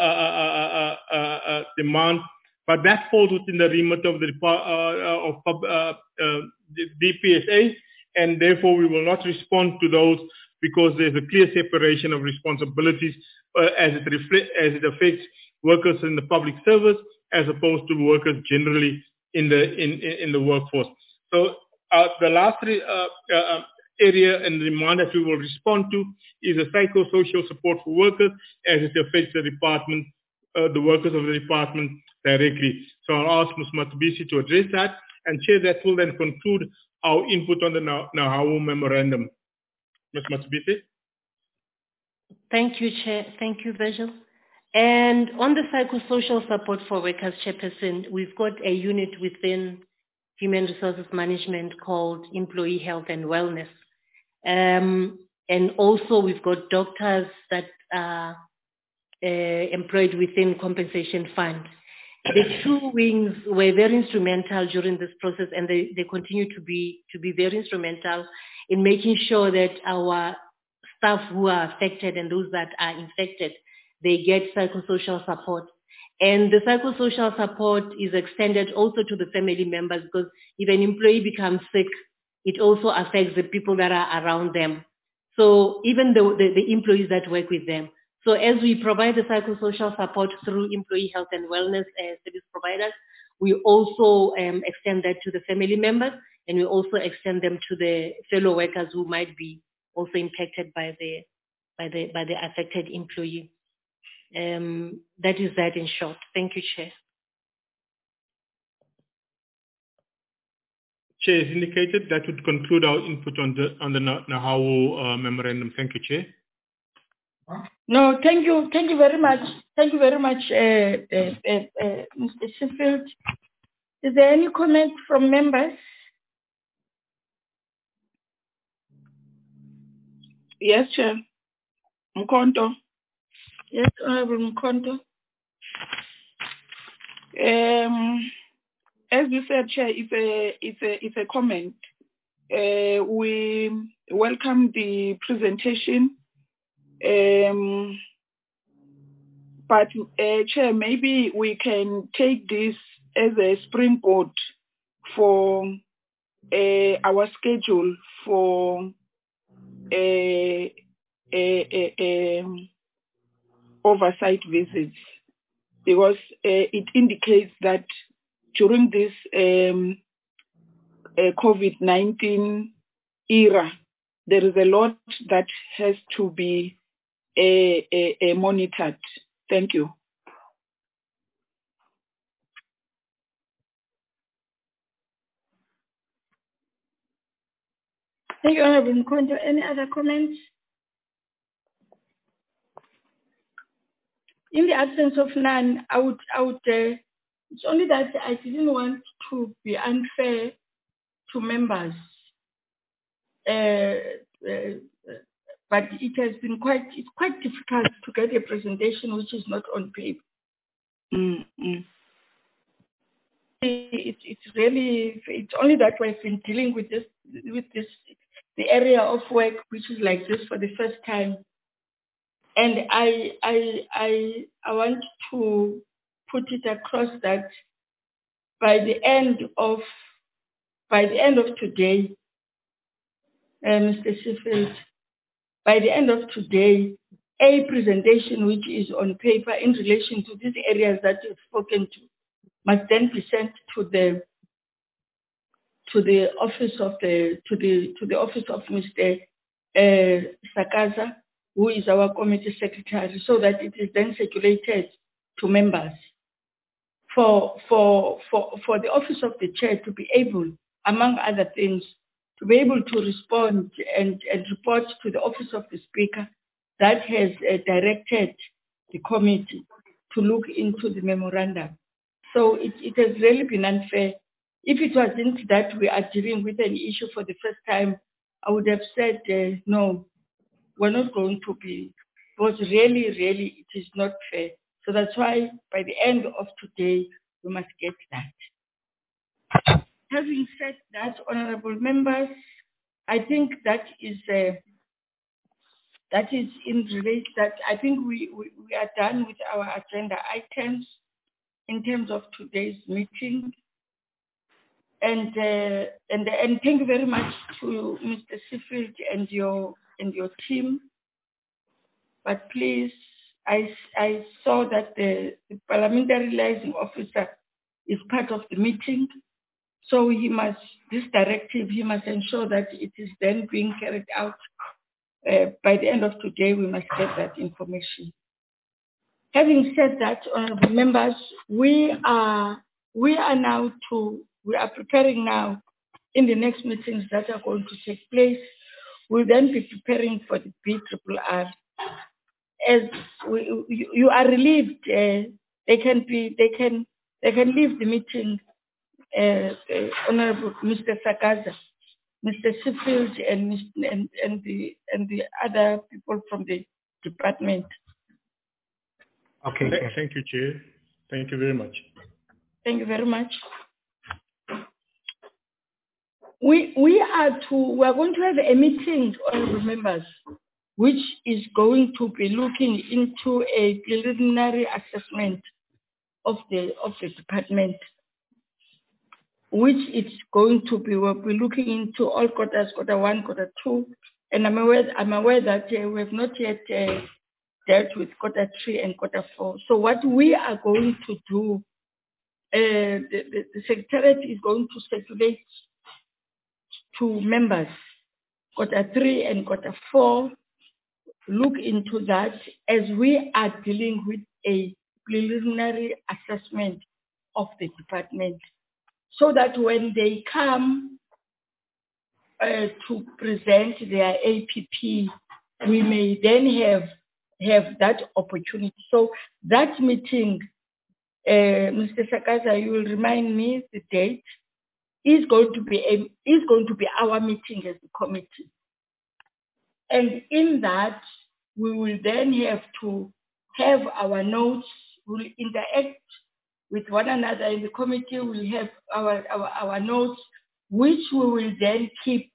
Speaker 8: demand, but that falls within the remit of the DPSA, and therefore we will not respond to those, because there's a clear separation of responsibilities as it affects workers in the public service as opposed to workers generally in the workforce. So the last area and demand that we will respond to is a psychosocial support for workers as it affects the department, the workers of the department directly. So I'll ask Ms. Matabisi to address that, and Chair, that will then conclude our input on the NAHAO memorandum. Ms. Matabisi.
Speaker 18: Thank you, Chair. Thank you, Virgil. And on the psychosocial support for workers, Chairperson, we've got a unit within Human Resources Management called Employee Health and Wellness. And also we've got doctors that are employed within compensation fund. The two wings were very instrumental during this process, and they continue to be very instrumental in making sure that our staff who are affected and those that are infected, they get psychosocial support. And the psychosocial support is extended also to the family members, because if an employee becomes sick, it also affects the people that are around them. So even the employees that work with them. So as we provide the psychosocial support through employee health and wellness service providers, we also extend that to the family members, and we also extend them to the fellow workers who might be also impacted by the affected employee. That is that in short. Thank you, Chair.
Speaker 8: Chair, as indicated, that would conclude our input on the NAHAWU memorandum. Thank you, Chair.
Speaker 6: No, thank you very much. Thank you very much, Mr. Sheffield. Is there any comment from members?
Speaker 13: Yes, Chair. Mkhonto.
Speaker 6: Yes, Honorable Mkhonto.
Speaker 13: As you said, Chair, it's a comment. We welcome the presentation. But Chair, maybe we can take this as a springboard for our schedule for oversight visits, because it indicates that during this COVID-19 era, there is a lot that has to be monitored. Thank you.
Speaker 6: Thank you, Honorable Mkhonto. Any other comments? In the absence of none, I would. It's only that I didn't want to be unfair to members. But it has been quite difficult to get a presentation which is not on paper. It's only that we've been dealing with this, the area of work which is like this for the first time. And I want to put it across that by the end of today, Mr. Sheffield, by the end of today, a presentation which is on paper in relation to these areas that you've spoken to must then be sent to the office of Mr. Sakaza, who is our committee secretary, so that it is then circulated to members for the office of the chair to be able, among other things, to be able to respond and report to the office of the speaker that has directed the committee to look into the memorandum. So it has really been unfair. If it wasn't that we are dealing with an issue for the first time, I would have said, no, we're not going to be, because really, it is not fair. So that's why by the end of today, we must get that. Having said that, honorable members, I think that is in relation that I think we are done with our agenda items in terms of today's meeting. And thank you very much to Mr. Sheffield and your team. But please, I saw that the parliamentary liaison officer is part of the meeting. So this directive, he must ensure that it is then being carried out. By the end of today, we must get that information. Having said that, honorable members, we are preparing now in the next meetings that are going to take place. We'll then be preparing for the BRRR. As you are relieved, they can leave the meeting, Honorable Mr. Sakaza. Mr. Sheffield and the other people from the department.
Speaker 1: Okay.
Speaker 8: Thank you, Chair. Thank you very much.
Speaker 6: Thank you very much. We are going to have a meeting, honorable members, which is going to be looking into a preliminary assessment of the department, which it's going to be, we'll be looking into all quarters, quarter 1, quarter 2, and I'm aware that we have not yet dealt with quarter 3 and quarter 4. So what we are going to do, the Secretariat is going to circulate to members, quarter 3 and quarter 4, look into that as we are dealing with a preliminary assessment of the department, so that when they come to present their APP, we may then have that opportunity. So that meeting, Mr. Sakaza, you will remind me the date, is going to be our meeting as the committee. And in that, we will then have to have our notes, we'll interact with one another in the committee, we'll have our notes, which we will then keep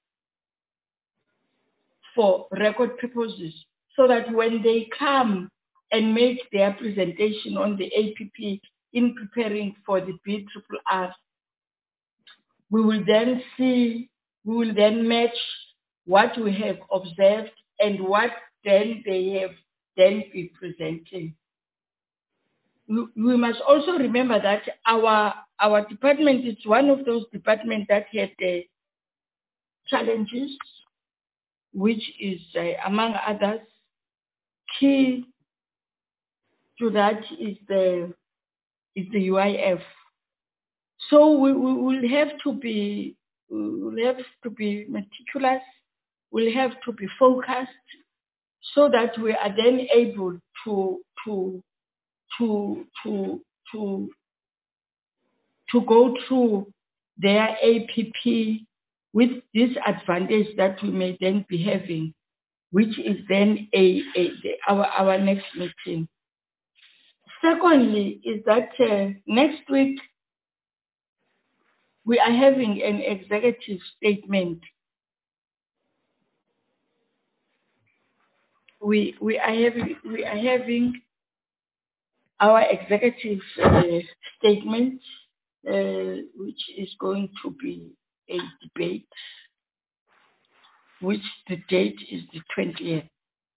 Speaker 6: for record purposes, so that when they come and make their presentation on the APP in preparing for the BRRR, we will then match what we have observed and what then they have then be presenting. We must also remember that our department is one of those departments that had challenges, which is, among others, key to that is the UIF. So we will have to be meticulous. We'll have to be focused, so that we are then able to go through their APP with this advantage that we may then be having, which is then our next meeting. Secondly, is that next week we are having an executive statement. We are having our executive statement, which is going to be a debate, which the date is the 20th.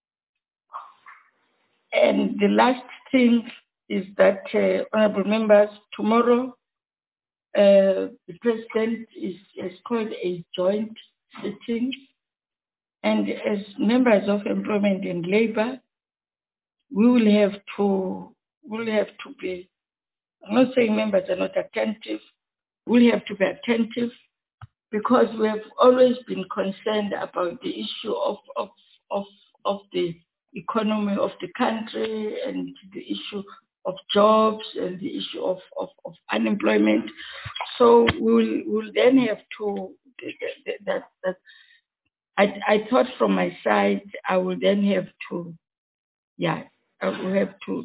Speaker 6: And the last thing is that, honorable members, tomorrow the President has called a joint sitting, and as members of Employment and Labor, we will have to be, I'm not saying members are not attentive, we'll have to be attentive, because we have always been concerned about the issue of the economy of the country, and the issue of jobs, and the issue of unemployment. So we'll then have to, I thought from my side, I will then have to, I will have to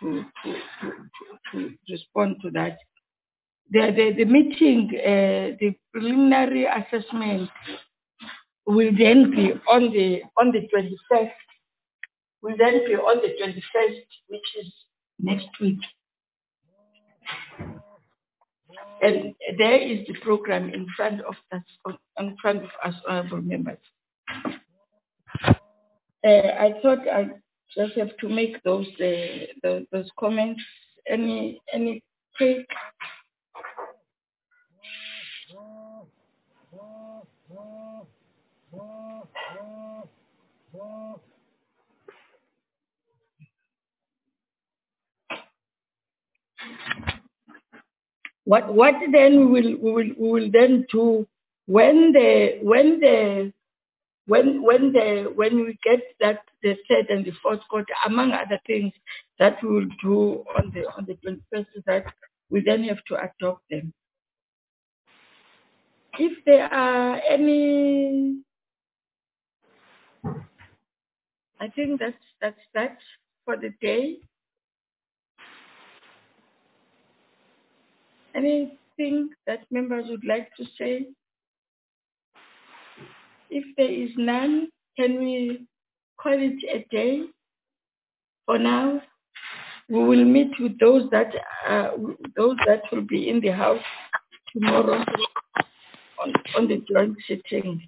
Speaker 6: respond to that. The meeting, the preliminary assessment will then be on the 21st. Will then be on the 21st, which is next week. And there is the program in front of us, honorable members. I thought I just have to make those comments. Any quick? What then we will then do when we get that the third and the fourth quarter, among other things that we will do on the 21st, is that we then have to adopt them. If there are any I think that's that for the day. Anything that members would like to say? If there is none, can we call it a day? For now, we will meet with those that will be in the house tomorrow on the joint sitting.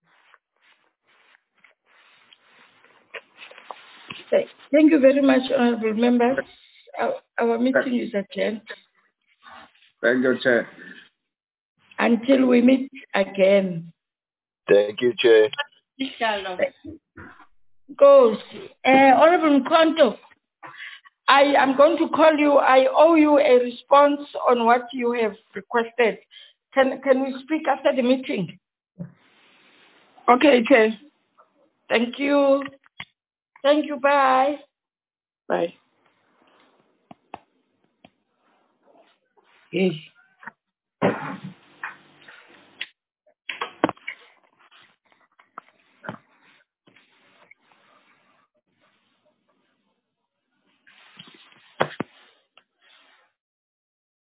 Speaker 6: Thank you very much, honorable members. Our meeting is adjourned.
Speaker 14: Thank you, Chair.
Speaker 6: Until we meet again.
Speaker 15: Thank you, Chair.
Speaker 6: Goes. Honorable Nkonto, I am going to call you. I owe you a response on what you have requested. Can we speak after the meeting?
Speaker 13: Okay, Chair.
Speaker 6: Thank you. Thank you. Bye.
Speaker 13: Bye.
Speaker 6: Yes.